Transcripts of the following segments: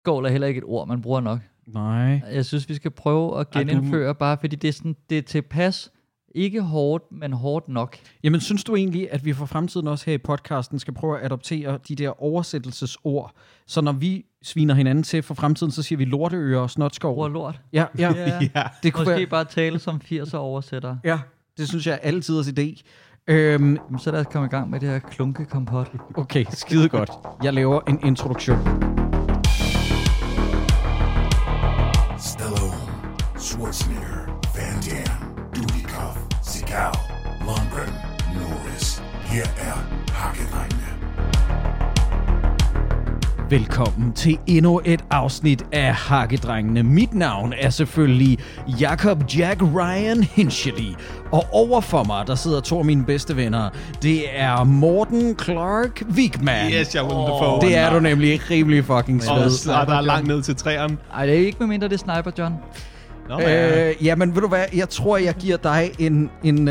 Skål er heller ikke et ord, man bruger nok. Nej. Jeg synes, vi skal prøve at genindføre, bare fordi det er tilpas. Ikke hårdt, men hårdt nok. Jamen, synes du egentlig, at vi for fremtiden også her i podcasten skal prøve at adoptere de der oversættelsesord, så når vi sviner hinanden til for fremtiden, så siger vi lorteører og snotskov? Bruger lort. Ja. Det kunne måske bare tale som 80'er oversætter. Ja, det synes jeg er altidens idé. Så lad os komme i gang med det her klunkekompot. Okay, skide godt. Jeg laver en introduktion. Stallone, Schwarzenegger, Van Damme, Dudikoff, Seagal, Lundgren, Norris. Her er Hakkedrengene. Velkommen til endnu et afsnit af Hakkedrengene. Mit navn er selvfølgelig Jacob Jack Ryan Hinchley. Og overfor mig, der sidder to af mine bedste venner. Det er Morten Clark Wigman. Yes, jeg vil Det er du nemlig rimelig fucking sved. Og der er langt ned til træerne. Ej, det er ikke med mindre, det er Sniper John. Nå, Jamen, ved du hvad? Jeg tror, jeg giver dig en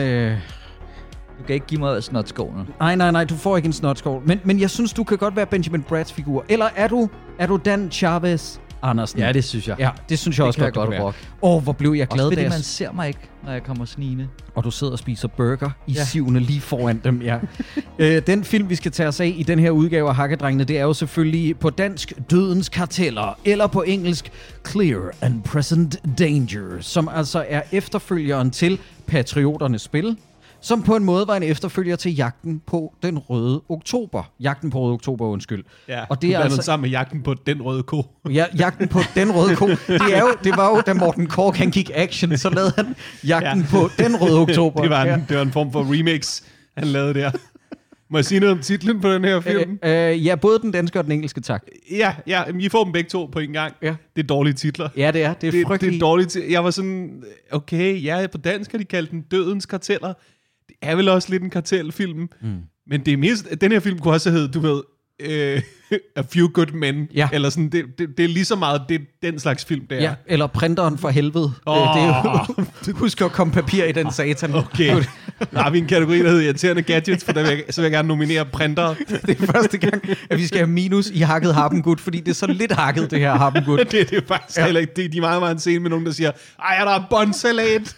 Du kan ikke give mig snotskålen. Nej, du får ikke en snotskål. Men jeg synes, du kan godt være Benjamin Bratts figur. Eller er du Dan Chavez Andersen? Ja, det synes jeg. Ja, det synes jeg Det også kan godt, jeg du godt kan være. Hvor blev jeg glad, også fordi da man ser mig ikke, når jeg kommer snigende. Og du sidder og spiser burger i sivene lige foran dem, ja. Den film, vi skal tage os af i den her udgave af Hakkedrengene, det er jo selvfølgelig på dansk Dødens Karteller, eller på engelsk Clear and Present Danger, som altså er efterfølgeren til Patrioternes spil, som på en måde var en efterfølger til Jagten på den Røde Oktober. Jagten på Røde Oktober, undskyld. Ja, og det er altså sammen med Jagten på den røde ko. Ja, Jagten på den Røde Ko. Det var jo, da Morten Korch han gik action, så lavede han Jagten på den Røde Oktober. Det var en form for remix, han lavede der. Må jeg sige noget om titlen på den her film? Ja, både den danske og den engelske, tak. Ja, I får dem begge to på en gang. Ja. Det er dårlige titler. Ja, det er. Det er frygteligt. Det er dårligt. Jeg var sådan, okay, ja, på dansk har de kaldt den Dødens Karteller. Det er vel også lidt en kartelfilm. Men det er mest, den her film kunne også hedde, du ved, A Few Good Men. Ja. Eller sådan, det er lige så meget den slags film, det er. Ja, eller printeren for helvede. Det er jo, husk at komme papir i den satan. Okay. Der har vi en kategori, der hedder irriterende gadgets, for så vil jeg gerne nominere printer. Det er første gang, at vi skal have minus i hakket harpengud, fordi det er så lidt hakket, det her harpengud. det er faktisk heller ikke. De er meget, meget en scene med nogen, der siger, ej, der er båndsalat.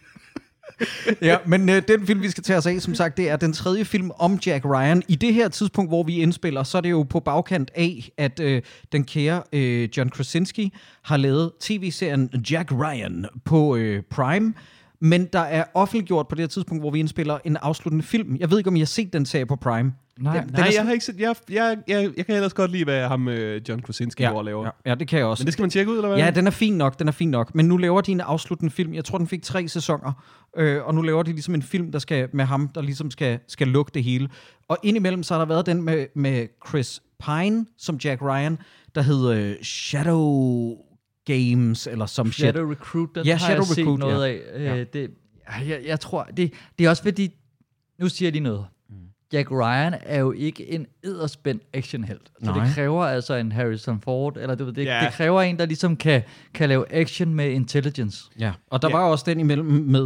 Ja, men den film, vi skal tage os af, som sagt, det er den tredje film om Jack Ryan. I det her tidspunkt, hvor vi indspiller, så er det jo på bagkant af, at den kære John Krasinski har lavet tv-serien Jack Ryan på Prime. Men der er offentliggjort på det her tidspunkt, hvor vi indspiller en afsluttende film. Jeg ved ikke, om I har set den serie på Prime. Nej, jeg har ikke set. Jeg kan ellers godt lide, hvad ham John Krasinski laver. Ja, det kan jeg også. Men det skal man tjekke ud, eller hvad? Ja, den er fin nok. Men nu laver de en afsluttende film. Jeg tror, den fik 3 sæsoner. Og nu laver de ligesom en film, der skal med ham, der ligesom skal lukke det hele. Og indimellem så har der været den med Chris Pine som Jack Ryan, der hedder Shadow Games, eller som Shadow Recruit, den har jeg set noget af. Jeg tror, det er også fordi, nu siger de noget. Jack Ryan er jo ikke en edderspændt actionhelt. Så det kræver altså en Harrison Ford, eller det kræver en, der ligesom kan lave action med intelligence. Ja, og der var også den imellem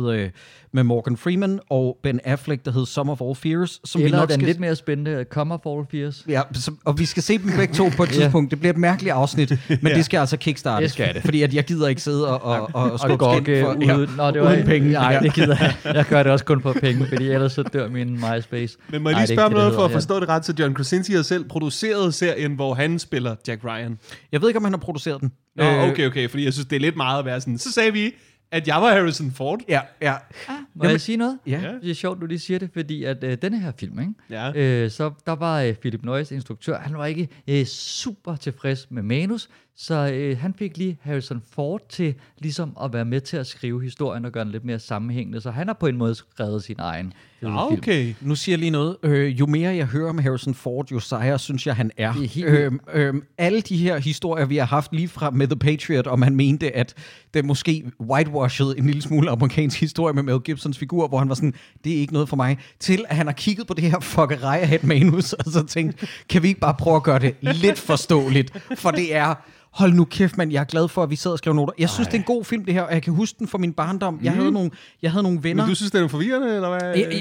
med Morgan Freeman og Ben Affleck, der hed Sum of All Fears. Som eller vi nok den lidt mere spændende Come of All Fears. Ja, og vi skal se dem begge to på et tidspunkt. Det bliver et mærkeligt afsnit, men det skal altså kickstarte. Det skal det. Fordi at jeg gider ikke sidde og skubbe skin uden penge. Nej, det gider jeg. Jeg gør det også kun på penge, fordi ellers så dør min MySpace. Men må jeg lige spørge om noget for at forstå det ret, så John Krasinski har selv produceret serien, hvor han spiller Jack Ryan. Jeg ved ikke, om han har produceret den. Nå, okay, fordi jeg synes, det er lidt meget at være sådan. Så sagde vi, at jeg var Harrison Ford. Ja. Må jeg sige noget? Ja. Det er sjovt, du lige siger det, fordi at denne her film, ikke? Ja. Så der var Philip Noyce, instruktør, han var ikke super tilfreds med manus, så han fik lige Harrison Ford til ligesom at være med til at skrive historien og gøre den lidt mere sammenhængende, så han har på en måde skrevet sin egen film. Okay. Nu siger jeg lige noget. Jo mere jeg hører om Harrison Ford, jo sejere synes jeg, han er. Alle de her historier, vi har haft lige fra med The Patriot, om han mente, at det måske whitewashede en lille smule amerikansk historie med Mel Gibsons figur, hvor han var sådan, det er ikke noget for mig, til at han har kigget på det her fuckerej af et manus, og så tænkt, kan vi ikke bare prøve at gøre det lidt forståeligt? For det er, hold nu kæft, mand, jeg er glad for, at vi sidder og skriver noter. Jeg synes, det er en god film, det her, og jeg kan huske den fra min barndom. Jeg havde nogle venner. Men du synes, den er forvirrende, eller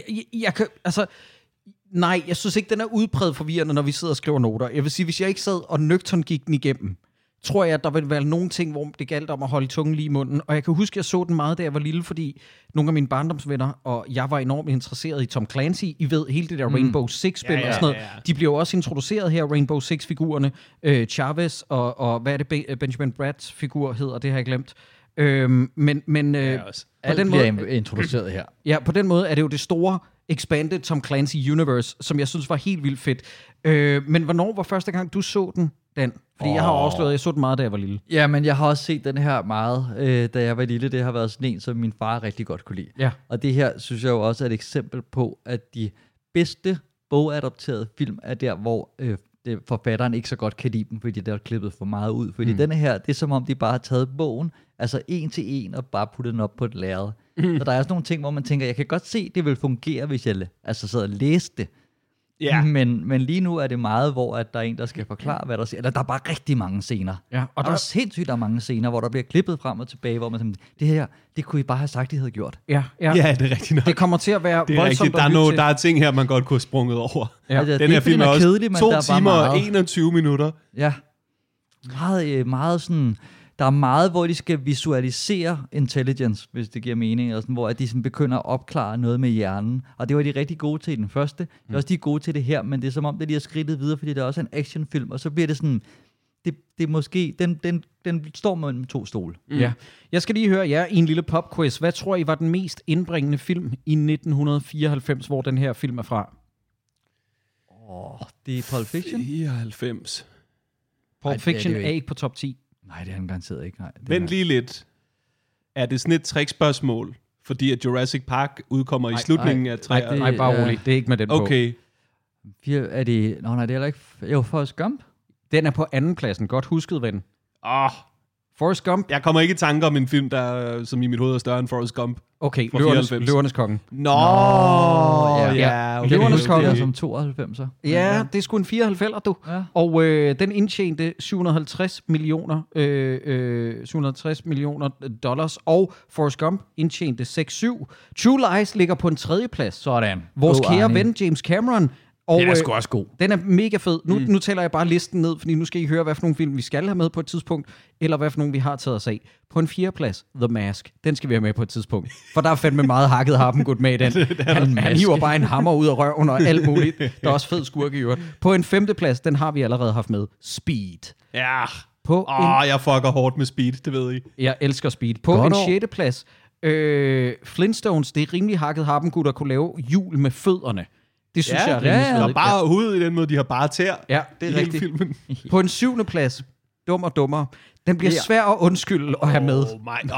hvad? Nej, jeg synes ikke, den er udpræget forvirrende, når vi sidder og skriver noter. Jeg vil sige, hvis jeg ikke sad og nøgtern gik den igennem, tror jeg, at der vil være nogle ting, hvor det galt om at holde tungen lige i munden. Og jeg kan huske, at jeg så den meget, da jeg var lille, fordi nogle af mine barndomsvenner, og jeg var enormt interesseret i Tom Clancy. I ved, hele det der Rainbow Six-spil og sådan noget. De bliver jo også introduceret her, Rainbow Six-figurerne. Chavez og hvad er det, Benjamin Bratts figur hedder, det har jeg glemt. Men alt den måde bliver introduceret her. Ja, på den måde er det jo det store expanded Tom Clancy universe, som jeg synes var helt vildt fedt. Men hvornår var første gang, du så den? Fordi jeg har afsløret, at jeg så den meget, da jeg var lille. Ja, men jeg har også set den her meget, da jeg var lille. Det har været sådan en, som min far rigtig godt kunne lide. Ja. Og det her, synes jeg jo også er et eksempel på, at de bedste bogadopterede film er der, hvor forfatteren ikke så godt kan lide dem, fordi der er klippet for meget ud. Fordi denne her, det er som om, de bare har taget bogen, altså en til en, og bare puttet den op på et lærred. Så der er sådan nogle ting, hvor man tænker, jeg kan godt se, det vil fungere, hvis jeg sad og læste det. Yeah. Men lige nu er det meget, hvor at der er en, der skal forklare, hvad der sker. Eller der er bare rigtig mange scener. Ja, og der er sindssygt, der er mange scener, hvor der bliver klippet frem og tilbage, hvor man tænker, det her, det kunne I bare have sagt, de havde gjort. Ja, det er rigtigt nok. Det kommer til at være voldsomt. Der er ting her, man godt kunne have sprunget over. Ja. Altså, den her film er også kedelig, 2 timer og 21 minutter. Ja, meget sådan... Der er meget, hvor de skal visualisere intelligence, hvis det giver mening, og sådan, hvor de sådan begynder at opklare noget med hjernen. Og det var de rigtig gode til i den første. Det er også de gode til det her, men det er som om, det de har skridtet videre, fordi det er også en actionfilm, og så bliver det sådan... Det er måske... Den står mellem 2 stole. Ja. Jeg skal lige høre jer i en lille popquiz. Hvad tror I var den mest indbringende film i 1994, hvor den her film er fra? Det er Pulp Fiction? 94. Pulp Fiction er ikke på top 10. Nej, det er han garanteret ikke. Nej, vent lige lidt. Er det sådan et trickspørgsmål? Fordi at Jurassic Park udkommer i slutningen af 3'eren? Nej, bare roligt. Det er ikke med den på. Okay. Er det... Nå, nej, det er heller ikke... Jo, Forrest Gump? Den er på anden pladsen. Godt husket, ven. Forrest Gump. Jeg kommer ikke i tanke om en film, der som i mit hoved er større end Forrest Gump. Okay, Løvernes Konge. Nå, ja. Okay. Løvernes Konge er som 92'er. Ja, det er sgu en 94'er, du. Ja. Og den indtjente 750 millioner dollars, og Forrest Gump indtjente 6-7. True Lies ligger på en 3. plads. Sådan. Vores kære ven James Cameron. Og, den er sgu også god. Den er mega fed. Nu tæller jeg bare listen ned, fordi nu skal I høre, hvad for nogle film vi skal have med på et tidspunkt, eller hvad for nogle vi har taget os af. På en 4. plads, The Mask. Den skal vi have med på et tidspunkt. For der er fandme meget hakket harpengud med i den. Han hiver bare en hammer ud af røven og alt muligt. Der er også fed skurke i øvrigt. På en 5. plads, den har vi allerede haft med. Speed. Ja. Jeg fucker hårdt med Speed, det ved I. Jeg elsker Speed. På en 6. plads, Flintstones. Det er rimelig hakket harpengud at kunne lave hjul med fødderne. Det synes jeg er rimelig snedigt. Der er bare hovedet i den måde, de har bare tær. Ja, det er rigtigt. Filmen. På en 7. plads, Dum og Dummere. Den bliver svær at undskylde at have med. Det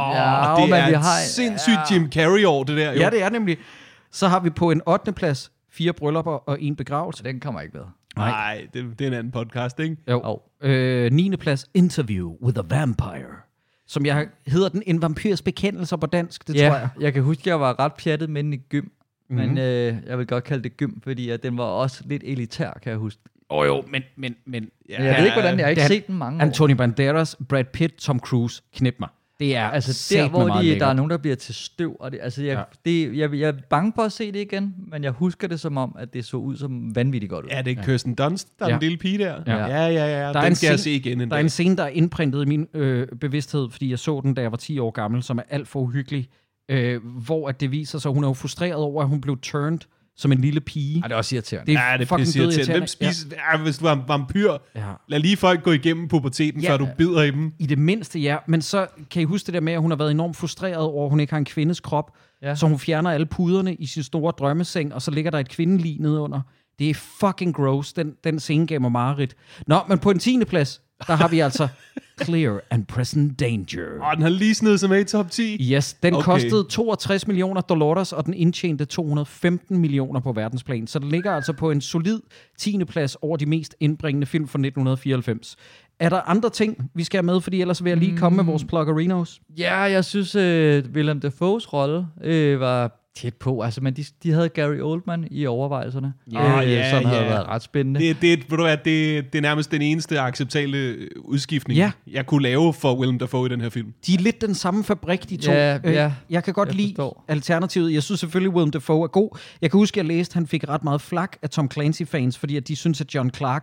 er sindssygt Jim Carrey over det der. Jo. Ja, det er nemlig. Så har vi på en 8. plads 4 bryllupper og 1 begravelse. Den kommer ikke med. Nej, det er en anden podcast, ikke? Jo. 9. plads, Interview with a Vampire. Som hedder den en vampyrs bekendelser på dansk, det tror jeg. Jeg kan huske, jeg var ret pjattet med den i gym. Men jeg vil godt kalde det gym, fordi at den var også lidt elitær, kan jeg huske. Men jeg ved ikke, hvordan jeg har ikke set den mange år. Antonio Banderas, Brad Pitt, Tom Cruise, knip mig. Det er altså der, hvor der er nogen, der bliver til støv. Og jeg er bange for at se det igen, men jeg husker det som om, at det så ud som vanvittigt godt ud. Ja, det er Kirsten Dunst, der er en lille pige der. Ja. Den skal jeg se igen. Der er en scene, der er indprintet i min bevidsthed, fordi jeg så den, da jeg var 10 år gammel, som er alt for uhyggelig. Hvor at det viser sig, hun er jo frustreret over, at hun blev turned som en lille pige. Det er også irriterende. Det er fucking irriterende. Hvis du er en vampyr, lad lige folk gå igennem puberteten, før du bider i dem. I det mindste, ja. Men så kan I huske det der med, at hun har været enormt frustreret over, at hun ikke har en kvindes krop. Ja. Så hun fjerner alle puderne i sin store drømmeseng, og så ligger der et kvindelig nede under. Det er fucking gross. Den scene gav mig mareridt. Nå, men på en 10. plads, der har vi altså Clear and Present Danger. Den har lige snedet sig med i top 10. Yes, den kostede 62 millioner dollars, og den indtjente 215 millioner på verdensplan. Så den ligger altså på en solid 10. plads over de mest indbringende film fra 1994. Er der andre ting, vi skal have med? Fordi ellers vil jeg lige komme med vores pluggerinos. Ja, jeg synes, Willem Dafoes rolle var tæt på. Altså, men de havde Gary Oldman i overvejelserne, som havde været ret spændende. Det er nærmest den eneste acceptable udskiftning, jeg kunne lave for Willem Dafoe i den her film. De er lidt den samme fabrik, de to. Jeg kan godt lide alternativet. Jeg synes selvfølgelig, Willem Dafoe er god. Jeg kan huske, at jeg læste, at han fik ret meget flak af Tom Clancy-fans, fordi at de synes, at John Clark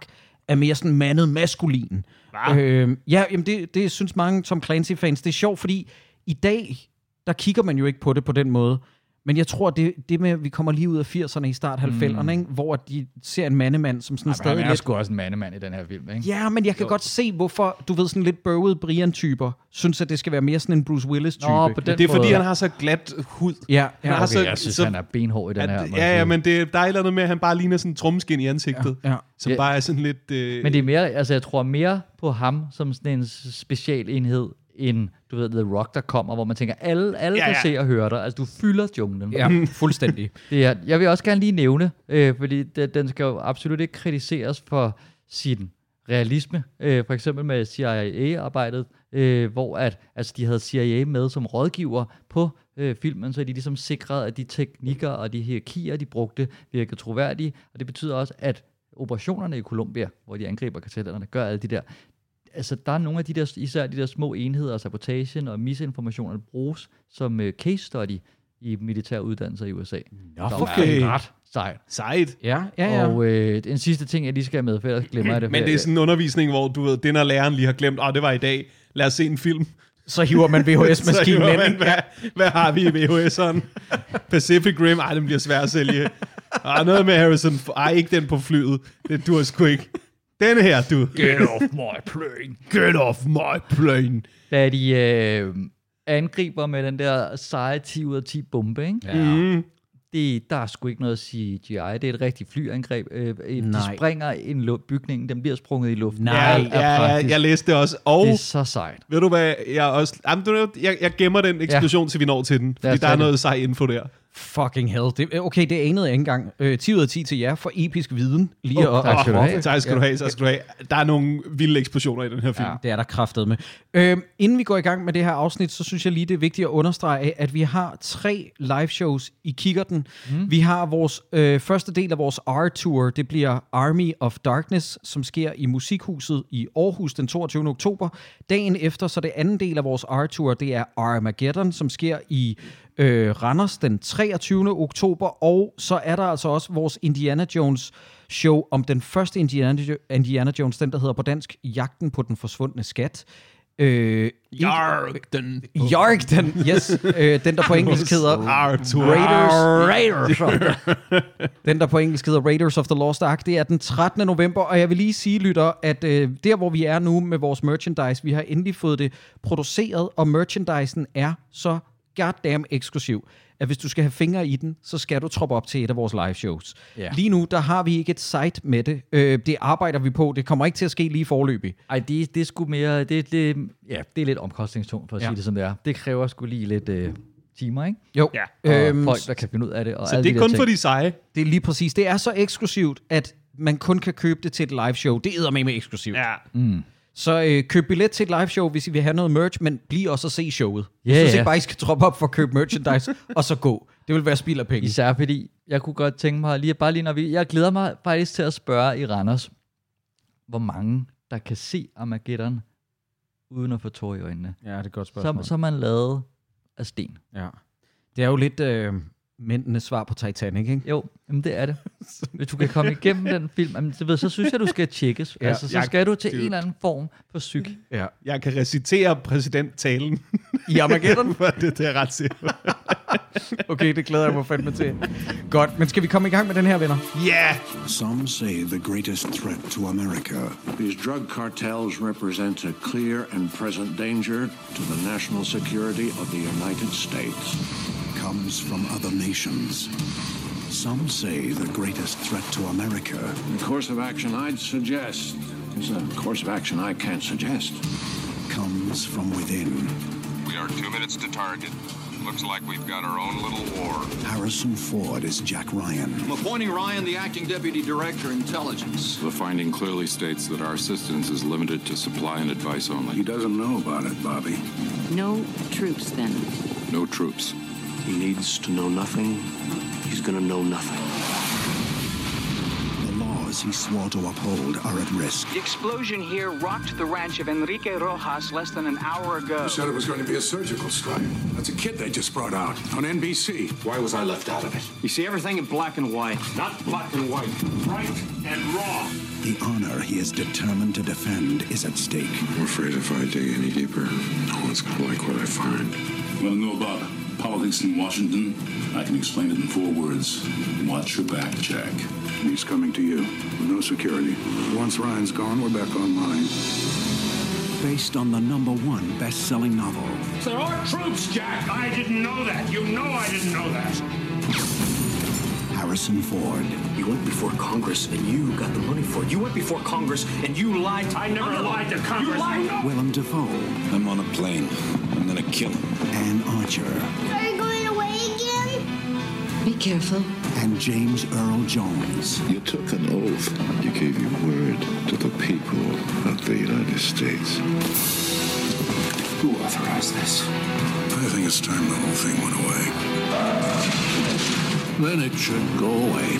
er mere sådan mandet maskulin. Jamen det synes mange Tom Clancy-fans. Det er sjovt, fordi i dag, der kigger man jo ikke på det på den måde. Men jeg tror, det med, at vi kommer lige ud af 80'erne i start 90'erne, ikke? Hvor de ser en mandemand som sådan stadig lidt... Han er sgu også en mandemand i den her film, ikke? Ja, men jeg kan godt se, hvorfor, du ved, sådan lidt bøvede Brian-typer, synes, at det skal være mere sådan en Bruce Willis-type. Nå, det er fordi, han har så glat hud. Ja, okay, jeg synes, han er benhård i den her. Ja, men der er et eller andet med, at han bare ligner sådan en trommeskin i ansigtet. Ja. Som bare er sådan lidt... Men det er mere, altså jeg tror mere på ham som sådan en specialenhed, end, du ved, The Rock, der kommer, hvor man tænker, alle kan se og høre dig. Altså, du fylder junglen. Ja, fuldstændig. Jeg vil også gerne lige nævne, fordi den skal jo absolut ikke kritiseres for sin realisme. For eksempel med CIA-arbejdet, hvor altså, de havde CIA med som rådgiver på filmen, så de ligesom sikrede, at de teknikker og de hierarkier, de brugte, virkede troværdige. Og det betyder også, at operationerne i Colombia, hvor de angriber kartellerne, gør alle de der. Altså, der er nogle af de der, især de der små enheder, sabotagen og misinformationer, der bruges som case study i militære uddannelser i USA. Ja, okay. Ret sejt. Ja. Og en sidste ting, jeg lige skal have med, for ellers glemmer jeg det. Men det er sådan en undervisning, hvor du ved, den og læreren lige har glemt, det var i dag, lad os se en film. Så hiver man VHS-maskinen ind. Hvad har vi i VHS'eren? Pacific Rim, den bliver svær at sælge. Noget med Harrison, ikke den på flyet. Det dur sgu ikke. Denne her, du. Get off my plane. Get off my plane. Da de angriber med den der seje 10 ud af 10 bombe, ikke? Ja. Der er sgu ikke noget CGI. Det er et rigtigt flyangreb. De springer en bygning, den bliver sprunget i luften. Jeg læste det også. Og det er så sejt. Ved du hvad, jeg gemmer den eksplosion, til vi når til den. Fordi der er noget sej info der. Fucking hell. Det anede jeg ikke engang. 10 ud af 10 til jer for episk viden. Tak skal du have. Der er nogle vilde eksplosioner i den her film. Ja. Det er der kraftet med. Inden vi går i gang med det her afsnit, så synes jeg lige, det er vigtigt at understrege, at vi har 3 live shows i kikkerten. Vi har vores første del af vores R-tour. Det bliver Army of Darkness, som sker i Musikhuset i Aarhus den 22. oktober. Dagen efter, så det anden del af vores R-tour, det er Armageddon, som sker i Randers den 23. oktober, og så er der altså også vores Indiana Jones show om den første Indiana Jones, den der hedder på dansk Jagten på den forsvundne skat. Jagten, yes. Den der på engelsk hedder Raiders. Den der på engelsk hedder Raiders of the Lost Ark. Det er den 13. november, og jeg vil lige sige, lytter, at der hvor vi er nu med vores merchandise, vi har endelig fået det produceret, og merchandisen er så goddamn eksklusiv, at hvis du skal have fingre i den, så skal du troppe op til et af vores live shows. Yeah. Lige nu, der har vi ikke et site med det. Det arbejder vi på. Det kommer ikke til at ske lige forløbig. Ej, det er sgu mere... Det er lidt omkostningstungt, for at sige det som det er. Det kræver sgu lige lidt timer, ikke? Jo. Ja. Og folk, der kan finde ud af det. Og så det er kun for de seje? Det er lige præcis. Det er så eksklusivt, at man kun kan købe det til et live show. Det er med eksklusivt. Ja. Så køb billet til et live show, hvis I vil have noget merch, men bliv også at se showet. Jeg synes ikke bare, I skal droppe op for at købe merchandise, og så gå. Det vil være spild af penge. Især fordi, jeg kunne godt tænke mig, jeg glæder mig faktisk til at spørge i Randers, hvor mange, der kan se Armageddon, uden at få tår i øjnene. Ja, det er et godt spørgsmål. Så man lavet af sten. Ja. Det er jo lidt mændenes svar på Titanic, ikke? Jo, jamen det er det. Hvis du kan komme igennem den film, så synes jeg, du skal tjekkes. Ja. Altså, så skal du til en eller anden form for psyk. Ja. Jeg kan recitere præsidenttalen. I Armageddon? det er ret sikkert. Okay, det glæder jeg mig fandme til. Godt, men skal vi komme i gang med den her, venner? Yeah! Some say the greatest threat to America. These drug cartels represent a clear and present danger to the national security of the United States. Comes from other nations. Some say the greatest threat to America. The course of action I'd suggest is a course of action I can't suggest. Comes from within. We are 2 minutes to target. Looks like we've got our own little war. Harrison Ford is Jack Ryan. I'm appointing Ryan the acting deputy director, intelligence. The finding clearly states that our assistance is limited to supply and advice only. He doesn't know about it, Bobby. No troops, then. No troops. He needs to know nothing. He's gonna know nothing. The laws he swore to uphold are at risk. The explosion here rocked the ranch of Enrique Rojas less than an hour ago. You said it was going to be a surgical strike. That's a kid they just brought out on NBC. Why was I left out of it? You see everything in black and white. Not black and white. Right and wrong. The honor he is determined to defend is at stake. I'm afraid if I dig any deeper, no one's gonna like what I find. Want to know about politics in Washington? I can explain it in 4 words. Watch your back, Jack. He's coming to you with no security. Once Ryan's gone, we're back online. Based on the #1 best-selling novel. There are troops, Jack. I didn't know that. You know I didn't know that. Harrison Ford. You went before Congress and you got the money for it. You went before Congress and you lied. I never lied to Congress. You lied. Willem Dafoe. I'm on a plane. I'm gonna kill him. Anne Archer. Are you going away again? Be careful. And James Earl Jones. You took an oath. You gave your word to the people of the United States. Who authorized this? I think it's time the whole thing went away. Then it should go away.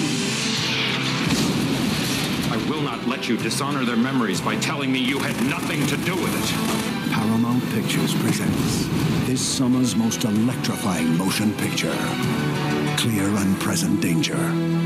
I will not let you dishonor their memories by telling me you had nothing to do with it. Paramount Pictures presents this summer's most electrifying motion picture, Clear and Present Danger.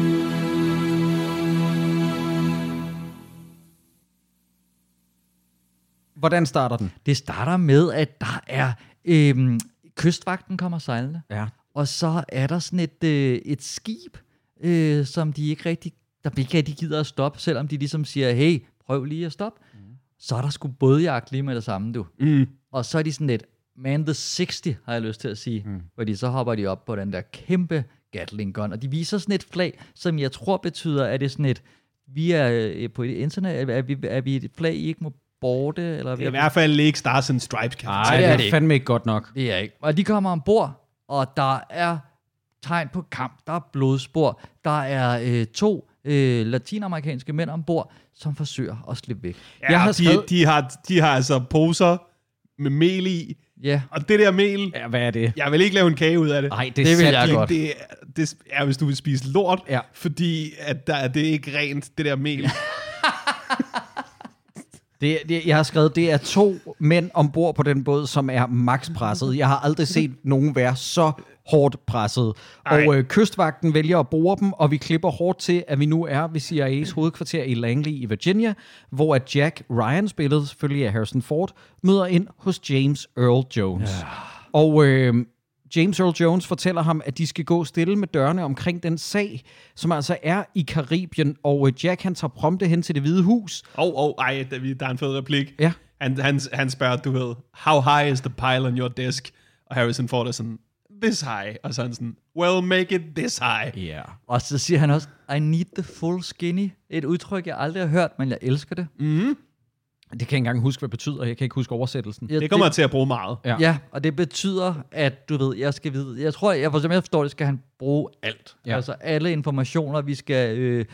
Hvordan starter den? Det starter med, at der er kystvagten kommer sejlende. Ja. Og så er der sådan et skib, som de ikke rigtig gider at stoppe, selvom de ligesom siger, hey, prøv lige at stoppe. Så er der sgu bådjagt lige med det samme, du. Og så er de sådan lidt, man the 60, har jeg lyst til at sige. Fordi så hopper de op på den der kæmpe Gatling gun, og de viser sådan et flag, som jeg tror betyder, at det er sådan et, vi er på internet, er vi et flag, I ikke må borte? Eller det er i hvert fald ikke Stars and Stripes, kan man sige. Nej, det er fandme ikke godt nok. Det er ikke. Og de kommer ombord, og der er tegn på kamp, der er blodspor, der er 2 latinamerikanske mænd ombord, som forsøger at slippe væk. Ja, de har altså poser med mel i, og det der mel, hvad er det? Jeg vil ikke lave en kage ud af det. Nej, det vil jeg godt. Det er, hvis du vil spise lort, fordi at det er ikke rent, det der mel. Jeg har skrevet, det er 2 mænd ombord på den båd, som er makspresset. Jeg har aldrig set nogen være så hårdt presset. Og kystvagten vælger at bore dem, og vi klipper hårdt til, at vi nu er ved CIA's hovedkvarter i Langley i Virginia, hvor at Jack Ryan, spillet selvfølgelig af Harrison Ford, møder ind hos James Earl Jones. Ja. Og James Earl Jones fortæller ham, at de skal gå stille med dørene omkring den sag, som altså er i Karibien, og Jack han tager prompte hen til Det Hvide Hus. Der er en fed replik. Ja. Han spørger, du ved, how high is the pile on your desk? Og Harrison Ford er sådan, this high. Og så er han sådan, well, make it this high. Yeah. Og så siger han også, I need the full skinny. Et udtryk, jeg aldrig har hørt, men jeg elsker det. Det kan jeg ikke engang huske, hvad det betyder. Jeg kan ikke huske oversættelsen. Det kommer til at bruge meget. Ja, og det betyder, at du ved, jeg skal vide, jeg tror, som jeg forstår det, skal han bruge alt. Ja. Altså alle informationer, vi skal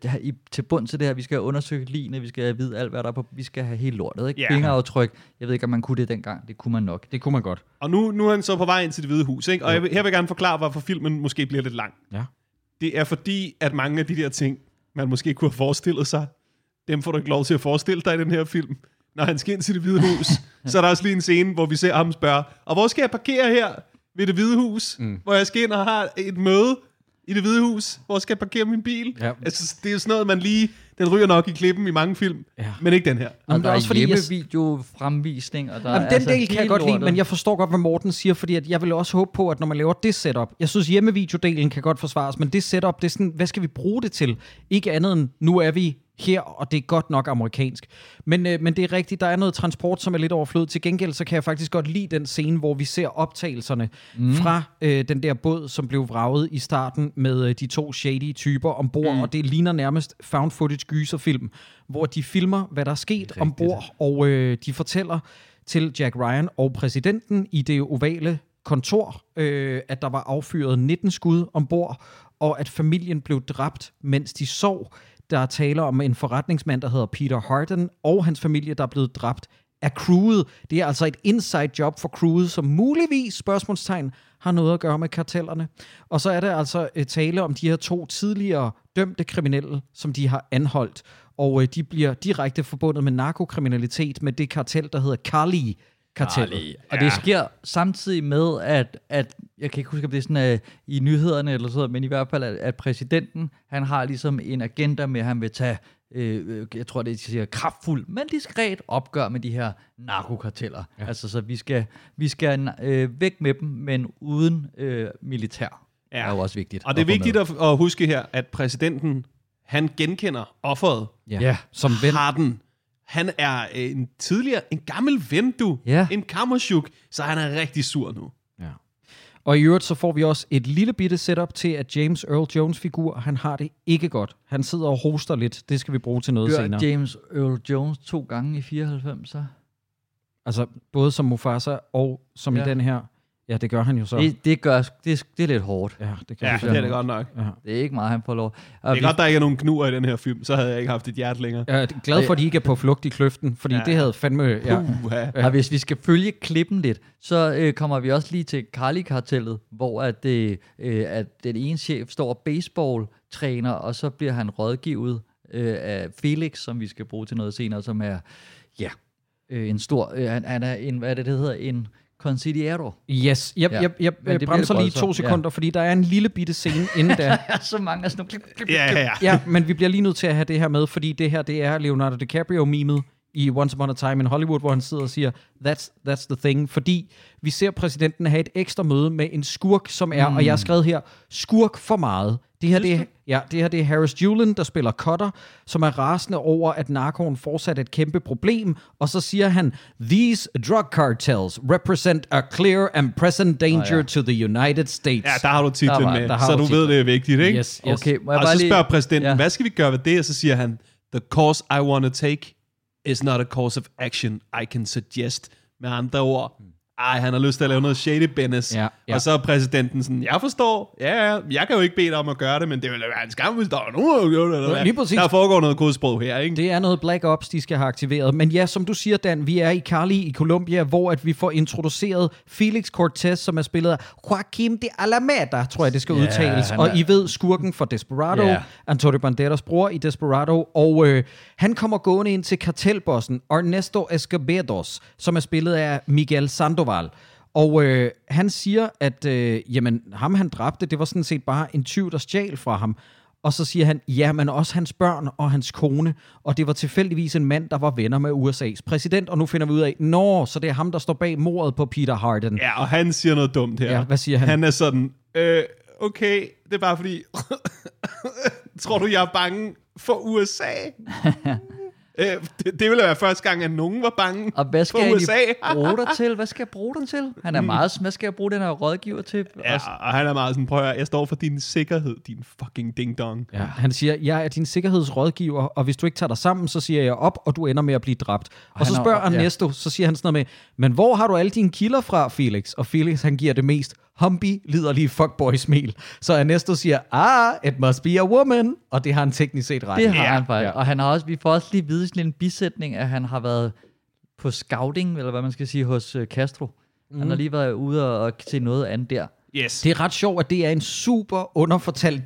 til bund til det her, vi skal undersøge ligene, vi skal vide alt, hvad der er på, vi skal have helt lortet, ikke? Fingeraftryk. Jeg ved ikke, om man kunne det dengang. Det kunne man nok. Det kunne man godt. Og nu er han så på vej ind til Det Hvide Hus, ikke? Og her vil jeg gerne forklare, hvorfor filmen måske bliver lidt lang. Ja. Det er fordi, at mange af de der ting, man måske kunne have forestillet sig, dem får du ikke lov til at forestille dig i den her film. Når han skal ind til Det Hvide Hus, så er der også lige en scene, hvor vi ser ham spørge, og hvor skal jeg parkere her ved Det Hvide Hus? Hvor jeg skal ind og have et møde i Det Hvide Hus, hvor skal jeg parkere min bil? Ja. Altså, det er jo sådan noget, man lige... Den ryger nok i klippen i mange film, men ikke den her. Og der er også hjemmevideo-fremvisning. Og der den del kan jeg godt lide, men jeg forstår godt, hvad Morten siger, fordi at jeg vil også håbe på, at når man laver det setup, jeg synes hjemmevideodelen kan godt forsvares, men det setup, det er sådan, hvad skal vi bruge det til? Ikke andet end, nu er vi her, og det er godt nok amerikansk. Men det er rigtigt, der er noget transport, som er lidt overflødet. Til gengæld, så kan jeg faktisk godt lide den scene, hvor vi ser optagelserne fra den der båd, som blev vraget i starten med de 2 shady typer ombord, og det ligner nærmest found footage gyserfilm, hvor de filmer, hvad der er sket ombord, og de fortæller til Jack Ryan og præsidenten i det ovale kontor, at der var affyret 19 skud ombord, og at familien blev dræbt, mens de sov. Der er tale om en forretningsmand, der hedder Peter Harden, og hans familie, der er blevet dræbt af crewet. Det er altså et inside job for crewet, som muligvis, spørgsmålstegn, har noget at gøre med kartellerne. Og så er der altså tale om de her 2 tidligere dømte kriminelle, som de har anholdt. Og de bliver direkte forbundet med narkokriminalitet med det kartel, der hedder Cali-kartellet. Og det sker samtidig med, at jeg kan ikke huske, om det er sådan i nyhederne eller sådan, men i hvert fald, at præsidenten, han har ligesom en agenda med, at han vil tage jeg tror det siger kraftfuld, men diskret opgør med de her narkokarteller. Ja. Altså så vi skal væk med dem, men uden militær. Ja. Er jo også vigtigt. Og det er vigtigt at huske her, at præsidenten, han genkender offeret. Ja. Som ven. Harden. Han er en gammel ven, du. Ja. En kammerchuk, så han er rigtig sur nu. Ja. Og i øvrigt så får vi også et lille bitte setup til, at James Earl Jones figur, han har det ikke godt. Han sidder og hoster lidt. Det skal vi bruge til noget senere. James Earl Jones 2 gange i 94, så? Altså både som Mufasa og som i den her. Ja, det gør han jo så. Det er lidt hårdt. Ja, det er det godt nok. Ja. Det er ikke meget, han får lov. Og det er godt, der ikke er nogen knuer i den her film, så havde jeg ikke haft et hjerte længere. Jeg er glad for, at de ikke er på flugt i kløften, fordi det havde fandme... Og hvis vi skal følge klippen lidt, så kommer vi også lige til Cali-kartellet, hvor at den ene chef står og baseball-træner, og så bliver han rådgivet af Felix, som vi skal bruge til noget senere, som er en stor... han er en, hvad det hedder, en... Consigliere. Yes. Jeg bremser lige 2 sekunder, fordi der er en lille bitte scene inden der. Så mange af sådan nogle Ja, men vi bliver lige nødt til at have det her med, fordi det her, det er Leonardo DiCaprio-memet i Once Upon a Time in Hollywood, hvor han sidder og siger, that's the thing, fordi vi ser præsidenten have et ekstra møde med en skurk, som er, og jeg har skrevet her, skurk for meget. Det her det er Harris Julin, der spiller Cutter, som er rasende over, at narkoen fortsat er et kæmpe problem, og så siger han, these drug cartels represent a clear and present danger to the United States. Ja, der har du titlen med, så du ved, det er vigtigt, ikke? Yes. Okay, og så spørger præsidenten, hvad skal vi gøre ved det? Og så siger han, the course I want to take is not a course of action I can suggest. Med andre ord, han har lyst til at lave noget shady business. Ja. Og så er præsidenten sådan, jeg forstår, jeg kan jo ikke bede dig om at gøre det, men det vil være en skam, hvis der er nogen, der gør det. Lige præcis. Der foregår noget kodsprog her, ikke? Det er noget Black Ops, de skal have aktiveret. Men ja, som du siger, Dan, vi er i Cali i Colombia, hvor at vi får introduceret Felix Cortez, som er spillet af Joaquim de Alameda, tror jeg, det skal udtales. Og I ved, skurken for Desperado, Antonio Banderas bror i Desperado, og han kommer gående ind til kartelbossen Ernesto Escobedos, som er spillet af Miguel Sandoval. Og han siger, at ham han dræbte, det var sådan set bare en tyv, der stjal fra ham. Og så siger han, men også hans børn og hans kone, og det var tilfældigvis en mand, der var venner med USA's præsident, og nu finder vi ud af, så det er ham, der står bag mordet på Peter Harden. Ja, og han siger noget dumt her. Ja, hvad siger han? Han er sådan, okay, det er bare fordi, tror du, jeg er bange for USA? Det ville være første gang, at nogen var bange og hvad skal for USA. Bruge dig til? Hvad skal jeg bruge den til? Han er meget, hvad skal jeg bruge den her rådgiver til? Ja, og han er meget sådan, prøv at høre, jeg står for din sikkerhed, din fucking ding-dong. Ja, han siger, jeg er din sikkerhedsrådgiver, og hvis du ikke tager dig sammen, så siger jeg op, og du ender med at blive dræbt. Og så spørger Ernesto, så siger han sådan noget med, men hvor har du alle dine kilder fra, Felix? Og Felix, han giver det mest liderlige fuckboy-smil. Så Ernesto siger, it must be a woman. Og det har han teknisk set ret. Det har han faktisk. Og han har også, vi får også lige vide sådan en bisætning, at han har været på scouting, eller hvad man skal sige, hos Castro. Han har lige været ude og se noget andet der. Yes. Det er ret sjovt, at det er en super underfortalt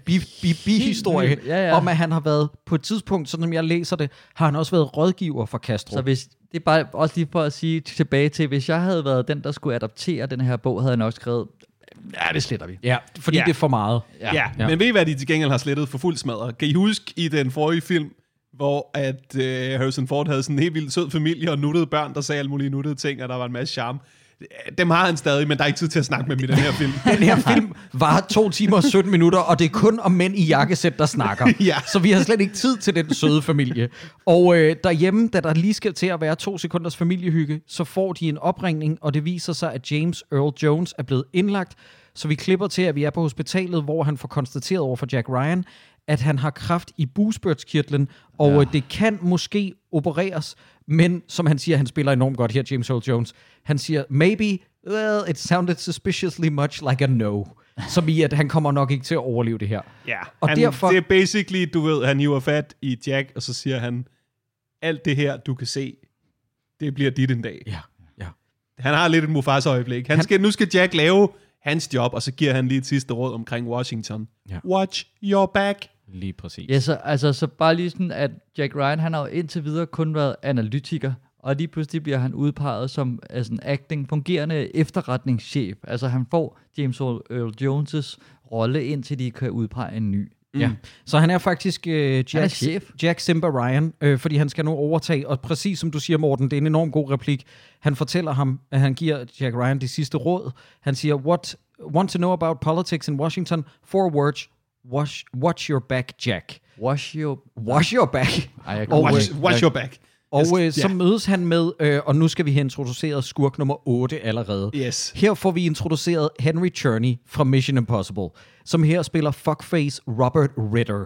bi-historie, om at han har været på et tidspunkt, sådan som jeg læser det, har han også været rådgiver for Castro. Så hvis, det er bare også lige for at sige tilbage til, hvis jeg havde været den, der skulle adaptere den her bog, havde jeg nok skrevet, det sletter vi. Ja, fordi det er for meget. Ja, men ved I, hvad de til gengæld har slettet for fuld smadret? Kan I huske i den forrige film, hvor at Harrison Ford havde sådan en helt vildt sød familie og nuttede børn, der sagde alle mulige nuttede ting, og der var en masse charme. Dem har han stadig, men der er ikke tid til at snakke med dem i den her film. Den her film var 2 timer og 17 minutter, og det er kun om mænd i jakkesæt, der snakker. Så vi har slet ikke tid til den søde familie. Og derhjemme, da der lige skal til at være 2 sekunders familiehygge, så får de en opringning, og det viser sig, at James Earl Jones er blevet indlagt. Så vi klipper til, at vi er på hospitalet, hvor han får konstateret over for Jack Ryan, at han har kræft i bugspytkirtlen, og det kan måske opereres, men som han siger, han spiller enormt godt her, James Earl Jones. Han siger, maybe, well, it sounded suspiciously much like a no. Som i, at han kommer nok ikke til at overleve det her. Ja, og derfor, det er basically, du ved, han hiver fat i Jack, og så siger han, alt det her, du kan se, det bliver dit en dag. Ja. Han har lidt et Mufasa-øjeblik. Nu skal Jack lave hans job, og så giver han lige et sidste råd omkring Washington. Ja. Watch your back. Lige præcis. Ja, så bare lige sådan, at Jack Ryan, han har jo indtil videre kun været analytiker, og lige pludselig bliver han udpeget som en fungerende efterretningschef. Altså han får James Earl Jones' rolle, indtil de kan udpege en ny. Ja. Så han er faktisk Jack Simba Ryan, fordi han skal nu overtage, og præcis som du siger, Morten, det er en enormt god replik. Han fortæller ham, at han giver Jack Ryan det sidste råd. Han siger, want to know about politics in Washington? 4 words, watch your back, Jack. Wash your back. Watch your back. Og så mødes han med, og nu skal vi have introduceret skurk nummer 8 allerede. Yes. Her får vi introduceret Henry Czerny fra Mission Impossible, som her spiller fuckface Robert Ritter.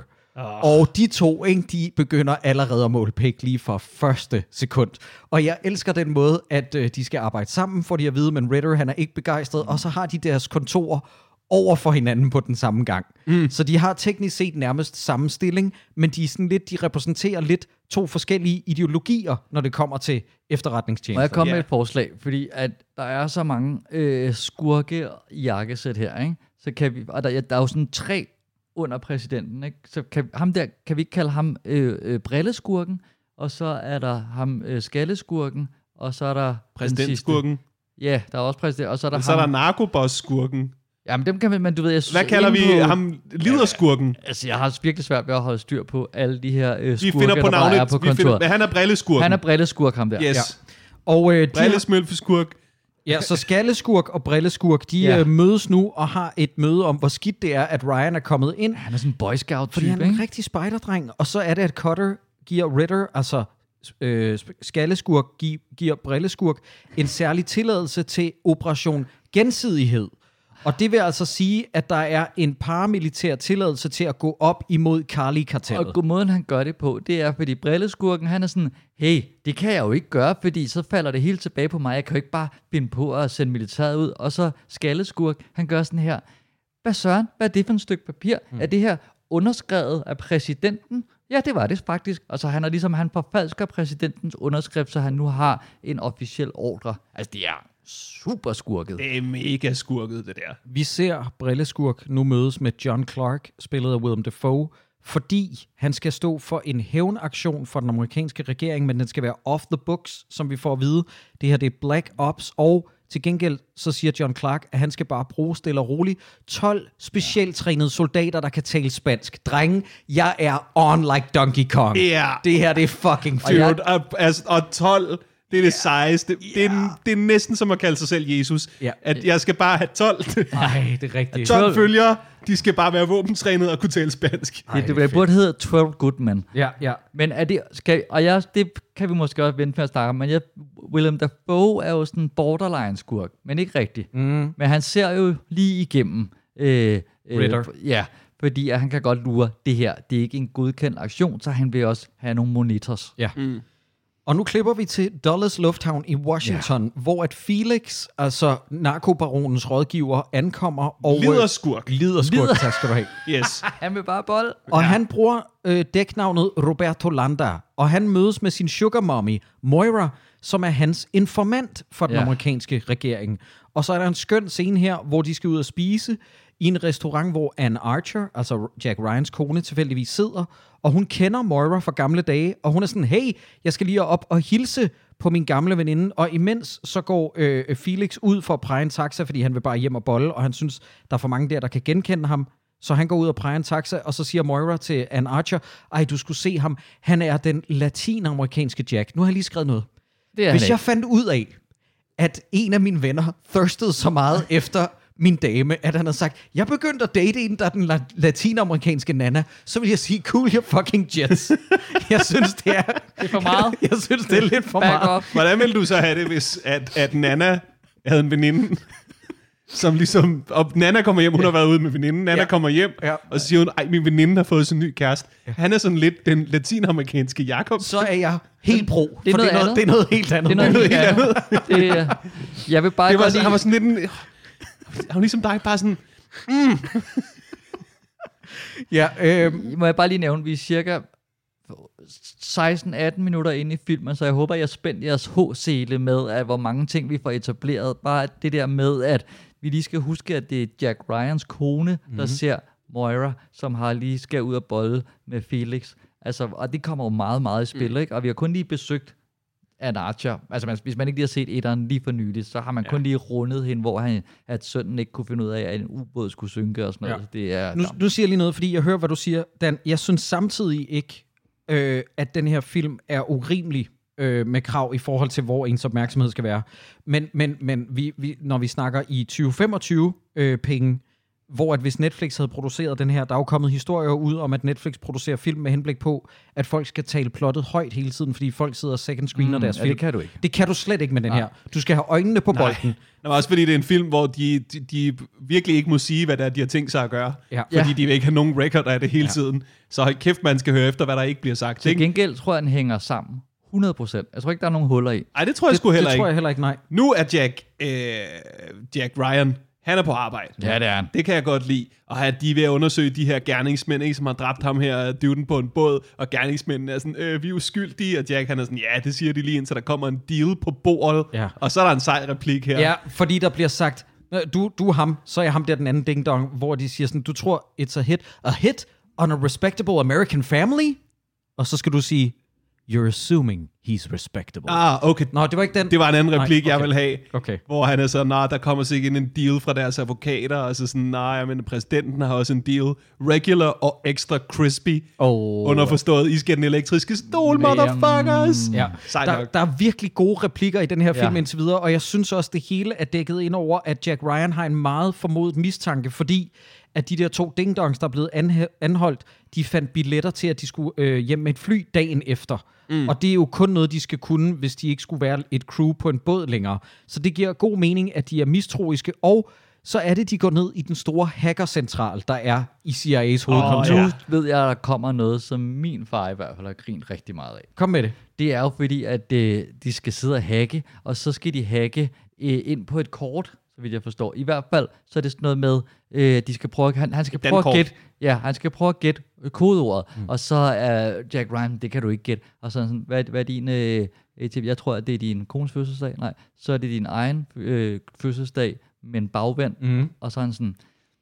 Og de to, ikke, de begynder allerede at måle pæk lige fra første sekund. Og jeg elsker den måde, at de skal arbejde sammen, for de at vide, men Ritter, han er ikke begejstret, og så har de deres kontorer over for hinanden på den samme gang. Så de har teknisk set nærmest samme stilling, men de repræsenterer lidt to forskellige ideologier, når det kommer til efterretningstjenester. Og jeg kommer med et forslag, fordi at der er så mange skurke i jakkesæt her, ikke? Så kan vi, og der er jo sådan 3 under præsidenten, ikke? Så kan vi ikke kalde ham brilleskurken, og så er der ham skalleskurken, og så er der præsidentskurken. Ja, der er også præsident, og så er der så er der narkoboss-skurken. Jamen dem kan vi, men du ved, jeg hvad kalder vi ham? Liderskurken? Altså, jeg har virkelig svært ved at holde styr på alle de her skurke, vi finder på navnet, er på kontoret. Men han er brilleskurken. Han er brilleskurk, ham der. Yes. Ja. Og brillesmølfeskurk. Ja, så skalleskurk og brilleskurk, de mødes nu og har et møde om, hvor skidt det er, at Ryan er kommet ind. Han er sådan en boy scout-type, fordi han er en rigtig spejderdreng. Og så er det, at Cutter giver Ritter, altså skalleskurk, giver brilleskurk, en særlig tilladelse til Operation Gensidighed. Og det vil altså sige, at der er en paramilitær tilladelse til at gå op imod Cali-kartellet. Og måden han gør det på, det er, fordi brilleskurken, han er sådan, hey, det kan jeg jo ikke gøre, fordi så falder det hele tilbage på mig. Jeg kan jo ikke bare finde på at sende militæret ud. Og så skalleskurk, han gør sådan her. Hvad søren? Hvad er det for et stykke papir? Er det her underskrevet af præsidenten? Ja, det var det faktisk. Altså han forfalsker præsidentens underskrift, så han nu har en officiel ordre. Altså det er super skurket. Det er mega skurket, det der. Vi ser brilleskurk nu mødes med John Clark, spillet af Willem Dafoe, fordi han skal stå for en hævnaktion for den amerikanske regering, men den skal være off the books, som vi får at vide. Det her, det er Black Ops, og til gengæld så siger John Clark, at han skal bare bruge stille og roligt 12 specielt trænede soldater, der kan tale spansk. Drenge, jeg er on like Donkey Kong. Yeah. Det her, det er fucking fedt. Og 12... Det er det sejeste. Det er næsten som at kalde sig selv Jesus. At jeg skal bare have 12. Nej, det er rigtigt. 12 følgere, de skal bare være våbentrænet og kunne tale spansk. Det burde hedde 12 Good Men. Ja. Men er det... det kan vi måske også vente med at snakke om, men Willem Dafoe er jo sådan en borderline-skurk, men ikke rigtigt. Men han ser jo lige igennem... Ritter. Ja, fordi han kan godt lure, det her, det er ikke en godkendt aktion, så han vil også have nogle monitors. Ja. Og nu klipper vi til Dulles Lufthavn i Washington, hvor at Felix, altså narkobaronens rådgiver, ankommer og... Liderskurk, tak skal du have. Yes. Han vil bare bold. Og han bruger dæknavnet Roberto Landa, og han mødes med sin sugar mommy, Moira, som er hans informant for den amerikanske regering. Og så er der en skøn scene her, hvor de skal ud og spise i en restaurant, hvor Anne Archer, altså Jack Ryans kone, tilfældigvis sidder, og hun kender Moira fra gamle dage, og hun er sådan, hey, jeg skal lige op og hilse på min gamle veninde, og imens så går Felix ud for at præge en taxa, fordi han vil bare hjem og bolle, og han synes, der er for mange der kan genkende ham, så han går ud og præger en taxa, og så siger Moira til Anne Archer, du skulle se ham, han er den latinamerikanske Jack. Nu har jeg lige skrevet noget. Hvis jeg fandt ud af, at en af mine venner thirstede så meget efter min dame, at han har sagt, jeg begyndte at date en, der er den latinamerikanske Nana, så vil jeg sige, cool your fucking jets. Jeg synes, det er for meget. Jeg synes, det er lidt for meget. Hvordan ville du så have det, hvis at Nana havde en veninde, som ligesom, og Nana kommer hjem, hun har været ude med veninden, Nana kommer hjem, og så siger hun, min veninde har fået sin ny kæreste. Han er sådan lidt den latinamerikanske Jakob. Så er jeg helt pro, det er for det er noget helt andet. Det er noget helt andet. Jeg vil bare godt lide... Han var sådan lidt en... Han var ligesom dig, bare sådan... Må jeg bare lige nævne, vi er cirka 16-18 minutter inde i filmen, så jeg håber, jeg spændte jeres H-sele med, at hvor mange ting vi får etableret. Bare det der med, at vi lige skal huske, at det er Jack Ryans kone, der ser Moira, som har lige skal ud og bolle med Felix. Altså, og det kommer jo meget, meget i spil, ikke? Og vi har kun lige besøgt An Archer. Altså, hvis man ikke lige har set etteren lige for nyligt, så har man kun lige rundet hende, hvor at sønnen ikke kunne finde ud af, at en ubåd skulle synke og sådan noget. Det er nu siger jeg lige noget, fordi jeg hører, hvad du siger, Dan. Jeg synes samtidig ikke, at den her film er urimelig med krav i forhold til, hvor ens opmærksomhed skal være. Men vi, når vi snakker i 2025 penge, hvor at hvis Netflix havde produceret den her, der er jo kommet historier ud om, at Netflix producerer film med henblik på, at folk skal tale plottet højt hele tiden, fordi folk sidder og second screener deres film. Det kan du ikke. Det kan du slet ikke med den her. Du skal have øjnene på bolden. Nå, også fordi det er en film, hvor de virkelig ikke må sige, hvad det er, de har tænkt sig at gøre. Ja. Fordi de vil ikke have nogen record af det hele tiden. Så hold kæft, man skal høre efter, hvad der ikke bliver sagt. Til gengæld tror jeg, den hænger sammen. 100%. Jeg tror ikke, der er nogen huller i. Nej, det tror jeg sgu heller ikke. Det tror jeg heller ikke, nej. Nu er Jack Ryan, han er på arbejde. Ja, det er han. Det kan jeg godt lide. Og at de er ved at undersøge de her gerningsmænd, ikke, som har dræbt ham her, dyvden på en båd, og gerningsmændene er sådan, vi er uskyldige, og Jack han er sådan, ja, det siger de lige ind, så der kommer en deal på bordet, og så er der en sej replik her. Ja, fordi der bliver sagt, du er ham, så er jeg ham der den anden ding-dong, hvor de siger sådan, du tror, it's a hit on a respectable American family? Og så skal du sige, you're assuming he's respectable. Okay. Nå, det var ikke den. Det var en anden replik, jeg vil have. Okay. Hvor han er sådan, der kommer sikkert en deal fra deres advokater, og så sådan, men præsidenten har også en deal. Regular og extra crispy. Underforstået, I skal den elektriske stol, motherfuckers. Ja. Der er virkelig gode replikker i den her film indtil videre, og jeg synes også, det hele er dækket ind over, at Jack Ryan har en meget formodet mistanke, fordi at de der 2 ding-dongs, der er blevet anholdt, de fandt billetter til, at de skulle hjem med et fly dagen efter. Og det er jo kun noget, de skal kunne, hvis de ikke skulle være et crew på en båd længere. Så det giver god mening, at de er mistroiske, og så er det, de går ned i den store hackercentral, der er i CIA's hovedkontor. Nu ved jeg, at der kommer noget, som min far i hvert fald har grint rigtig meget af. Kom med det. Det er jo fordi, at de skal sidde og hacke, og så skal de hacke ind på et kort, så vidt jeg forstår. I hvert fald, så er det sådan noget med, de skal prøve, han skal prøve at gætte, han skal prøve at gætte kodeordet, og så er Jack Ryan, det kan du ikke gætte, og så sådan, hvad er din, jeg tror, at det er din kones fødselsdag, nej, så er det din egen fødselsdag, men bagvendt, og så er han sådan,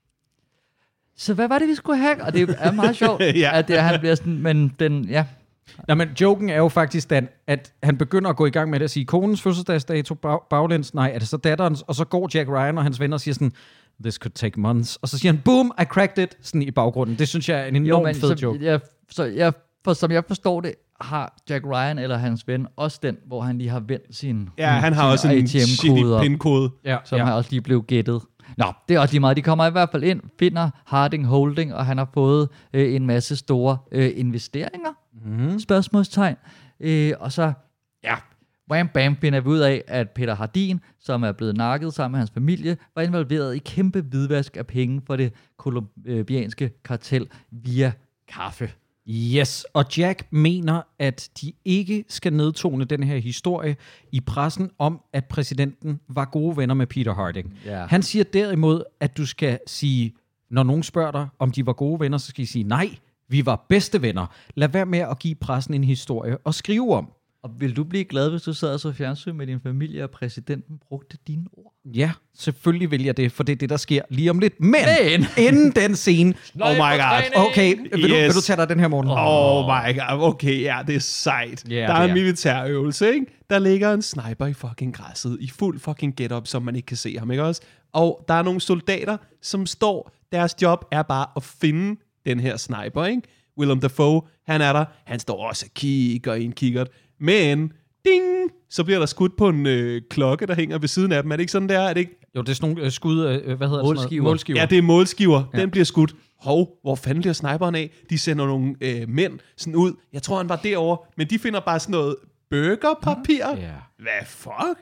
så hvad var det, vi skulle hacke? Og det er meget sjovt, at han bliver sådan, men den, Nå, men joken er jo faktisk den, at han begynder at gå i gang med det at sige, konens fødselsdagsdato baglæns, nej, er det så datterens? Og så går Jack Ryan og hans venner og siger sådan, this could take months. Og så siger han, boom, I cracked it, sådan i baggrunden. Det synes jeg er en enormt fed joke. Som jeg forstår det, har Jack Ryan eller hans ven også den, hvor han lige har vendt sin han har også en shitty pin-kode, som han også lige blev gættet. Nå, det er også lige meget. De kommer i hvert fald ind, finder Harding Holding, og han har fået en masse store investeringer. Spørgsmålstegn. Og så, wham bam, finder vi ud af, at Peter Hardin, som er blevet nakket sammen med hans familie, var involveret i kæmpe hvidvask af penge for det kolumbianske kartel via kaffe. Yes, og Jack mener, at de ikke skal nedtone den her historie i pressen om, at præsidenten var gode venner med Peter Harding. Yeah. Han siger derimod, at du skal sige, når nogen spørger dig, om de var gode venner, så skal I sige, nej, vi var bedste venner. Lad være med at give pressen en historie og skrive om. Og vil du blive glad, hvis du sad og så fjernsyn med din familie, og præsidenten brugte dine ord? Ja, selvfølgelig vil jeg det, for det er det, der sker lige om lidt. Men inden den scene... Oh my god. Okay, vil du tage dig den her, Morten? Oh my god, okay, det er sejt. Yeah, der er en militærøvelse, ikke? Der ligger en sniper i fucking græsset, i fuld fucking get-up, som man ikke kan se ham, ikke også? Og der er nogle soldater, som står... Deres job er bare at finde den her sniper, ikke? Willem Dafoe, han er der. Han står også og kigger i en kikkert. Men, ding, så bliver der skudt på en klokke, der hænger ved siden af dem. Er det ikke sådan, der? Er det ikke? Jo, det er sådan nogle skud, hvad hedder det? Målskiver. Ja, det er målskiver. Ja. Den bliver skudt. Hvor fanden bliver sniperen af? De sender nogle mænd sådan ud. Jeg tror, han var derovre. Men de finder bare sådan noget burgerpapir. Ja. Hvad fuck?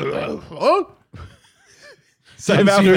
Så i hvert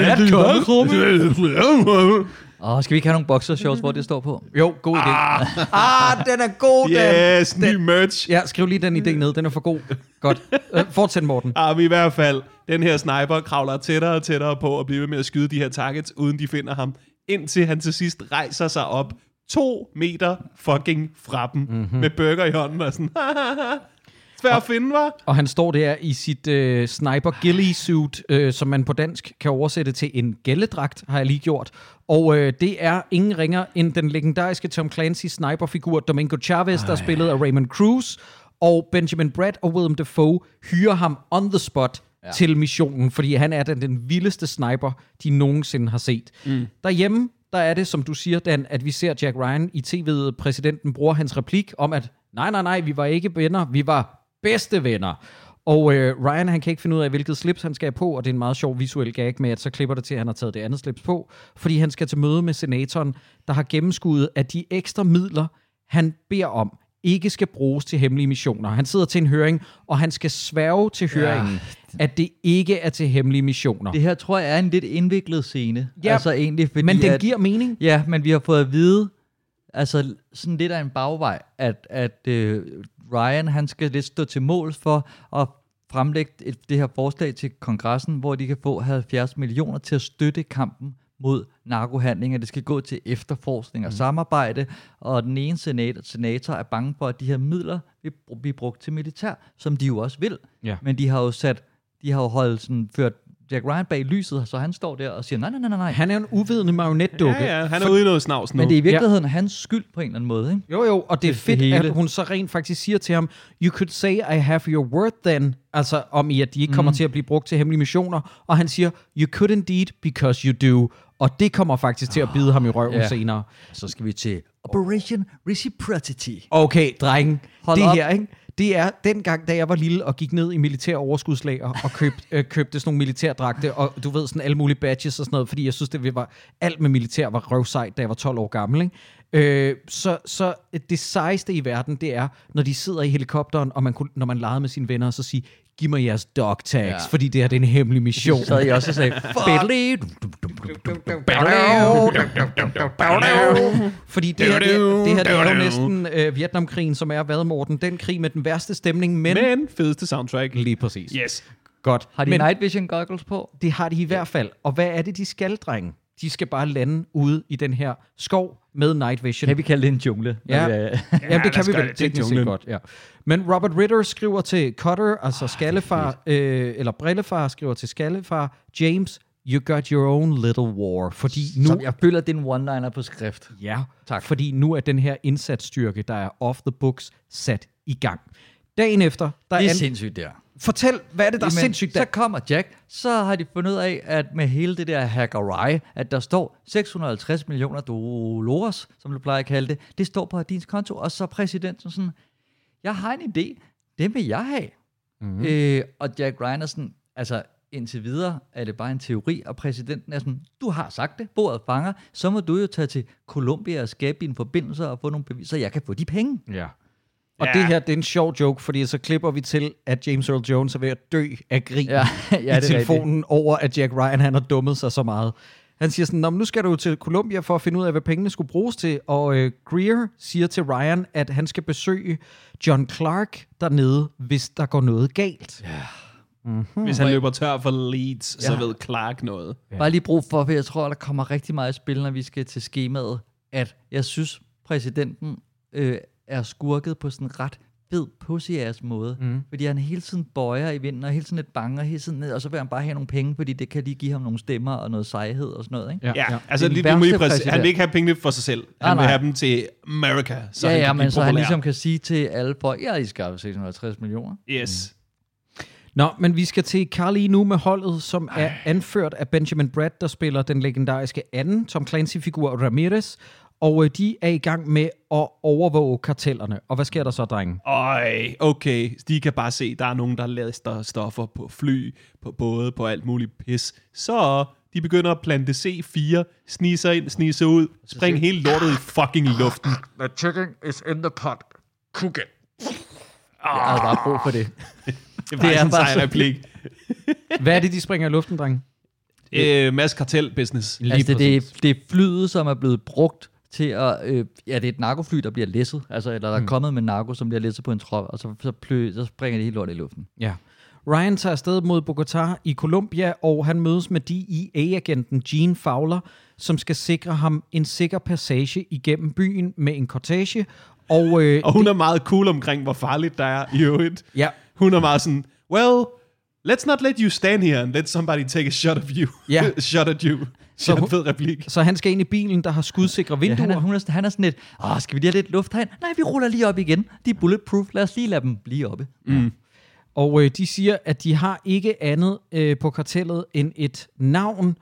fald skal vi ikke have nogle boxershorts, hvor det står på? Jo, god idé. Den er god, den. Yes, ny merch. Ja, skriv lige den idé ned. Den er for god. Godt. Fortsæt, Morten. Men i hvert fald, den her sniper kravler tættere og tættere på at blive ved med at skyde de her targets, uden de finder ham, indtil han til sidst rejser sig op 2 meter fucking fra dem, med burger i hånden og sådan, svær at finde, hva'? Og han står der i sit sniper ghillie suit, som man på dansk kan oversætte til en gælledragt, har jeg lige gjort. Og det er ingen ringer end den legendariske Tom Clancy sniperfigur Domingo Chavez, der er spillet af Raymond Cruz. Og Benjamin Bratt og Willem Dafoe hyrer ham on the spot til missionen, fordi han er den vildeste sniper, de nogensinde har set. Derhjemme, der er det, som du siger, Dan, at vi ser Jack Ryan i tv'et, præsidenten bruger hans replik om, at nej, vi var ikke venner, vi var bedste venner. Og Ryan, han kan ikke finde ud af, hvilket slips han skal have på, og det er en meget sjov visuel gag med, at så klipper det til, at han har taget det andet slips på, fordi han skal til møde med senatoren, der har gennemskuddet, at de ekstra midler, han beder om, ikke skal bruges til hemmelige missioner. Han sidder til en høring, og han skal sværge til høringen, at det ikke er til hemmelige missioner. Det her tror jeg er en lidt indviklet scene. Ja, altså egentlig, fordi men den giver mening. Ja, men vi har fået at vide, altså sådan lidt af en bagvej, at Ryan, han skal lidt stå til mål for at fremlægge det her forslag til kongressen, hvor de kan få 70 millioner til at støtte kampen mod narkohandling, og det skal gå til efterforskning og samarbejde, og den ene senator er bange for, at de her midler vil blive brugt til militær, som de jo også vil. Ja. Men de har jo holdt sådan, ført Jack Ryan bag lyset, så han står der og siger, nej. Han er en uvidende marionetdukke. Ja, han er ude i noget snavs nu. Men det er i virkeligheden hans skyld på en eller anden måde, ikke? Jo, og det er fedt, at hun så rent faktisk siger til ham, you could say I have your word then, altså om i, at de ikke kommer til at blive brugt til hemmelige missioner, og han siger, you could indeed, because you do, og det kommer faktisk til at bide ham i røven senere. Så skal vi til Operation Reciprocity. Okay, drenge, her, ikke? Det er dengang, da jeg var lille og gik ned i militære overskudslager og købte sådan nogle militærdragte, og du ved, sådan alle mulige badges og sådan noget, fordi jeg synes, det var alt med militær var røvsejt, da jeg var 12 år gammel, ikke? Så det sejeste i verden, det er, når de sidder i helikopteren, og når man legede med sine venner, og så siger, giv mig jeres dog tags, fordi det er en hemmelig mission. Så jeg også sagde, fordi det her det er jo næsten Vietnamkrigen, som er hvad, Morten? Den krig med den værste stemning, men fedeste soundtrack. Lige præcis. Yes. Godt. Har de night vision goggles på? Det har de i hvert fald. Og hvad er det, de skal, drenge? De skal bare lande ude i den her skov med night vision. Kan vi kalde det en jungle? Ja, jamen, det kan vi vel teknisk set godt. Ja. Men Robert Ritter skriver til Cutter, altså skallefar, eller brillefar skriver til skallefar, James, you got your own little war. Fordi nu, som jeg føler, det er en one-liner på skrift. Ja, tak. Fordi nu er den her indsatsstyrke, der er off the books, sat i gang. Dagen efter... Det er sindssygt der. Fortæl, hvad er det, der er sindssygt der? Så kommer Jack, så har de fundet ud af, at med hele det der hackeri, at der står 650 millioner dollars, som du plejer at kalde det, det står på din konto, og så præsidenten sådan, jeg har en idé, det vil jeg have. Og Jack Ryan er sådan, altså indtil videre er det bare en teori, og præsidenten er sådan, du har sagt det, bordet fanger, så må du jo tage til Colombia og skabe dine forbindelser og få nogle beviser, så jeg kan få de penge. Ja. Og det her, det er en sjov joke, fordi så klipper vi til, at James Earl Jones er ved at dø af grin i telefonen over, at Jack Ryan han har dummet sig så meget. Han siger sådan, nu skal du til Colombia for at finde ud af, hvad pengene skulle bruges til, og Greer siger til Ryan, at han skal besøge John Clark dernede, hvis der går noget galt. Hvis han løber tør for leads, så ved Clark noget. Bare lige brug for jeg tror, der kommer rigtig meget i spil, når vi skal til skemaet, at jeg synes, præsidenten er skurket på sådan en ret fed pussy-ass måde. Fordi han hele tiden bøjer i vinden, og hele tiden lidt bange, og hele tiden ned, og så vil han bare have nogle penge, fordi det kan lige give ham nogle stemmer og noget sejhed og sådan noget. Ikke? Ja. Altså han vil ikke have pengene for sig selv. Han vil have dem til America. Så han kan men så han ligesom kan sige til alle folk, I skal have 650 millioner. Yes. Nå, men vi skal til Carly nu med holdet, som er anført af Benjamin Bratt, der spiller den legendariske anden Tom Clancy-figur Ramirez, og de er i gang med at overvåge kartellerne. Og hvad sker der så, drenge? Okay. De kan bare se, der er nogen, der laster stoffer på fly, på både, på alt muligt pis. Så de begynder at plante C4, sniser ind, sniser ud, springe hele lortet i fucking luften. The chicken is in the pot. Cook it. Jeg har bare brug for det. Det er en sej replik. Hvad er det, de springer i luften, drenge? Masse kartel-business. Altså, det er flyet, som er blevet brugt til at... det er et narkofly, der bliver læsset. Altså, eller der er kommet med narko, som bliver læsset på en trop, og så springer det hele lortet i luften. Ja. Ryan tager afsted mod Bogotá i Colombia, og han mødes med DEA-agenten Gene Fowler, som skal sikre ham en sikker passage igennem byen med en cortege. Og hun er meget cool omkring, hvor farligt der er i øvrigt. Ja. Hun er meget sådan, well, let's not let you stand here and let somebody take a shot of you. Yeah. Shot at you. Så han skal ind i bilen, der har skudsikre vinduer. Ja, han er sådan lidt, skal vi lige have lidt luft herinde? Nej, vi ruller lige op igen. De er bulletproof. Lad os lige lade dem blive oppe. Mm. Og de siger, at de har ikke andet på kartellet end et navn,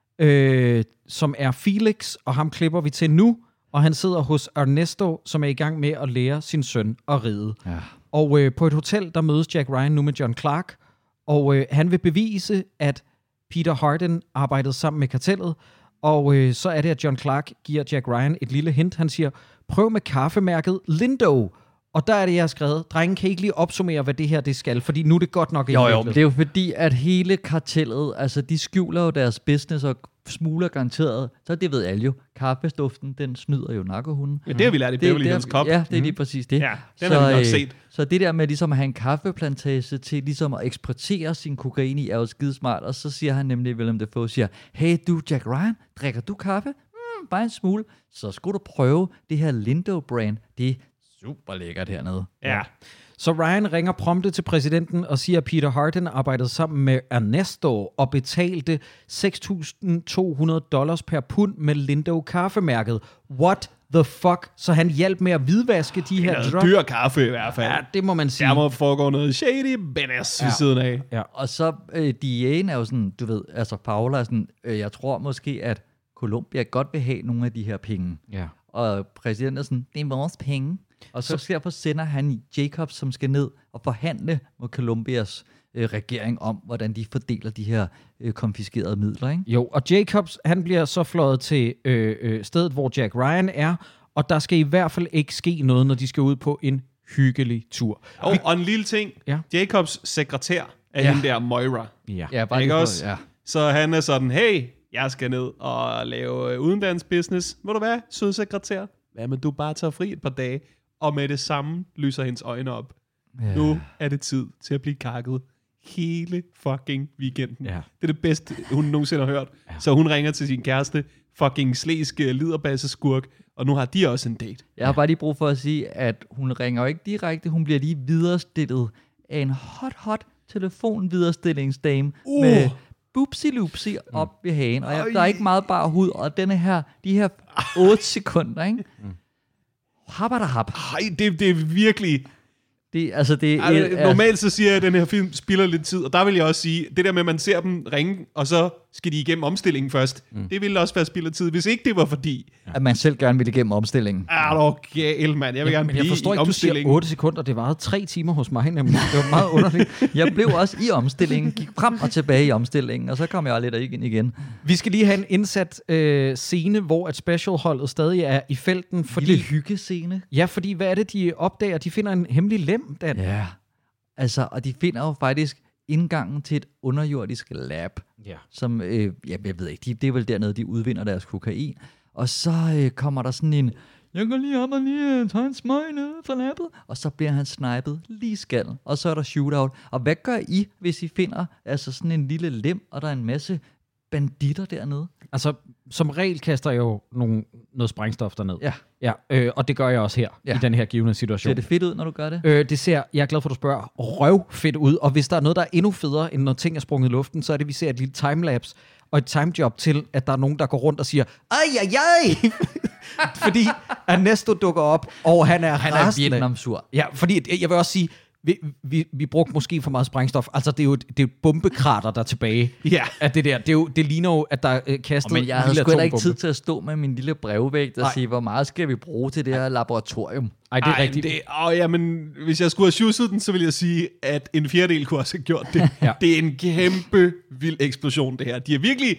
som er Felix, og ham klipper vi til nu. Og han sidder hos Ernesto, som er i gang med at lære sin søn at ride. Ja. Og på et hotel, der mødes Jack Ryan nu med John Clark, og han vil bevise, at Peter Harden arbejdede sammen med kartellet, og så er det, at John Clark giver Jack Ryan et lille hint. Han siger, prøv med kaffemærket Lindo. Og der er det, jeg har skrevet, drengen kan ikke lige opsummere, hvad det her det skal, fordi nu er det godt nok Jo, det er jo fordi, at hele kartellet, altså de skjuler jo deres business og smugler garanteret, så det ved alle jo. Kaffestuften, den snyder jo narkohunden. Ja, det har vi lært i Beverly Hills Cop. Ja, det er lige præcis det. Ja, den har vi nok set. Så det der med ligesom at have en kaffeplantage til ligesom at eksportere sin kokain i, er jo skidesmart. Og så siger han nemlig, Willem Dafoe siger, hey du Jack Ryan, drikker du kaffe? Bare en smule. Så skulle du prøve det her Lindo-brand. Det er super lækkert hernede. Ja. Så Ryan ringer prompte til præsidenten og siger, at Peter Harden arbejdede sammen med Ernesto og betalte $6,200 per pund med Lindo kaffemærket. What the fuck? Så han hjalp med at hvidvaske de her drugs. Dyr kaffe i hvert fald. Ja, det må man sige. Der må foregå noget shady business ved siden af. Ja. Og så DA'en er jo sådan, du ved, altså Paula er sådan, jeg tror måske, at Colombia godt vil have nogle af de her penge. Ja. Og præsidenten er sådan, det er vores penge. Og så derfor sender han Jacobs, som skal ned og forhandle med Colombias regering om, hvordan de fordeler de her konfiskerede midler, ikke? Jo, og Jacobs, han bliver så fløjet til stedet, hvor Jack Ryan er, og der skal i hvert fald ikke ske noget, når de skal ud på en hyggelig tur. Og en lille ting. Ja. Jacobs sekretær er hende der Moira. Ja, bare ikke også? Ja. Så han er sådan, hey, jeg skal ned og lave udenlands business. Ved du hvad, sød sekretær? Hvad med du bare tager fri et par dage? Og med det samme lyser hendes øjne op. Ja. Nu er det tid til at blive kakket hele fucking weekenden. Ja. Det er det bedste, hun nogensinde har hørt. Ja. Så hun ringer til sin kæreste, fucking slæske liderbasseskurk, og nu har de også en date. Jeg har bare lige brug for at sige, at hun ringer jo ikke direkte, hun bliver lige viderestillet af en hot telefonviderestillingsdame med boopsie-loopsie op ved hagen. Og der er ikke meget bare hud, og de her 8 sekunder, ikke? Habba-da-hab. Ej, det er virkelig... Normalt så siger jeg, at den her film spilder lidt tid, og der vil jeg også sige, det der med, at man ser dem ringe, og så skal de igennem omstillingen først, det ville også være spild af tid, hvis ikke det var fordi... At man selv gerne ville igennem omstillingen. Okay, mand. Jeg vil gerne blive i omstillingen. Jeg forstår ikke, du siger 8 sekunder, det varede 3 timer hos mig, nemlig. Det var meget underligt. Jeg blev også i omstillingen, gik frem og tilbage i omstillingen, og så kom jeg lidt ind igen. Vi skal lige have en indsat scene, hvor et specialholdet stadig er i felten. Fordi, lille hyggescene. Ja, fordi hvad er det, de opdager? De finder en hemmelig lem. Ja, altså, og de finder jo faktisk indgangen til et underjordisk lab, som, jeg ved ikke, det er vel dernede, de udvinder deres kokain, og så kommer der sådan en, jeg går lige op og lige tager en smøg ned fra labbet, og så bliver han snipet lige skallen, og så er der shootout. Og hvad gør I, hvis I finder altså sådan en lille lem, og der er en masse banditter dernede? Altså, som regel kaster jeg jo noget sprængstof derned. Ja. Og det gør jeg også her, i den her givende situation. Ser det fedt ud, når du gør det? Det ser, jeg er glad for, at du spørger, røvfedt ud. Og hvis der er noget, der er endnu federe, end når ting er sprunget i luften, så er det, vi ser et lille timelapse og et timejob til, at der er nogen, der går rundt og siger, ej. Fordi Ernesto dukker op, og han er Vietnam-sur. Ja, fordi jeg vil også sige, vi brugte måske for meget sprængstof. Altså, det er jo et bombekrater, der er tilbage. Ja. At det der. Det ligner jo, at der er kastet... Men jeg havde sgu da ikke tid til at stå med min lille brevvægt og sige, hvor meget skal vi bruge til det her laboratorium? Ej, det er rigtigt. Men hvis jeg skulle have sjusset den, så ville jeg sige, at en fjerdedel kunne også have gjort det. Det er en kæmpe vild eksplosion, det her. De har virkelig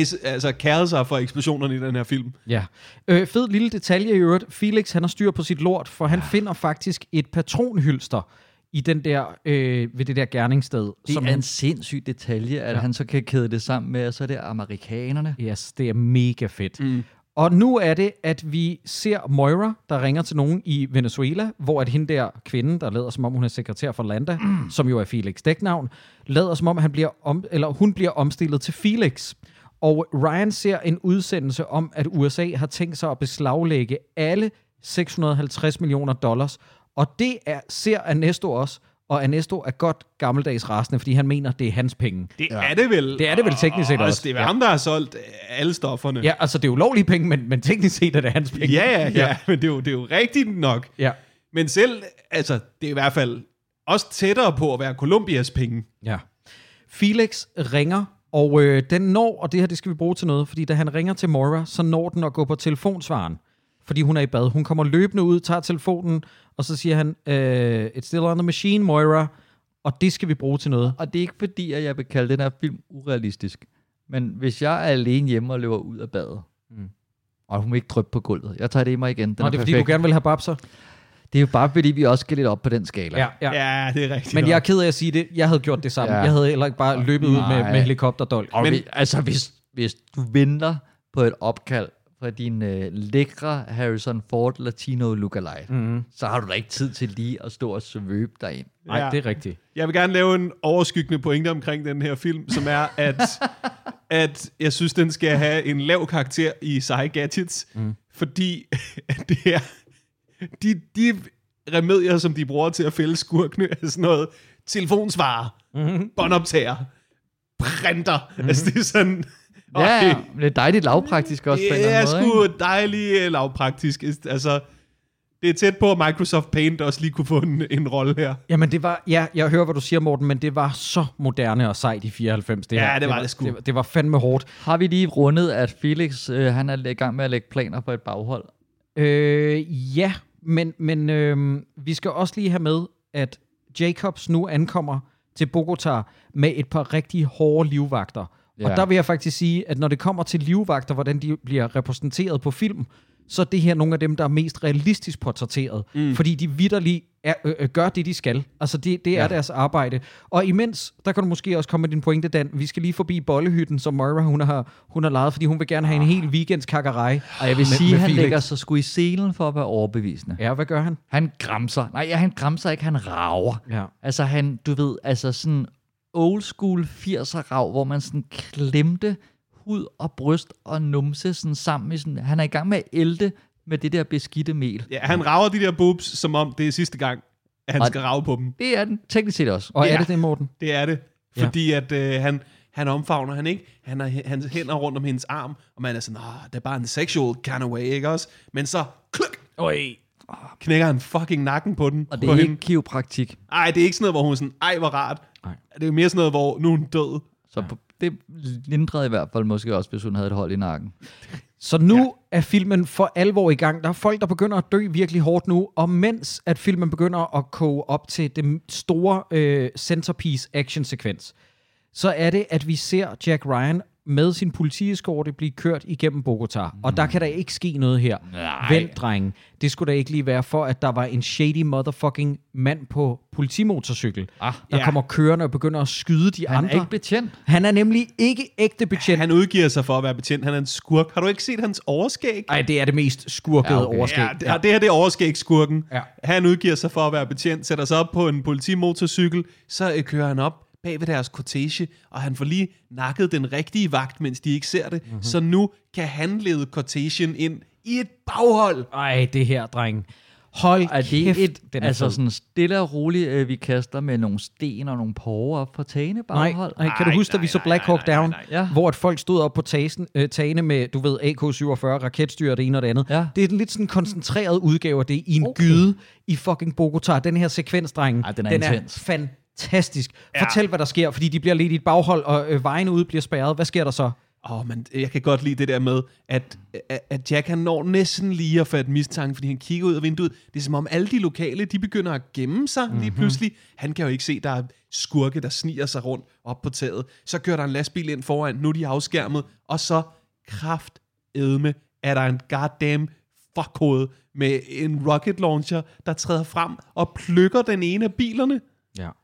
kæret sig for eksplosionerne i den her film. Ja. Fed lille detalje i øvrigt. Felix, han har styr på sit lort, for han finder faktisk et patronhylster i den der, ved det der gerningssted. Det er en sindssyg detalje, at han så kan kæde det sammen med, og så er det amerikanerne. Yes, det er mega fedt. Og nu er det, at vi ser Moira, der ringer til nogen i Venezuela, hvor at hende der kvinde, der lader som om hun er sekretær for Landa, som jo er Felix dæknavn, lader som om hun bliver omstillet til Felix. Og Ryan ser en udsendelse om, at USA har tænkt sig at beslaglægge alle $650 million, og det ser Ernesto også, og Ernesto er godt gammeldags rasende, fordi han mener, det er hans penge. Det er det vel. Det er det vel teknisk set også. Det er ham, der har solgt alle stofferne. Ja, altså det er ulovlige penge, men teknisk set er det hans penge. Ja, men det er jo rigtigt nok. Ja. Men selv, altså, det er i hvert fald også tættere på at være Colombias penge. Ja. Felix ringer, og den når, og det her, det skal vi bruge til noget, fordi da han ringer til Moira, så når den at gå på telefonsvaren, fordi hun er i bad. Hun kommer løbende ud, tager telefonen, og så siger han, it's still on the machine, Moira, og det skal vi bruge til noget. Og det er ikke fordi, at jeg vil kalde den her film urealistisk, men hvis jeg er alene hjemme og løber ud af badet, og hun må ikke dryppe på gulvet, jeg tager det i mig igen. Det er fordi, du gerne vil have babser? Det er jo bare fordi, vi også skal lidt op på den skala. Ja, det er rigtigt. Men jeg er ked af at sige det. Jeg havde gjort det samme. Jeg havde heller ikke bare løbet ud med helikopterdolk. Men altså, hvis du venter på et opkald fra din lækre Harrison Ford Latino lookalike, så har du da ikke tid til lige at stå og svøbe dig ind. Nej, det er rigtigt. Jeg vil gerne lave en overskyggende pointe omkring den her film, som er, at jeg synes, den skal have en lav karakter i seje gadgets, fordi det er de remedier, som de bruger til at fælde skurkene, er sådan noget telefonsvarer, båndoptager, printer. Altså det er sådan... Ja, det er dejligt lavpraktisk også på en eller anden måde. Det er sgu dejligt lavpraktisk. Altså, det er tæt på, at Microsoft Paint også lige kunne få en rolle her. Jamen det var, jeg hører, hvad du siger, Morten, men det var så moderne og sejt i 94. Det var det sgu. Det var fandme hårdt. Har vi lige rundet, at Felix, han er i gang med at lægge planer på et baghold? Ja, men vi skal også lige have med, at Jacobs nu ankommer til Bogota med et par rigtig hårde livvagter. Og der vil jeg faktisk sige, at når det kommer til livvagter, hvordan de bliver repræsenteret på film, så er det her nogle af dem, der er mest realistisk portrætteret. Fordi de vitterligt gør det, de skal. Altså det er deres arbejde. Og imens, der kan du måske også komme med din pointe, Dan. Vi skal lige forbi bollehytten, som Moira hun har lejet, fordi hun vil gerne have en hel weekends kakkerej. Og jeg vil sige, at han lægger sig sgu i selen for at være overbevisende. Ja, hvad gør han? Han gramser. Nej, han gramser ikke, han rager. Ja. Altså han, du ved, altså sådan old school 80'er rav, hvor man sådan klemte hud og bryst og numse sådan sammen. Sådan, han er i gang med at ælte med det der beskidte mel. Ja, han rager de der boobs, som om det er sidste gang, at han skal rage på dem. Det er den teknisk set også. Og er det, Morten? Det er det. Fordi at han omfavner han ikke. Han har hans hænder rundt om hendes arm, og man er sådan, det er bare en sexual kind of way, ikke også? Men så, knækker han fucking nakken på den. Og det er ikke kiropraktik. Ej, det er ikke sådan noget, hvor hun er sådan, hvor rart. Nej. Det er mere sådan noget, hvor nu er hun død. Så det lindrede i hvert fald måske også, hvis hun havde et hold i nakken. Så nu er filmen for alvor i gang. Der er folk, der begynder at dø virkelig hårdt nu, og mens at filmen begynder at koge op til det store centerpiece action-sekvens, så er det, at vi ser Jack Ryan med sin politieskorte blive kørt igennem Bogota. Og der kan der ikke ske noget her. Vent, drenge. Det skulle da ikke lige være for, at der var en shady motherfucking mand på politimotorcykel, der kommer kørende og begynder at skyde de andre. Han er ikke betjent. Han er nemlig ikke ægte betjent. Han udgiver sig for at være betjent. Han er en skurk. Har du ikke set hans overskæg? Nej, det er det mest skurkede overskæg. Ja, det her det er overskæg-skurken. Ja. Han udgiver sig for at være betjent, sætter sig op på en politimotorcykel, så kører han op bag ved deres cortege, og han får lige nakket den rigtige vagt, mens de ikke ser det. Så nu kan han lede cortegen ind i et baghold. Ej, det her, dreng. Hold kæft. Altså sådan stille og roligt, vi kaster med nogle sten og nogle porre op på tagene baghold. Nej, kan du huske, at vi så Black Hawk Down, hvor at folk stod op på tagene med, du ved, AK-47, raketstyr og det ene og det andet. Ja. Det er en lidt sådan koncentreret udgave af det i en gyde i fucking Bogota. Den her sekvens, dreng, den er fantastisk. Fortæl, hvad der sker, fordi de bliver lidt i et baghold, og vejene ud bliver spærret. Hvad sker der så? Men jeg kan godt lide det der med, at Jack han når næsten lige at fatte mistanke, fordi han kigger ud af vinduet. Det er som om alle de lokale, de begynder at gemme sig lige pludselig. Han kan jo ikke se, der er skurke, der sniger sig rundt op på taget. Så kører der en lastbil ind foran, nu er de afskærmet, og så kraftedme er der en goddamn fuckhoved med en rocket launcher, der træder frem og plukker den ene af bilerne. Ja.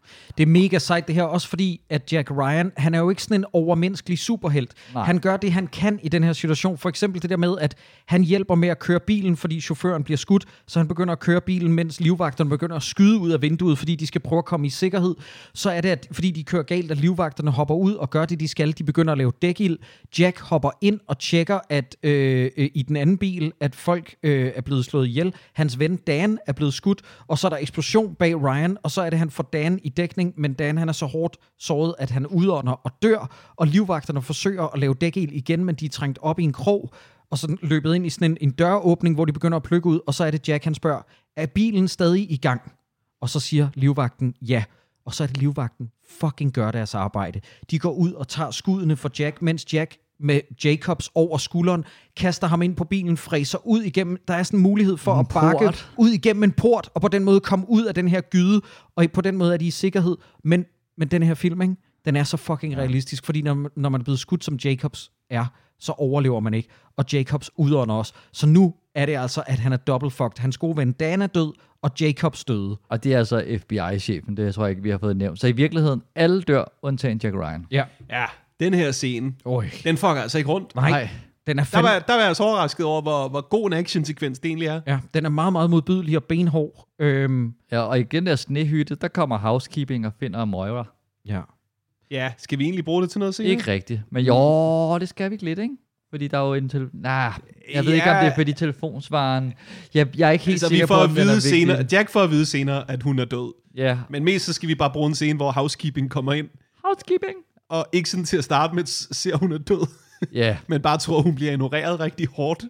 Det er mega sejt det her, også fordi, at Jack Ryan, han er jo ikke sådan en overmenneskelig superhelt. Nej. Han gør det, han kan i den her situation. For eksempel det der med, at han hjælper med at køre bilen, fordi chaufføren bliver skudt, så han begynder at køre bilen, mens livvagterne begynder at skyde ud af vinduet, fordi de skal prøve at komme i sikkerhed. Så er det, at fordi de kører galt, at livvagterne hopper ud og gør det, de skal. De begynder at lave dækild. Jack hopper ind og tjekker, at i den anden bil, at folk er blevet slået ihjel. Hans ven Dan er blevet skudt, og så er der eksplosion bag Ryan, og så er det, han får Dan i dækning, men Dan han er så hårdt såret, at han udånder og dør, og livvagterne forsøger at lave dækild igen, men de er trængt op i en krog, og så løbet ind i sådan en døråbning, hvor de begynder at plukke ud, og så er det Jack, han spørger, er bilen stadig i gang? Og så siger livvagten ja, og så er det livvagten fucking gør deres arbejde. De går ud og tager skuddene for Jack, mens Jack med Jacobs over skulderen, kaster ham ind på bilen, fræser ud igennem. Der er sådan en mulighed for at bakke ud igennem en port, og på den måde komme ud af den her gyde, og på den måde er de i sikkerhed. Men den her film, ikke? Den er så fucking realistisk, fordi når man er blevet skudt, som Jacobs er, så overlever man ikke. Og Jacobs udånder også. Så nu er det altså, at han er double fucked. Hans gode ven Dan er død, og Jacobs døde. Og det er altså FBI-chefen, det tror jeg ikke, vi har fået nævnt. Så i virkeligheden, alle dør, undtagen Jack Ryan. Ja. Den her scene, den fucker altså ikke rundt. Nej. Den er der var jeg så overrasket over, hvor god en actionsekvens det egentlig er. Ja, den er meget, meget modbydelig og benhård. Ja, og igen der snehytte, der kommer housekeeping og finder Moira. Ja. Ja, skal vi egentlig bruge det til noget senere? Ikke rigtigt. Men jo, det skal vi lidt, ikke? Fordi der er jo en jeg ved ikke, om det er fordi telefonsvaren. Jeg er ikke helt sikker på, om den er vigtig. Jack får at vide senere, at hun er død. Ja. Men mest så skal vi bare bruge en scene, hvor housekeeping kommer ind. Housekeeping? Og ikke sådan til at starte med, ser hun er død. Ja. Men bare tror, hun bliver ignoreret rigtig hårdt.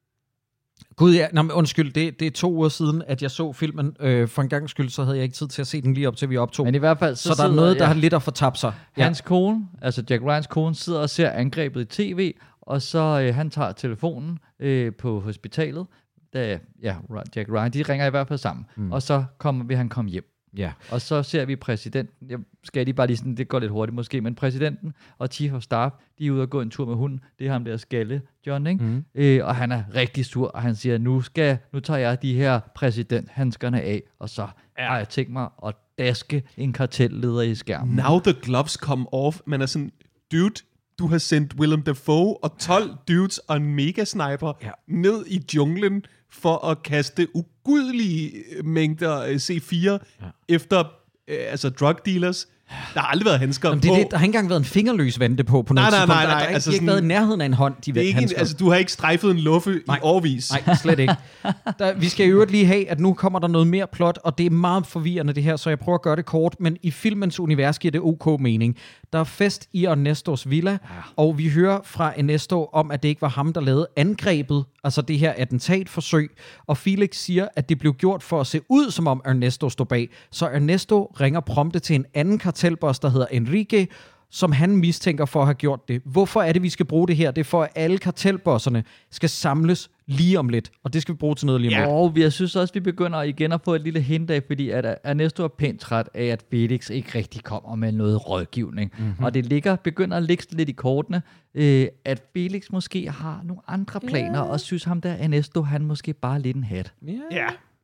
Gud, ja. Nå, men undskyld, det er 2 uger siden, at jeg så filmen. For en gang skyld, så havde jeg ikke tid til at se den lige op til vi optog. Men i hvert fald, så der er noget, der har lidt at fortabe sig. Hans kone, altså Jack Ryans kone, sidder og ser angrebet i tv, og så han tager telefonen på hospitalet. Jack Ryan, de ringer i hvert fald sammen. Og så vil han komme hjem. Ja. Og så ser vi præsidenten, jeg skal lige bare lige sådan, det går lidt hurtigt måske, men præsidenten og chief of staff, de er ude og gå en tur med hunden. Det er ham der Skalle, John, ikke? Og han er rigtig sur, og han siger, nu tager jeg de her præsidenthandskerne af, og så har jeg tænkt mig at daske en kartelleder i skærmen. Now the gloves come off. Man er sådan, dude, du har sendt Willem Dafoe og 12 dudes og en megasniper ned i junglen for at kaste ugudelige mængder C4 efter drug dealers. Der har aldrig været handsker på. Der har ikke engang været en fingerløs vante på noget tidspunkt. Nej. Der har ikke været i nærheden af en hånd, de handsker. Du har ikke strejfet en luffe i årvis. Nej, slet ikke. Vi skal i øvrigt lige have, at nu kommer der noget mere plot, og det er meget forvirrende det her, så jeg prøver at gøre det kort, men i filmens univers giver det ok mening. Der er fest i Ernestos villa, og vi hører fra Ernesto om, at det ikke var ham, der lavede angrebet, altså det her attentatforsøg, og Felix siger, at det blev gjort for at se ud, som om Ernesto stod bag. Så Ernesto ringer prompte til en anden kartelboss, der hedder Enrique, som han mistænker for at have gjort det. Hvorfor er det, vi skal bruge det her? Det er for, at alle kartelbosserne skal samles lige om lidt, og det skal vi bruge til noget lige om lidt. Og jeg synes også, vi begynder igen at få et lille hint af, fordi at Ernesto er pænt træt af, at Felix ikke rigtig kommer med noget rådgivning. Og det begynder at ligge lidt i kortene, at Felix måske har nogle andre planer, og synes ham der Ernesto, han måske bare lidt en hat. Ja.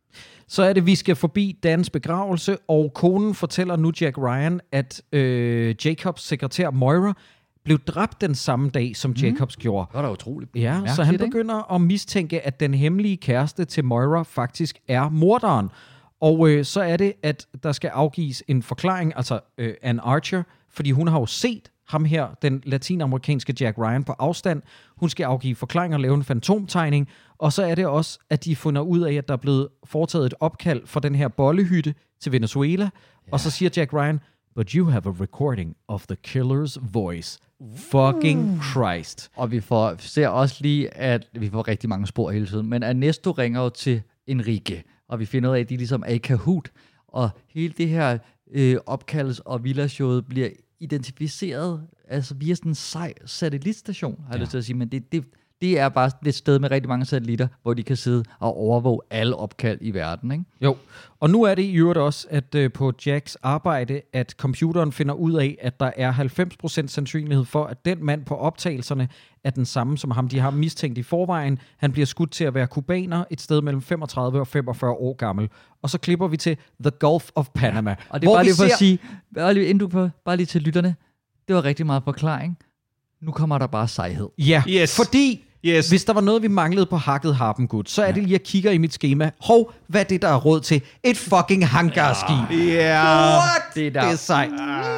Så er det, vi skal forbi Dans begravelse, og konen fortæller nu Jack Ryan, at Jacobs sekretær Moira blev dræbt den samme dag, som Jacobs gjorde. Det var da utroligt. Ja, så han begynder at mistænke, at den hemmelige kæreste til Moira faktisk er morderen. Og så er det, at der skal afgives en forklaring, altså Ann Archer, fordi hun har jo set ham her, den latinamerikanske Jack Ryan, på afstand. Hun skal afgive forklaring og lave en fantomtegning. Og så er det også, at de finder ud af, at der er blevet foretaget et opkald for den her bollehytte til Venezuela. Yeah. Og så siger Jack Ryan, but you have a recording of the killer's voice. Fucking Christ. Og vi ser også lige, at vi får rigtig mange spor hele tiden. Men Ernesto ringer jo til Enrique, og vi finder ud af, at de ligesom er i kahoot. Og hele det her opkaldes og villa-showet bliver identificeret altså via sådan en sej satellitstation, har jeg lyst til at sige, men det det er bare et sted med rigtig mange satellitter, hvor de kan sidde og overvåge alle opkald i verden, ikke? Jo, og nu er det i øvrigt også, at på Jacks arbejde, at computeren finder ud af, at der er 90% sandsynlighed for, at den mand på optagelserne er den samme som ham, de har mistænkt i forvejen. Han bliver skudt til at være kubaner, et sted mellem 35 og 45 år gammel. Og så klipper vi til The Gulf of Panama. Ja. Og det er bare lige for at sige, bare lige til lytterne, det var rigtig meget forklaring. Nu kommer der bare sejhed. Ja, fordi hvis der var noget, vi manglede på Hakket Harpengud, så er det lige at kigge i mit schema. Hov, hvad er det, der er råd til? Et fucking hangarskib. What? Det er sejt.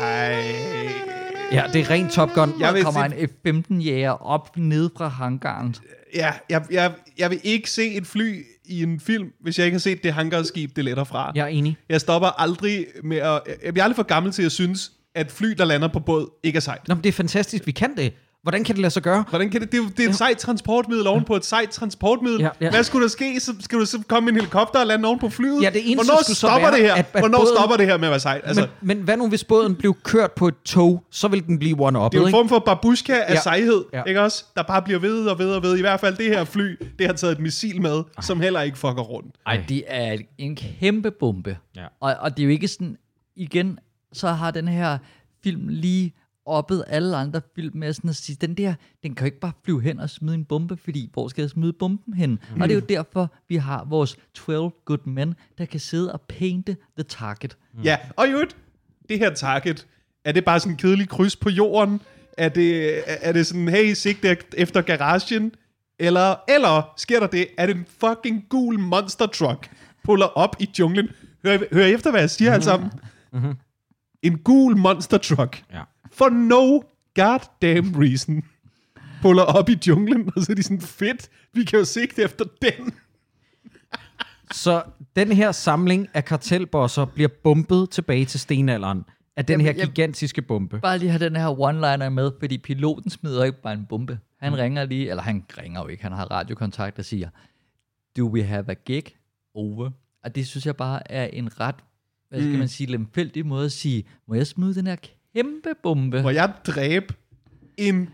Ja, det er rent Top Gun. Der kommer en F-15-jæger op ned fra hangaren. Ja, jeg vil ikke se et fly i en film, hvis jeg ikke har set det hangarskib, det letter fra. Jeg er enig. Jeg stopper aldrig med at... Jeg bliver aldrig for gammel til at synes, at fly, der lander på båd, ikke er sejt. Nå, men det er fantastisk, vi kan det. Hvordan kan det lade sig gøre? Hvordan kan det? Det er et sejt transportmiddel ovenpå et sejt transportmiddel. Ja. Hvad skulle der ske? Skal du så komme en helikopter og lande oven på flyet? Ja, det eneste Hvornår stopper det her? Hvornår stopper det her med at være sejt? Altså, men hvad nu, hvis båden blev kørt på et tog, så vil den blive one-uppet, det er jo en form for babushka af sejhed, ikke også? Der bare bliver ved og ved og ved. I hvert fald det her fly, det har taget et missil med, som heller ikke fucker rundt. Ej, det er en kæmpe bombe. Ja. Og det er jo ikke sådan... Igen, så har den her film lige oppet alle andre film med sådan at sige, den kan jo ikke bare flyve hen og smide en bombe, fordi hvor skal jeg smide bomben hen? Og det er jo derfor, vi har vores 12 good men, der kan sidde og painte the target. Ja, og jo det her target, er det bare sådan en kedelig kryds på jorden? Er det sådan, hey, sigte efter garagen? Eller sker der det, at en fucking gul monster truck puller op i junglen? Hør efter, hvad jeg siger alle sammen. En gul monster truck. Ja. For no goddamn reason puller op i junglen, og så er de sådan, fedt, vi kan jo sigte efter den. Så den her samling af kartelbosser bliver bumpet tilbage til stenalderen af den her gigantiske bombe. Bare lige have den her one-liner med, fordi piloten smider ikke bare en bombe. Han ringer lige, eller han ringer jo ikke, han har radiokontakt og siger, do we have a gig? Over. Og det synes jeg bare er en ret, hvad skal man sige, lemfældig måde at sige, må jeg smide den her kæmpe bombe? Må jeg dræbe et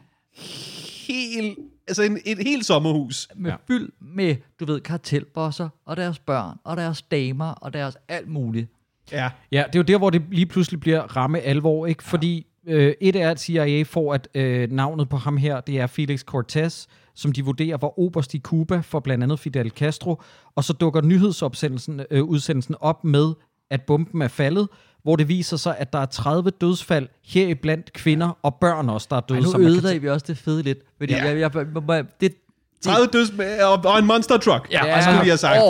helt sommerhus? Med fyld med, du ved, kartelbosser, og deres børn, og deres damer, og deres alt muligt. Ja, det er jo der, hvor det lige pludselig bliver ramme alvor, ikke? Fordi et er, at CIA får, at navnet på ham her, det er Felix Cortez, som de vurderer var oberst i Cuba for blandt andet Fidel Castro, og så dukker udsendelsen op med, at bomben er faldet, hvor det viser sig, at der er 30 dødsfald, heriblandt kvinder og børn også, der er døde. Nu ødelagde vi også det fede lidt, fordi 30 dødsfald og en monster truck, skulle vi have sagt.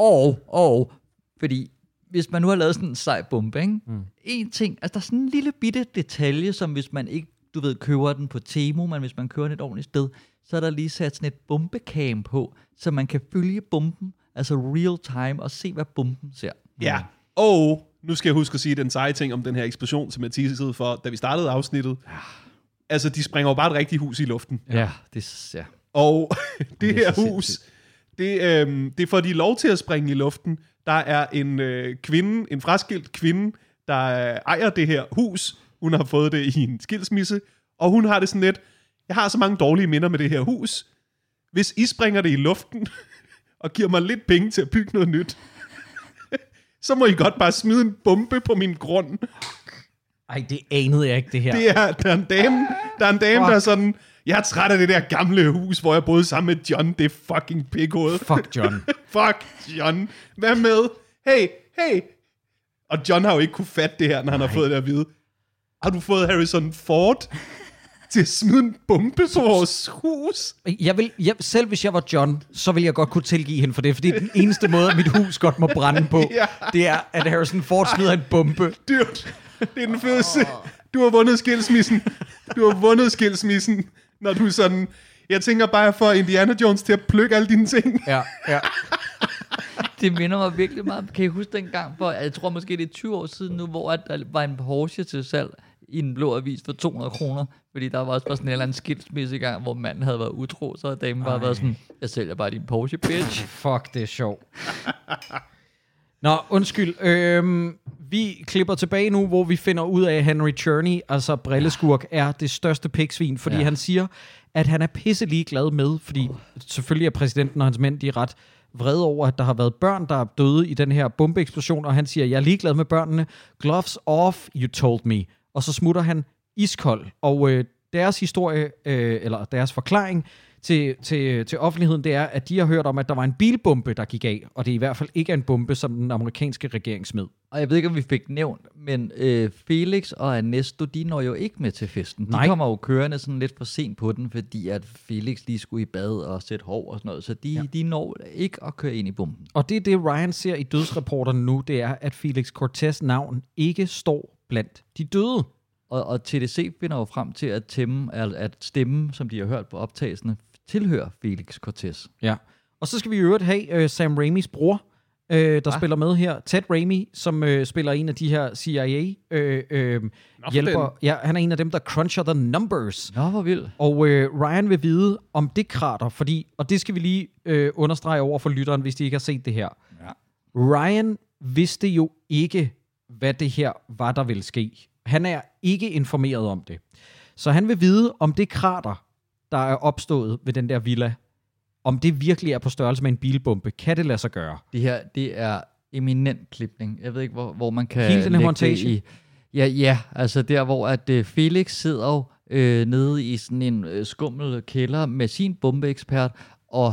Fordi hvis man nu har lavet sådan en sej bombe, ikke? En ting, altså der er sådan en lille bitte detalje, som hvis man ikke, du ved, køber den på Temo, men hvis man kører den et ordentligt sted, så er der lige sat sådan et bombecam på, så man kan følge bomben, altså real time, og se, hvad bomben ser. Ja, og nu skal jeg huske at sige den seje ting om den her eksplosion, som jeg teasede for, da vi startede afsnittet. Altså, de springer jo bare et rigtigt hus i luften. Ja, Og det her hus, det er for, de lov til at springe i luften. Der er en fraskilt kvinde, der ejer det her hus. Hun har fået det i en skilsmisse, og hun har det sådan lidt, jeg har så mange dårlige minder med det her hus. Hvis I springer det i luften, og giver mig lidt penge til at bygge noget nyt, så må I godt bare smide en bombe på min grund. Ej, det anede jeg ikke, det her. Der er en dame, der er sådan, jeg er træt af det der gamle hus, hvor jeg boede sammen med John, det er fucking pikhoved. Fuck John. Fuck John. Hvad med? Hey. Og John har jo ikke kunne fatte det her, når han har fået det at vide. Har du fået Harrison Ford til at smide en bombe på vores hus? Selv hvis jeg var John, så ville jeg godt kunne tilgive hende for det, fordi den eneste måde, mit hus godt må brænde på, det er, at Harrison Ford smider en bombe. Dude, det er den fedeste. Du har vundet skilsmissen. Når du er sådan, jeg tænker bare for Indiana Jones til at plukke alle dine ting. Ja. Det minder mig virkelig meget. Kan I huske dengang, for jeg tror måske det er 20 år siden nu, hvor der var en Porsche til salg i en blå avis for 200 kroner, fordi der var også bare sådan en eller anden skilsmisse i gang, hvor manden havde været utro, så damen bare været sådan, jeg sælger bare din Porsche, bitch. Fuck, det er sjovt. Nå, undskyld. Vi klipper tilbage nu, hvor vi finder ud af, at Henry Czerny, altså brilleskurk, er det største pigsvin, fordi han siger, at han er pisselig glad med, fordi selvfølgelig er præsidenten og hans mænd, de er ret vrede over, at der har været børn, der er døde i den her bombeeksplosion, og han siger, jeg er ligeglad med børnene. Gloves off, you told me. Og så smutter han iskold, og deres historie, eller deres forklaring til offentligheden, det er, at de har hørt om, at der var en bilbombe, der gik af, og det er i hvert fald ikke en bombe, som den amerikanske regering smed. Og jeg ved ikke, om vi fik nævnt, men Felix og Ernesto, de når jo ikke med til festen. De kommer jo kørende sådan lidt for sent på den, fordi at Felix lige skulle i bad og sætte hår og sådan noget, så de når ikke at køre ind i bomben. Og det Ryan ser i dødsrapporterne nu, det er, at Felix Cortez' navn ikke står blandt de døde. Og TDC finder jo frem til at stemmen, som de har hørt på optagelserne, tilhører Felix Cortez. Ja. Og så skal vi i øvrigt have Sam Raimis bror, der spiller med her. Ted Raimi, som spiller en af de her CIA hjælper. Ja, han er en af dem, der cruncher the numbers. Nå, hvor vildt. Og Ryan vil vide om det krater, fordi, og det skal vi lige understrege over for lytteren, hvis de ikke har set det her. Ja. Ryan vidste jo ikke, hvad det her var, der ville ske. Han er ikke informeret om det. Så han vil vide, om det krater, der er opstået ved den der villa, om det virkelig er på størrelse med en bilbombe. Kan det lade sig gøre? Det her, det er eminent klipning. Jeg ved ikke, hvor man kan hele den her montage i. Ja, altså der, hvor at Felix sidder jo nede i sådan en skummel kælder med sin bombeekspert, og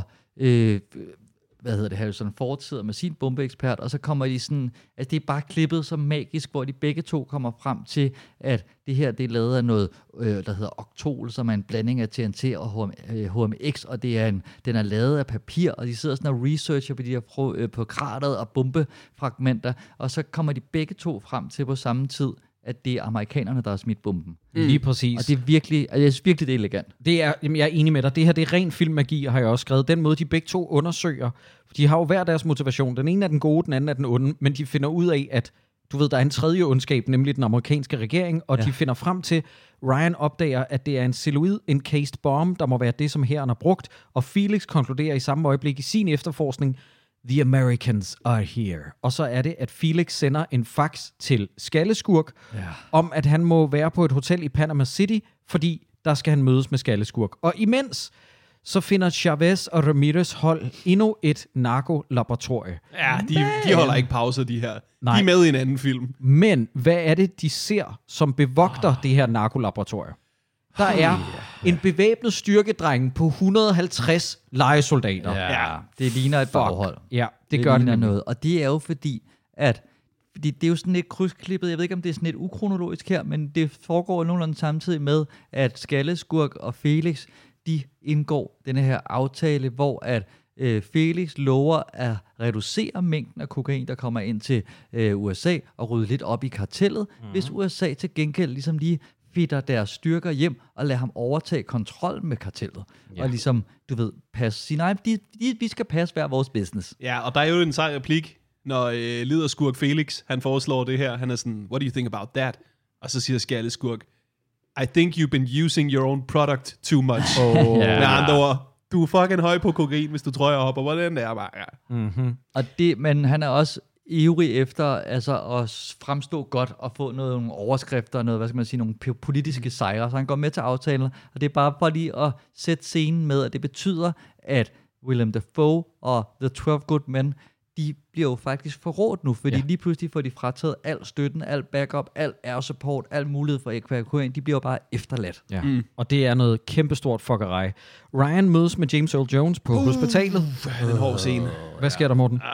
Harrison Ford sidder med sin bombeekspert, og så kommer de sådan, altså det er bare klippet så magisk, hvor de begge to kommer frem til, at det her, det er lavet af noget, der hedder Octol, som er en blanding af TNT og HMX, og den er lavet af papir, og de sidder sådan og researcher på de her på krateret og bombefragmenter, og så kommer de begge to frem til på samme tid, at det er amerikanerne, der har smidt bomben. Lige præcis. Og det er virkelig, jeg synes virkelig, det er elegant. Jeg er enig med dig. Det her, det er ren filmmagi, har jeg også skrevet. Den måde, de begge to undersøger, de har jo hver deres motivation. Den ene er den gode, den anden er den onde, men de finder ud af, at du ved, der er en tredje ondskab, nemlig den amerikanske regering, og de finder frem til, Ryan opdager, at det er en silhouette encased bomb, der må være det, som hæren har brugt, og Felix konkluderer i samme øjeblik i sin efterforskning, The Americans are here. Og så er det, at Felix sender en fax til Skalleskurk, om at han må være på et hotel i Panama City, fordi der skal han mødes med Skalleskurk. Og imens, så finder Chavez og Ramirez hold endnu et narkolaboratorie. Ja, de holder ikke pauser, de her. Nej. De er med i en anden film. Men hvad er det, de ser, som bevogter det her narkolaboratorie? Der er en bevæbnet styrkedreng på 150 lejesoldater. Ja, det ligner et baghold. Ja, det gør det noget. Og det er jo fordi det er jo sådan lidt krydsklippet. Jeg ved ikke, om det er sådan lidt ukronologisk her, men det foregår nogenlunde samtidig med, at Skalleskurk og Felix, de indgår denne her aftale, hvor at Felix lover at reducere mængden af kokain, der kommer ind til USA, og rydde lidt op i kartellet, hvis USA til gengæld ligesom lige fitter deres styrker hjem og lader ham overtage kontrol med kartellet. Og ligesom, du ved, passe vi skal passe hver vores business. Ja, og der er jo en sej replik, når lederskurk Felix, han foreslår det her. Han er sådan, what do you think about that? Og så siger Skalleskurk, I think you've been using your own product too much. Med andre ord, du er fucking høj på kokain, hvis du tror, jeg hopper. Hvordan det er bare, Og men han er også ivrig efter altså at fremstå godt og få nogle overskrifter og noget, hvad skal man sige, nogle politiske sejre. Så han går med til aftalen, og det er bare for lige at sætte scenen med, at det betyder, at Willem Dafoe og The 12 Good Men, de bliver jo faktisk forrådt nu, fordi lige pludselig får de frataget al støtten, al backup, al air support, al mulighed for evakuering. De bliver jo bare efterladt. Ja. Og det er noget kæmpestort fuckerej. Ryan mødes med James Earl Jones på hospitalet. En hård scene. Hvad sker der, Morten?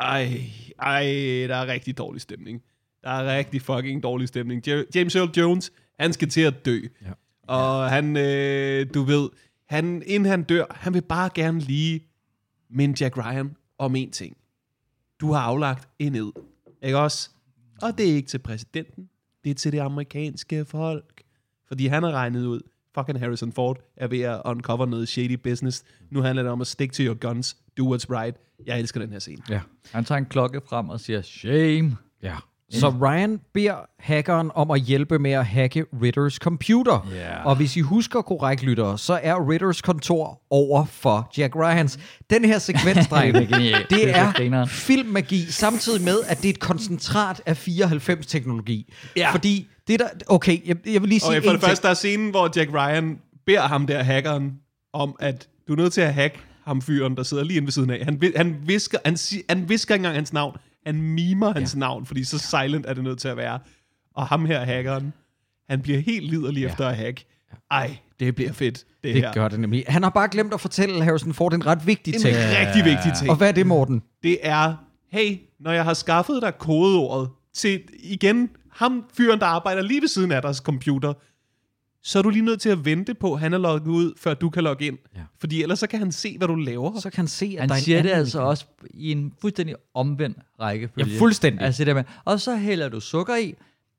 Der er rigtig dårlig stemning. Der er rigtig fucking dårlig stemning. James Earl Jones, han skal til at dø. Ja. Og han, du ved, inden han dør, han vil bare gerne lige minde Jack Ryan om en ting. Du har aflagt en ed, ikke også? Og det er ikke til præsidenten, det er til det amerikanske folk. Fordi han har regnet ud, fucking Harrison Ford er ved at uncover noget shady business. Nu handler det om at stick to your guns, do what's right. Jeg elsker den her scene. Ja. Han tager en klokke frem og siger, shame. Ja. Så Ryan beder hackeren om at hjælpe med at hacke Ritters computer. Yeah. Og hvis I husker korrekt, lyttere, så er Ritters kontor over for Jack Ryans. Den her sekvensdreng, det er filmmagi, samtidig med, at det er et koncentrat af 94-teknologi. Yeah. Fordi det der... Okay, jeg vil lige sige... For det første, der er scenen, hvor Jack Ryan beder ham der, hackeren, om at du er nødt til at hacke ham fyren, der sidder lige inde ved siden af. Han visker ikke engang hans navn. Han mimer hans navn, fordi så silent er det nødt til at være. Og ham her, hackeren, han bliver helt liderlig efter at hacke. Ej, det bliver fedt, det her. Det gør det nemlig. Han har bare glemt at fortælle Harrison Ford en ret vigtig ting. En rigtig vigtig ting. Og hvad er det, Morten? Det er, hey, når jeg har skaffet dig kodeordet til, igen, ham fyren, der arbejder lige ved siden af deres computer, så er du lige nødt til at vente på, at han er logget ud, før du kan logge ind. Ja. Fordi ellers så kan han se, hvad du laver. Så kan han se, at han der er siger det altså også i en fuldstændig omvendt rækkefølge. Ja, fuldstændig. Altså det med, og så hælder du sukker i,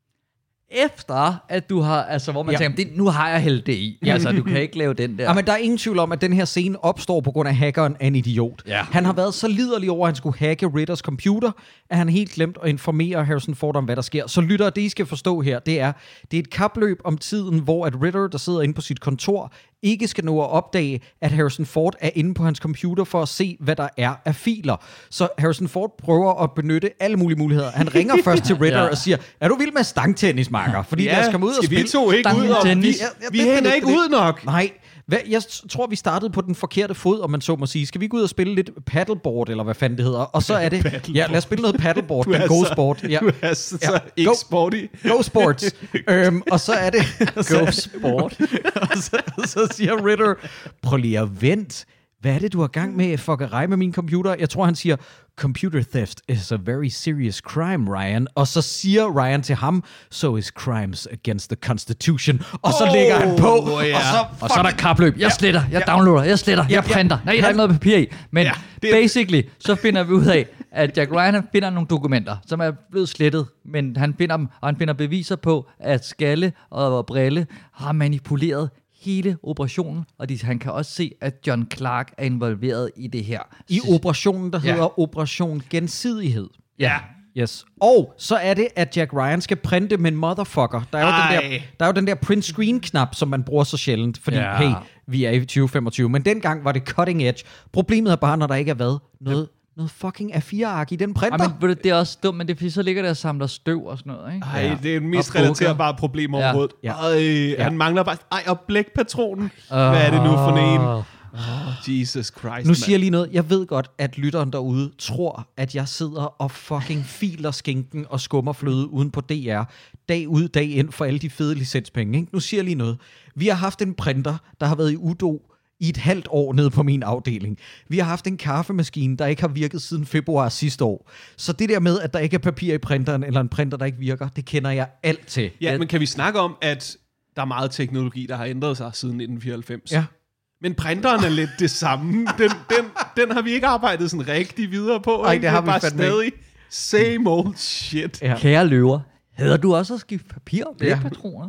efter at du har, altså hvor man tænker, nu har jeg hældt det i. Altså du kan ikke lave den der. Ja, men der er ingen tvivl om, at den her scene opstår på grund af hackeren er en idiot. Ja. Han har været så liderlig over, at han skulle hacke Ritters computer, at han helt glemt at informere Harrison Ford om, hvad der sker. Så lytter, det I skal forstå her, det er et kapløb om tiden, hvor at Ritter, der sidder inde på sit kontor, ikke skal nå at opdage, at Harrison Ford er inde på hans computer for at se, hvad der er af filer. Så Harrison Ford prøver at benytte alle mulige muligheder. Han ringer først til Ritter og siger, er du vild med stangtennis, Marker? Fordi lad os komme ud og spille. Vi to ikke ud og vi hænger ikke ud nok. Nej. Jeg tror, vi startede på den forkerte fod, om man så må sige. Skal vi gå ud og spille lidt paddleboard, eller hvad fanden det hedder? Og så er det... Ja, lad os spille noget paddleboard. Den gode sport. Ja. Du er så ikke sporty. Go sports. Og så er det... Go sport. og så siger Ritter, prøv lige at vente. Hvad er det, du har gang med? Fuckerej med min computer? Jeg tror, han siger, computer theft is a very serious crime, Ryan. Og så siger Ryan til ham, so is crimes against the Constitution. Og så lægger han på, og så er der kapløb. Jeg sletter, jeg downloader, jeg sletter, jeg printer. Nej, der er ikke noget papir i. Men basically, så finder vi ud af, at Jack Ryan finder nogle dokumenter, som er blevet slettet, men han finder dem, og han finder beviser på, at Skalle og Brille har manipuleret hele operationen, og han kan også se, at John Clark er involveret i det her. I operationen, der hedder Operation Gensidighed. Ja. Yes. Og så er det, at Jack Ryan skal printe med en motherfucker. Der er jo den der print screen-knap, som man bruger så sjældent, fordi hey, vi er i 2025. Men dengang var det cutting edge. Problemet er bare, når der ikke er noget fucking A4-ark i den printer. Ej, men det er også dumt, men det er fordi, så ligger der og samler støv og sådan noget, ikke? Ej, det er den mest relaterbare problem overhovedet. Ja. Han mangler bare... og blækpatronen. Hvad er det nu for en? Jesus Christ. Nu siger jeg lige noget. Jeg ved godt, at lytteren derude tror, at jeg sidder og fucking filer skinken og skummer fløde uden på DR. Dag ud, dag ind for alle de fede licenspenge, ikke? Nu siger jeg lige noget. Vi har haft en printer, der har været i udo i et halvt år nede på min afdeling. Vi har haft en kaffemaskine, der ikke har virket siden februar sidste år. Så det der med, at der ikke er papir i printeren, eller en printer, der ikke virker, det kender jeg alt til. Ja, men kan vi snakke om, at der er meget teknologi, der har ændret sig siden 1994? Ja. Men printeren er lidt det samme. Den har vi ikke arbejdet sådan rigtig videre på. Nej, det har vi bare fandme stadig same old shit. Ja. Kære løver. Hader du også at skifte papir og blækpatroner?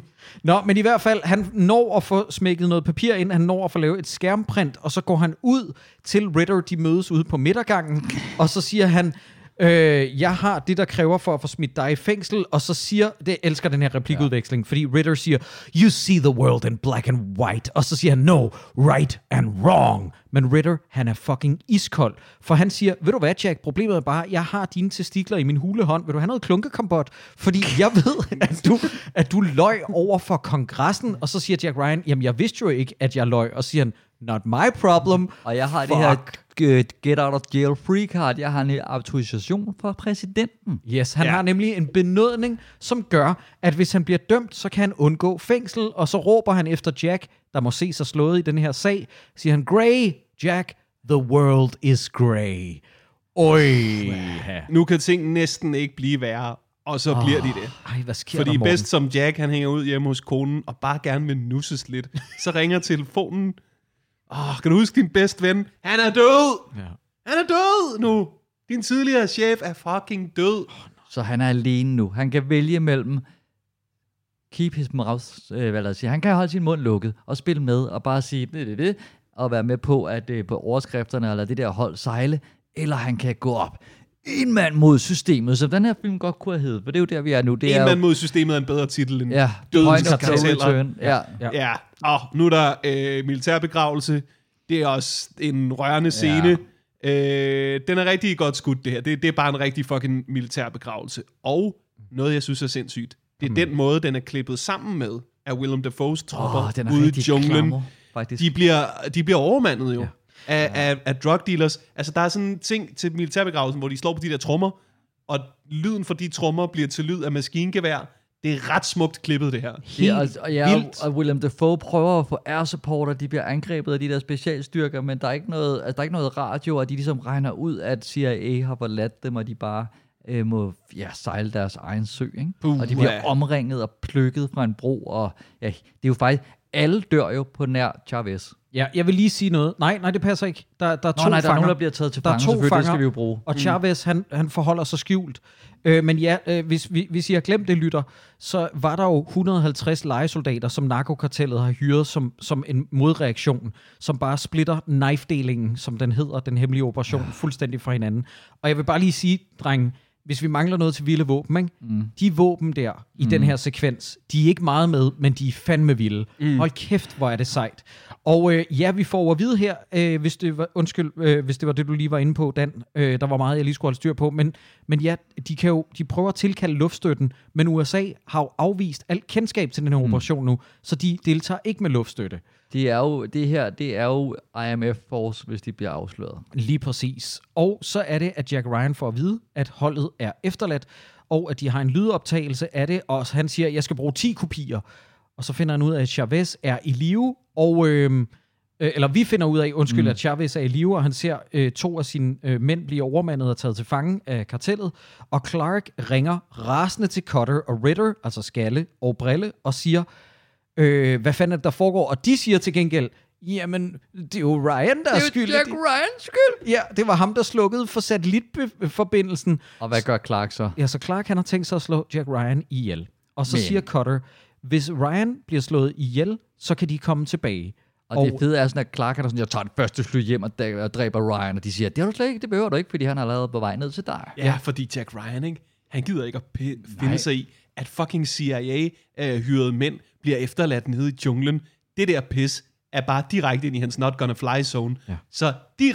Nå, men i hvert fald, han når at få smækket noget papir ind, han når at få lavet et skærmprint, og så går han ud til Ritter, de mødes ude på midtergangen, og så siger han, jeg har det, der kræver for at få smidt dig i fængsel, og så siger, det elsker den her replikudveksling, fordi Ritter siger, you see the world in black and white, og så siger han, no, right and wrong. Men Ritter, han er fucking iskold, for han siger, ved du hvad, Jack, problemet er bare, jeg har dine testikler i min hulehånd, vil du have noget klunkekompot? Fordi jeg ved, at du løj over for kongressen, og så siger Jack Ryan, jamen jeg vidste jo ikke, at jeg løj, og siger han, not my problem. Og jeg har det her get out of jail free card. Jeg har en autorisation for præsidenten. Yes, han har nemlig en benådning, som gør, at hvis han bliver dømt, så kan han undgå fængsel, og så råber han efter Jack, der må se sig slået i den her sag, siger han, Grey, Jack, the world is grey. Nu kan ting næsten ikke blive værre, og så bliver de det. Ej, hvad sker fordi der, Morten? bedst som Jack, han hænger ud hjemme hos konen, og bare gerne vil nusses lidt, så ringer telefonen. Kan du huske din bedste ven? Han er død! Ja. Han er død nu! Din tidligere chef er fucking død. Så han er alene nu. Han kan vælge mellem keep his mouth, han kan holde sin mund lukket og spille med og bare sige det, og være med på, at på overskrifterne eller det der hold sejle, eller han kan gå op En mand mod systemet, som den her film godt kunne have heddet, for det er jo der, vi er nu. Det en er mand mod systemet er en bedre titel end Dødens Karteller. Ja. Og nu er der militærbegravelse. Det er også en rørende scene. Den er rigtig godt skudt, det her. Det er bare en rigtig fucking militærbegravelse. Og noget, jeg synes er sindssygt, det er den måde, den er klippet sammen med af Willem Dafoes tropper ude i junglen. De bliver overmandet jo. Af drug dealers. Altså, der er sådan en ting til militærbegravelsen, hvor de slår på de der trommer, og lyden fra de trommer bliver til lyd af maskingevær. Det er ret smukt klippet, det her. Helt vildt. Og Willem Dafoe prøver at få air support, og de bliver angrebet af de der specialstyrker, men der er ikke noget radio, og de ligesom regner ud, at CIA har forladt dem, og de bare må sejle deres egen sø. Ikke? Og de bliver omringet og plukket fra en bro, og det er jo faktisk, alle dør jo på nær Chavez. Ja, jeg vil lige sige noget. Nej, det passer ikke. Der er to fanger. Der er nogen, der bliver taget til fange, selvfølgelig, det skal vi jo bruge. Og Chavez, han forholder sig skjult. Men hvis I har glemt det, lytter, så var der jo 150 lejesoldater, som narkokartellet har hyret som en modreaktion, som bare splitter knife-delingen, som den hedder, den hemmelige operation, fuldstændig fra hinanden. Og jeg vil bare lige sige, drenge, hvis vi mangler noget til vilde våben, ikke? De våben der i den her sekvens, de er ikke meget med, men de er fandme vilde. Hold kæft, hvor er det sejt. Og vi får at vide her, hvis det var det, du lige var inde på, Dan. Der var meget, jeg lige skulle holde styr på. Men ja, de prøver at tilkalde luftstøtten, men USA har jo afvist alt kendskab til den her operation nu, så de deltager ikke med luftstøtte. Det er jo IMF Force, hvis de bliver afsløret. Lige præcis. Og så er det, at Jack Ryan får at vide, at holdet er efterladt, og at de har en lydoptagelse af det, og han siger, at jeg skal bruge 10 kopier. Og så finder han ud af, at Chavez er i live, og eller vi finder ud af, at Chavez er i live, og han ser 2 af sine mænd blive overmandet og taget til fange af kartellet, og Clark ringer rasende til Cutter og Ritter, altså Skalle og Brille, og siger, hvad fanden er det, der foregår? Og de siger til gengæld, jamen, det er jo Ryan, der er skyld. Det er Jack Ryans skyld. Ja, det var ham, der slukkede for satellitforbindelsen. Og hvad gør Clark så? Ja, så Clark han har tænkt sig at slå Jack Ryan ihjel. Og så siger Cutter, hvis Ryan bliver slået ihjel, så kan de komme tilbage. Og det fede er sådan, at Clark er sådan, jeg tager det første fly hjem og dræber Ryan, og de siger, det har du slet ikke, det behøver du ikke, fordi han er allerede på vej ned til dig. Ja, fordi Jack Ryan, ikke? Han gider ikke at finde sig i, at fucking CIA-hyrede mænd bliver efterladt nede i junglen. Det der pis er bare direkte ind i hans not gonna fly zone. Ja. Så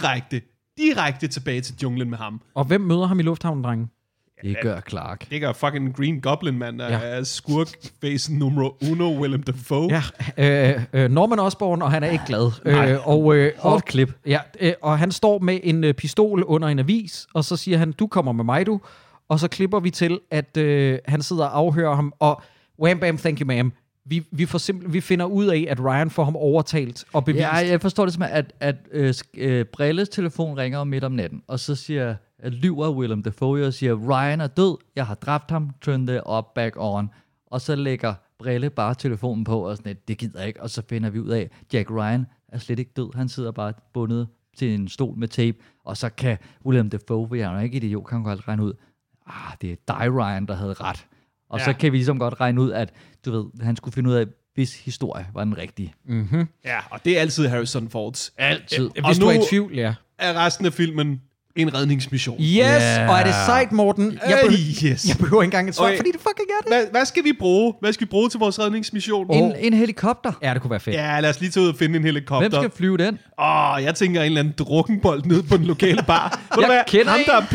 direkte tilbage til junglen med ham. Og hvem møder ham i lufthavnen, drenge? Det gør Clark. Det gør fucking Green Goblin, mand. Skurk-face nummer 1, Willem Dafoe. Ja, Norman Osborn, og han er ikke glad. Hårdt klip. Ja, og han står med en pistol under en avis, og så siger han, du kommer med mig, du. Og så klipper vi til, at han sidder og afhører ham, og wham bam, thank you ma'am. Vi finder ud af, at Ryan får ham overtalt og bevist. Ja, jeg forstår det som, at Brilles telefon ringer midt om natten, og så lyver Willem Dafoe og siger, Ryan er død, jeg har dræbt ham, turn the up back on. Og så lægger Brille bare telefonen på, og sådan, det gider jeg ikke. Og så finder vi ud af, Jack Ryan er slet ikke død, han sidder bare bundet til en stol med tape, og så kan Willem Dafoe, for jeg er ikke idiot, kan godt regne ud, det er dig, Ryan, der havde ret. Og så kan vi ligesom godt regne ud, at du ved, han skulle finde ud af, hvis historie var den rigtige. Mm-hmm. Ja, og det er altid Harrison Fords. Altid. Hvis du er i tvivl, er resten af filmen en redningsmission. Yes, og er det sejt, Morten? Jeg behøver ikke engang et svar, fordi det fucking er det. Hvad skal vi bruge? Hvad skal vi bruge til vores redningsmission? En helikopter. Ja, det kunne være fedt. Ja, lad os lige tage ud og finde en helikopter. Hvem skal flyve den? Jeg tænker en eller anden drukkenbold nede på den lokale bar. Jeg kender ham, der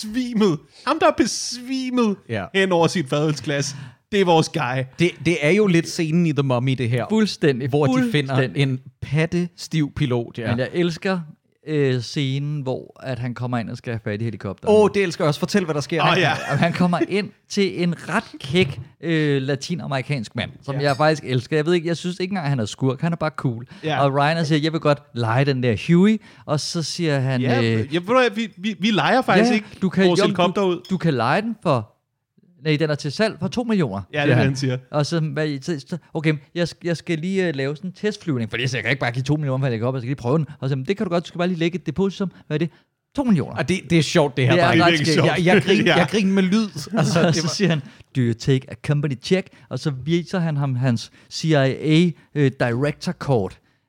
er besvimet hen over sit fadølsglas. Det er vores guy. Det er jo lidt scenen i The Mummy, det her. Fuldstændig. Hvor de finder en pattestiv pilot. Ja. Men jeg elsker scenen, hvor at han kommer ind og skal have fat i helikopteren. Det elsker jeg også. Fortæl, hvad der sker. Han kommer ind til en ret kæk latinamerikansk mand, som jeg faktisk elsker. Jeg synes ikke engang, han er skurk. Han er bare cool. Og Ryan siger, jeg vil godt lege den der Huey. Og så siger han... vi leger faktisk ikke vores helikopter ud. Du kan lege den for... Nej, den er til salg for 2 millioner. Ja, det er han siger. Og så, okay, jeg skal lige lave sådan en testflyvning, for jeg kan ikke bare give 2 millioner, for jeg skal lige prøve den. Og så, det kan du godt, du skal bare lige lægge et depositum. Hvad er det? 2 millioner. Og det er sjovt, det her. Det er ret sjovt. Jeg griner med lyd. Altså, så siger han, do you take a company check? Og så viser han ham hans CIA director code.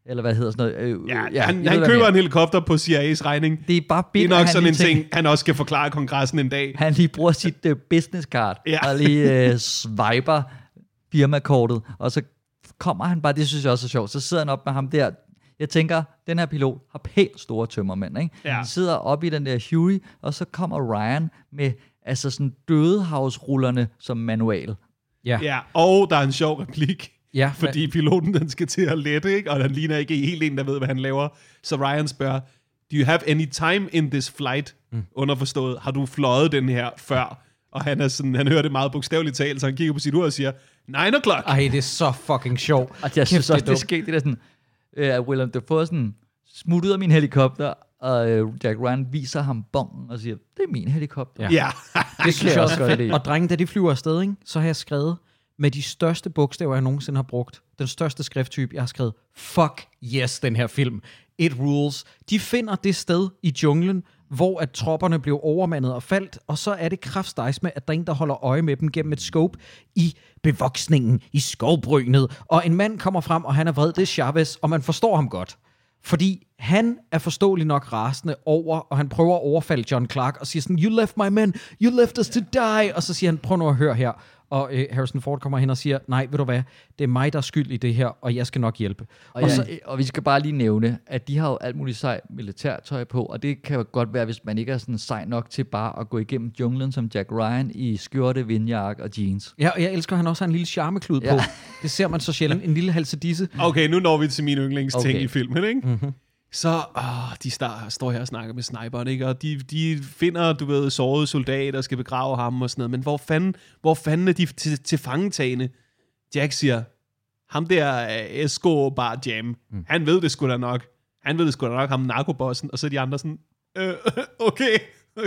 eller hvad hedder sådan noget. Han køber en helikopter på CIA's regning. Det er bare det er nok sådan en ting, han også skal forklare kongressen en dag. Han lige bruger sit business card, og lige swiper firmakortet, og så kommer han bare, det synes jeg også er sjovt, så sidder han op med ham der. Jeg tænker, den her pilot har pænt store tømmermænd, ikke? Ja. Han sidder oppe i den der Huey, og så kommer Ryan med altså sådan dødehavsrullerne som manual. Ja, og der er en sjov replik, fordi piloten den skal til at lette, ikke? Og han ligner ikke helt en, der ved, hvad han laver. Så Ryan spørger, do you have any time in this flight? Underforstået, har du fløjet den her før? Og han er sådan, han hører det meget bogstaveligt talt, så han kigger på sit ur og siger, 9 o'clock. Ej, det er så fucking sjovt. Og jeg synes også, det skete, det der sådan, Willem Dafoe sådan smut ud af min helikopter, og Jack Ryan viser ham bongen og siger, det er min helikopter. Ja. Det synes jeg også er fedt. Og drenge, da de flyver afsted, ikke, så har jeg skrevet med de største bogstaver, jeg nogensinde har brugt. Den største skrifttype, jeg har skrevet, fuck yes, den her film. It rules. De finder det sted i junglen, hvor at tropperne blev overmandet og faldt, og så er det kraftstejs med, at der er en, der holder øje med dem gennem et scope i bevoksningen, i skovbrynet, og en mand kommer frem, og han er vred, det er Chavez, og man forstår ham godt. Fordi han er forståelig nok rasende over, og han prøver at overfalde John Clark, og siger sådan, you left my men, you left us to die, og så siger han, prøv nu at høre her. Og Harrison Ford kommer hen og siger, nej, ved du hvad, det er mig, der er skyld i det her, og jeg skal nok hjælpe. Og vi skal bare lige nævne, at de har jo alt muligt sej militærtøj på, og det kan jo godt være, hvis man ikke er sådan sej nok til bare at gå igennem junglen som Jack Ryan i skjorte, vindjakke og jeans. Ja, og jeg elsker, at han også har en lille charmeklud på. Det ser man så sjældent, en lille halsedisse. Okay, nu når vi til min yndlingsting i filmen, ikke? Mm-hmm. Så de står her og snakker med sniperen, ikke? Og de finder, du ved, sårede soldater og skal begrave ham og sådan noget. Men hvor fanden er de til fangetagende? Jack siger, ham der Escobar Jam, han ved det sgu da nok. Han ved det sgu da nok, ham narkobossen. Og så er de andre sådan, okay.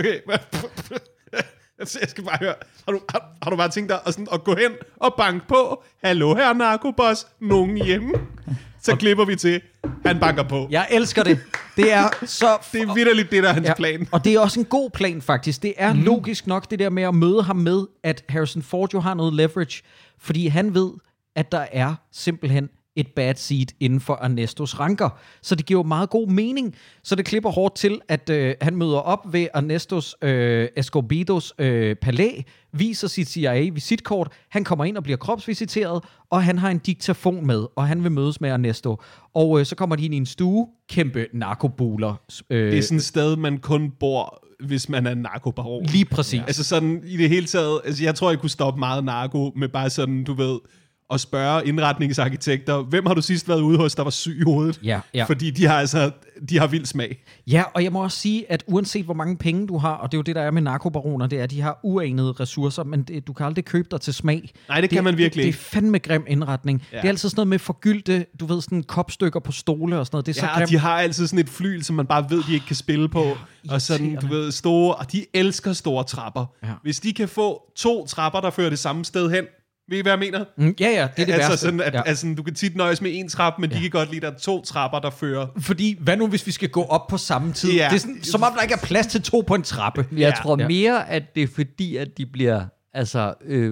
Jeg skal bare høre, har du bare tænkt dig at gå hen og banke på? Hallo her narkoboss, nogen hjemme? Så klipper vi til, han banker på. Jeg elsker det. Det er så... Det er vitterligt det, der er hans plan. Og det er også en god plan, faktisk. Det er logisk nok, det der med at møde ham med, at Harrison Ford jo har noget leverage, fordi han ved, at der er simpelthen et bad seed inden for Ernestos ranker. Så det giver jo meget god mening. Så det klipper hårdt til, at han møder op ved Ernestos Escobedos palæ, viser sit CIA-visitkort, han kommer ind og bliver kropsvisiteret, og han har en diktafon med, og han vil mødes med Ernesto. Og så kommer de ind i en stue, kæmpe narkobuler. Det er sådan et sted, man kun bor, hvis man er narkobaron. Lige præcis. Altså sådan i det hele taget, altså jeg tror, jeg kunne stoppe meget narko med bare sådan, du ved, og spørge indretningsarkitekter, hvem har du sidst været ude hos, der var syg i hovedet? Ja. Fordi de har vild smag. Ja, og jeg må også sige, at uanset hvor mange penge du har, og det er jo det, der er med narkobaroner, det er, at de har uanede ressourcer, men du kan aldrig købe dig til smag. Nej, det kan man virkelig ikke. Det er fandme grim indretning. Ja. Det er altid sådan noget med forgyldte, du ved, sådan kopstykker på stole og sådan noget. Det er så de har altid sådan et flyl, som man bare ved, de ikke kan spille på. Ja, og sådan, du ved, store, og de elsker store trapper. Ja. Hvis de kan få 2 trapper, der fører det samme sted hen, ved I, hvad jeg mener? Ja, det er det værste. Sådan, altså, du kan tit nøjes med 1 trappe, men de kan godt lide, at der er 2 trapper, der fører. Fordi, hvad nu, hvis vi skal gå op på samme tid? Ja. Det er sådan, som om der ikke er plads til 2 på en trappe. Jeg tror mere, at det er fordi, at de bliver... Altså,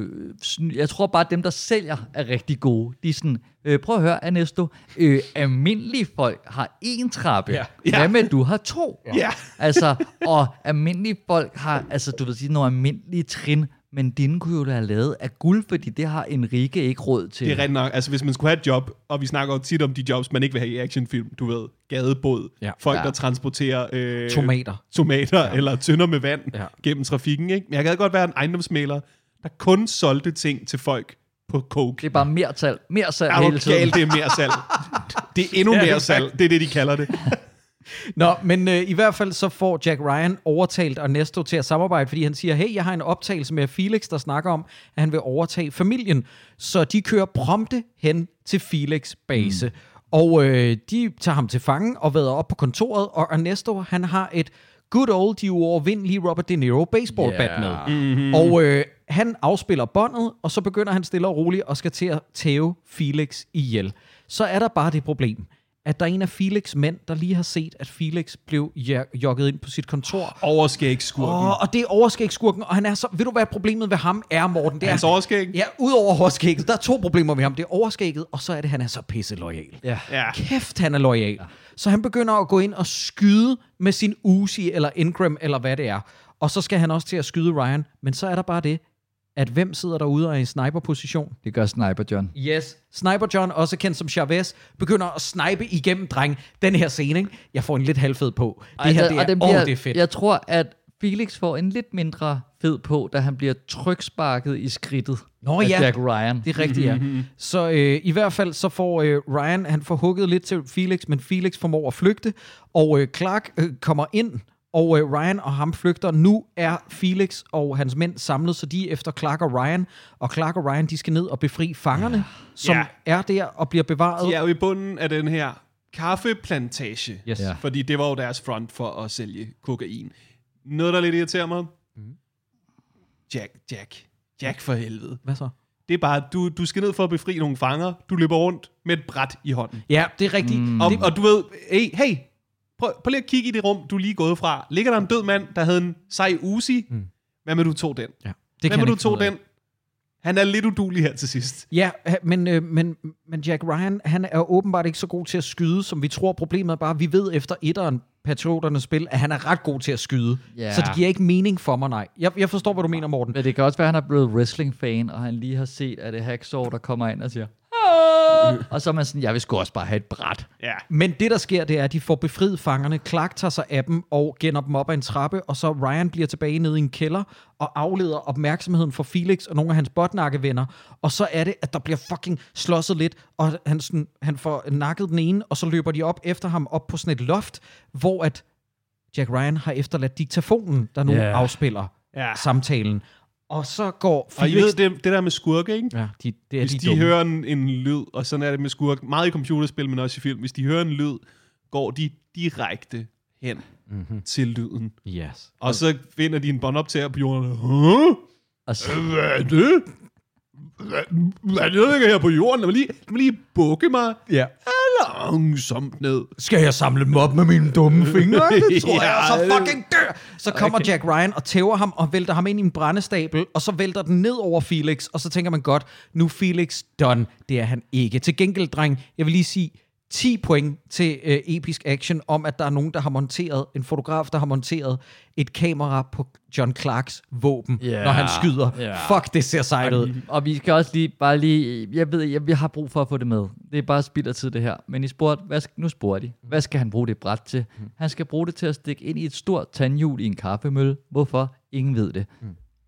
jeg tror bare, at dem, der sælger, er rigtig gode. De er sådan, prøv at høre, Ernesto, almindelige folk har 1 trappe. Ja. Hvad med, du har 2? Ja. Altså, og almindelige folk har, altså, du vil sige, nogle almindelige trin, men dine kunne jo da have lavet af guld, fordi det har Enrique ikke råd til. Det er rigtig nok. Altså, hvis man skulle have et job, og vi snakker jo tit om de jobs, man ikke vil have i actionfilm, du ved, gadebåd, folk, der transporterer tomater eller tønder med vand gennem trafikken, ikke? Men jeg gad godt være en ejendomsmægler, der kun solgte ting til folk på coke. Det er bare mere salg hele tiden. Galt, det er mere salg. Det er endnu mere salg. Det er det, de kalder det. Nå, men i hvert fald så får Jack Ryan overtalt Ernesto til at samarbejde, fordi han siger, hey, jeg har en optagelse med Felix, der snakker om, at han vil overtage familien. Så de kører prompte hen til Felix' base. Og de tager ham til fange og vader op på kontoret, og Ernesto, han har et good old, de uovervindelige Robert De Niro baseballbat med. Mm-hmm. Og han afspiller båndet, og så begynder han stille og roligt og skal til at tæve Felix ihjel. Så er der bare det problem, at der er en af Felix' mænd, der lige har set, at Felix blev jogget ind på sit kontor. Overskægskurken. Og det er overskægskurken, og han er så... Ved du, hvad problemet ved ham er, Morten? Det er hans overskæg? Ja, udover overskægget. Der er 2 problemer med ham. Det er overskægget, og så er det, han er så pisse loyal. Ja. Kæft, han er loyal. Ja. Så han begynder at gå ind og skyde med sin Uzi, eller Ingram, eller hvad det er. Og så skal han også til at skyde Ryan. Men så er der bare det, at hvem sidder derude og er i sniper-position? Det gør Sniper John. Yes. Sniper John, også kendt som Chavez, begynder at snipe igennem, dreng. Den her scene, ikke? Jeg får en lidt halvfed på. Det her, det er fedt. Jeg tror, at Felix får en lidt mindre fed på, da han bliver tryksparket i skridtet af Jack Ryan. Det er rigtigt, ja. Så i hvert fald så får Ryan, han får hugget lidt til Felix, men Felix formår at flygte, og Clark kommer ind, og Ryan og ham flygter. Nu er Felix og hans mænd samlet, så de er efter Clark og Ryan. Og Clark og Ryan, de skal ned og befri fangerne, som er der og bliver bevaret. De er jo i bunden af den her kaffeplantage, fordi det var jo deres front for at sælge kokain. Noget, der lidt irriterer mig. Jack for helvede. Hvad så? Det er bare, du skal ned for at befri nogle fanger. Du løber rundt med et bræt i hånden. Ja, det er rigtigt. Og du ved, hey, prøv lige at kigge i det rum, du er lige gået fra. Ligger der en død mand, der havde en sej Uzi? Hvad med du tog den? Ja, hvad med du tog den? Han er lidt uduelig her til sidst. Ja, men Jack Ryan, han er åbenbart ikke så god til at skyde, som vi tror. Problemet er bare, at vi ved efter etteren Patrioternes spil, at han er ret god til at skyde. Yeah. Så det giver ikke mening for mig, nej. Jeg forstår, hvad du mener, Morten. Men det kan også være, at han er blevet wrestling-fan, og han lige har set, at det er Hacksaw, der kommer ind og siger... Og så er man sådan, jeg vil sgu også bare have et bræt. Ja. Men det, der sker, det er, at de får befriet fangerne. Clark tager sig af dem og gender dem op ad en trappe, og så Ryan bliver tilbage nede i en kælder og afleder opmærksomheden for Felix og nogle af hans botnakkevenner. Og så er det, at der bliver fucking slåsset lidt, og han får nakket den ene, og så løber de op efter ham op på sådan et loft, hvor at Jack Ryan har efterladt diktafonen, der nu afspiller samtalen. Og så går Felix... Og I ved, det der med skurke, ikke? Ja, hvis de hører en lyd, og sådan er det med skurke, meget i computerspil, men også i film, hvis de hører en lyd, går de direkte hen til lyden. Yes. Og så finder de en båndoptager på jorden. Og så... Hvad er det? Hvad er det, der ligger her på jorden? Lad mig lige bukke mig. Ja. Langsomt ned. Skal jeg samle dem op med mine dumme fingre? Det tror jeg, så fucking dør. Så kommer Jack Ryan og tæver ham og vælter ham ind i en brændestabel, og så vælter den ned over Felix, og så tænker man godt, nu Felix done. Det er han ikke. Til gengæld, dreng, jeg vil lige sige 10 point til episk action om, at der er nogen, der har monteret, en fotograf, der har monteret et kamera på John Clarks våben, når han skyder. Fuck, det ser sejt ud. Og vi skal også lige, jeg ved, vi har brug for at få det med. Det er bare spild af tid, det her. Men nu spurgte de, hvad skal han bruge det bræt til? Han skal bruge det til at stikke ind i et stort tandhjul i en kaffemølle. Hvorfor? Ingen ved det.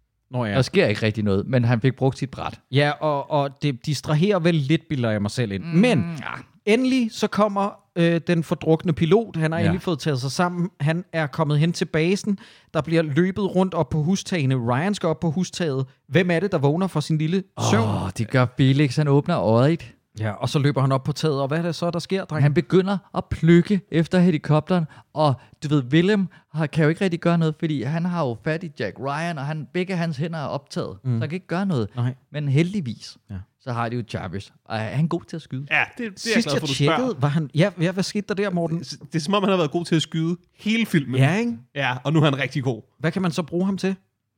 Der sker ikke rigtig noget, men han fik brugt sit bræt. Ja, og det distraherer vel lidt, bilder jeg mig selv ind. Men endelig så kommer den fordrukne pilot. Han har endelig fået taget sig sammen. Han er kommet hen til basen. Der bliver løbet rundt op på hustagene. Ryan skal op på hustaget. Hvem er det, der vågner for sin lille søvn? Det gør Felix. Han åbner øjet. Ja, og så løber han op på taget. Og hvad er det så, der sker, dreng? Han begynder at plukke efter helikopteren. Og du ved, Willem kan jo ikke rigtig gøre noget, fordi han har jo fat i Jack Ryan, og begge hans hænder er optaget. Så han kan ikke gøre noget. Nej. Men heldigvis, så har de jo Jarvis. Og er han god til at skyde? Ja, det er jeg glad for, du spørger. Var han... Ja, hvad skete der Morten? Det er som om, han har været god til at skyde hele filmen. Ja, ikke? Ja, og nu er han rigtig god. Hvad kan man så bruge ham til?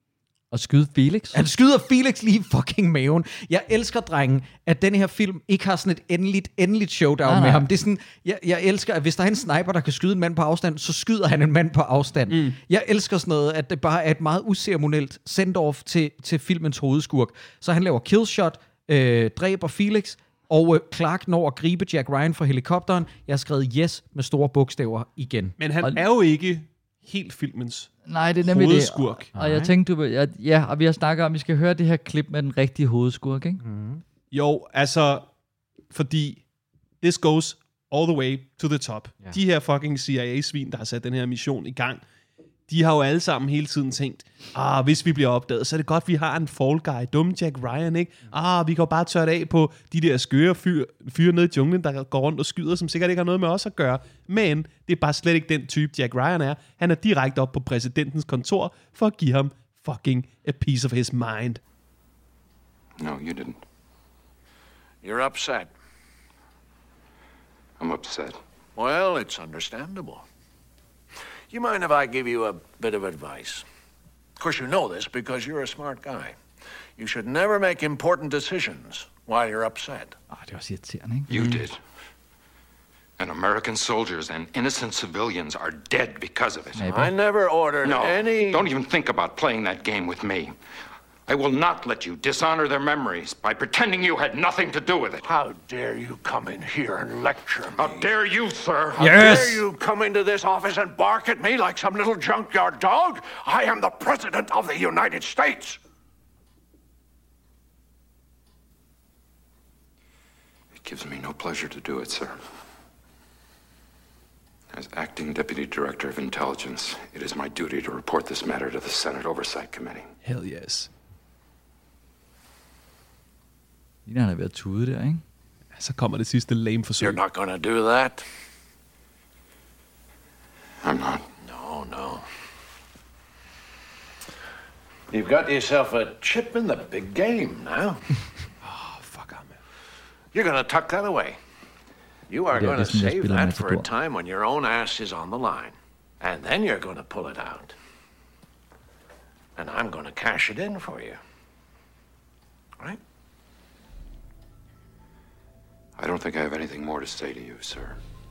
At skyde Felix? Han skyder Felix lige i fucking maven. Jeg elsker, drengen, at den her film ikke har sådan et endeligt showdown med ham. Det er sådan, jeg elsker, at hvis der er en sniper, der kan skyde en mand på afstand, så skyder han en mand på afstand. Jeg elsker sådan noget, at det bare er et meget uceremonielt send-off til filmens hovedskurk. Så han laver killshot, dræber Felix, og Clark når at gribe Jack Ryan fra helikopteren. Jeg har skrevet yes med store bogstaver igen. Men han er jo ikke helt filmens nej, det er nemlig hovedskurk. Det. Og jeg tænkte, og vi har snakket om, at vi skal høre det her klip med den rigtige hovedskurk, ikke? Jo, altså, fordi this goes all the way to the top. Ja. De her fucking CIA-svin, der har sat den her mission i gang, de har jo alle sammen hele tiden tænkt, hvis vi bliver opdaget, så er det godt, vi har en fall guy, dumme Jack Ryan, ikke? Vi kan jo bare tørre af på de der skøre fyre nede i junglen, der går rundt og skyder, som sikkert ikke har noget med os at gøre. Men det er bare slet ikke den type, Jack Ryan er. Han er direkte op på præsidentens kontor for at give ham fucking a piece of his mind. No, you didn't. You're upset. I'm upset. Well, it's understandable. You mind if I give you a bit of advice? Of course, you know this because you're a smart guy. You should never make important decisions while you're upset. Det var irriterende, ikke? You did. And American soldiers and innocent civilians are dead because of it. I never ordered any... Don't even think about playing that game with me. I will not let you dishonor their memories by pretending you had nothing to do with it. How dare you come in here and lecture me? How dare you, sir? How dare you come into this office and bark at me like some little junkyard dog? I am the President of the United States. It gives me no pleasure to do it, sir. As Acting Deputy Director of Intelligence, it is my duty to report this matter to the Senate Oversight Committee. Hell yes. Han er ved at tude der, ikke? Så kommer det sidste lame forsøg. You're not gonna do that. I'm not. No. You've got yourself a chip in the big game now. Fuck on, man. You're gonna tuck that away. You are going to save that for a time when your own ass is on the line. And then you're going to pull it out. And I'm going to cash it in for you. Right? I don't think I have anything more to say to you, sir.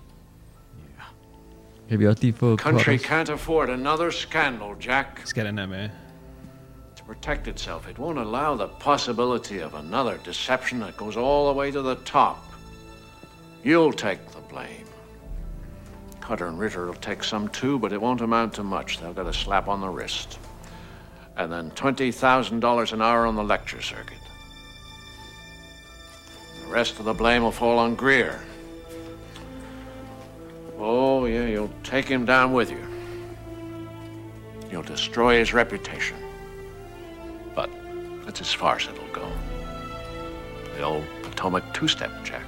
Kan vi også lige få... Country can't afford another scandal, Jack. Skal den her med? To protect itself, it won't allow the possibility of another deception that goes all the way to the top. You'll take the blame. Cutter and Ritter will take some too, but it won't amount to much. They'll get a slap on the wrist. And then $20,000 an hour on the lecture circuit. The rest of the blame will fall on Greer. Oh, yeah, you'll take him down with you. You'll destroy his reputation. But that's as far as it'll go. The old Potomac two-step, Jack.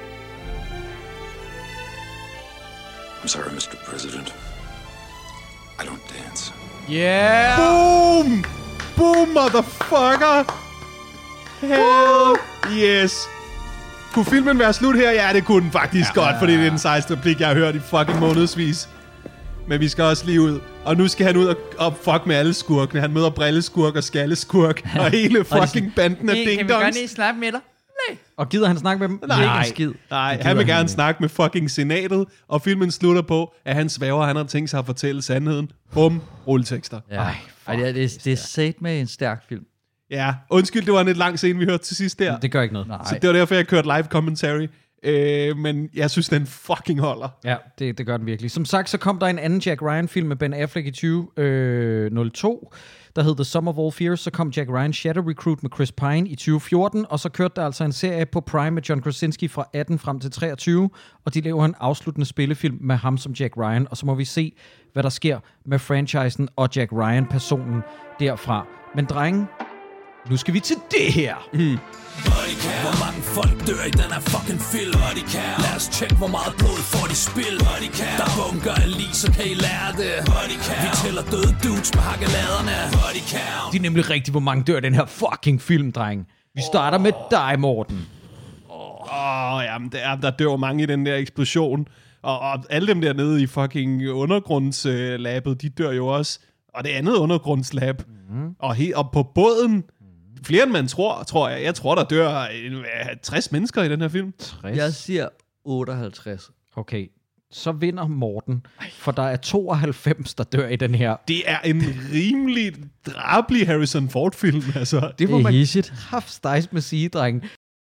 I'm sorry, Mr. President. I don't dance. Yeah! Boom! Boom, motherfucker! Hell yes! Kunne filmen være slut her? Ja, det kunne den faktisk godt, fordi det er den sejeste replik, jeg har hørt i fucking månedsvis. Men vi skal også lige ud. Og nu skal han ud og fuck med alle skurkene. Han møder brilleskurk og skalleskurk. Og hele fucking banden af ding-dongs. Kan vi godt lige snakke med dig? Nej. Og gider han snakke med dem? Nej, han vil gerne snakke med fucking senatet. Og filmen slutter på, at han svæver, han har tænkt sig at fortælle sandheden. Bum, rulletekster. Ja. Det er sat med en stærk film. Ja, undskyld, det var en lidt lang scene, vi hørte til sidst der. Det gør ikke noget. Så det var derfor, jeg kørte live commentary. Men jeg synes, den fucking holder. Ja, det gør den virkelig. Som sagt, så kom der en anden Jack Ryan-film med Ben Affleck i 2002, der hed The Sum of All Fears. Så kom Jack Ryan Shadow Recruit med Chris Pine i 2014, og så kørte der altså en serie på Prime med John Krasinski fra 18 frem til 23, og de laver en afsluttende spillefilm med ham som Jack Ryan, og så må vi se, hvad der sker med franchisen og Jack Ryan-personen derfra. Men drenge, nu skal vi til det her. Bodycam. Hvor mange folk dør i den her fucking film? Bodycam. Lad os tjekke, hvor meget blod får de spil. Bodycam. Der bunker af lig, så kan I lære det. Bodycam. Vi tæller døde dudes med hakkeladerne. Bodycam. Det er nemlig rigtigt, hvor mange dør i den her fucking film, dreng. Vi starter med dig, Morten. Jamen, der dør mange i den der eksplosion. Og alle dem der nede i fucking undergrundslabbet, de dør jo også. Og det andet undergrundslab. Og på båden, flere end man tror jeg. Jeg tror, der dør 60 mennesker i den her film. 60? Jeg siger 58. Okay, så vinder Morten, for der er 92, der dør i den her. Det er en rimelig drabelig Harrison Ford-film, altså. Det må man kraftstejs med sige, dreng.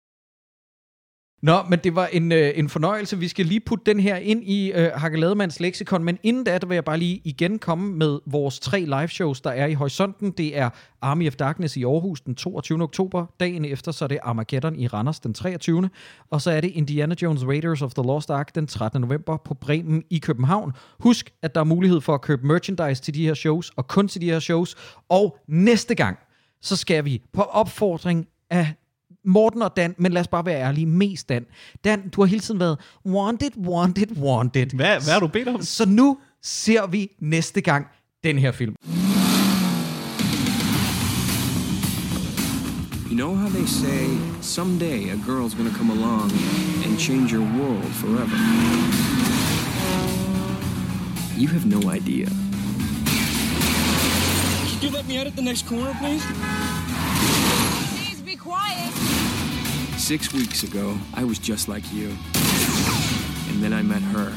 Nå, men det var en fornøjelse. Vi skal lige putte den her ind i Hakkelademands leksikon, men inden da, der vil jeg bare lige igen komme med vores 3 live shows, der er i horisonten. Det er Army of Darkness i Aarhus den 22. oktober. Dagen efter, så er det Armageddon i Randers den 23. Og så er det Indiana Jones Raiders of the Lost Ark den 13. november på Bremen i København. Husk, at der er mulighed for at købe merchandise til de her shows, og kun til de her shows. Og næste gang, så skal vi på opfordring af Morten og Dan, men lad os bare være ærlige, mest Dan. Dan, du har hele tiden været wanted. Hvad har du bedt om? Så nu ser vi næste gang den her film. You know how they say, someday a girl's gonna come along and change your world forever. You have no idea. Could you let me out at the next corner, please? Please be quiet. 6 weeks ago, I was just like you. And then I met her.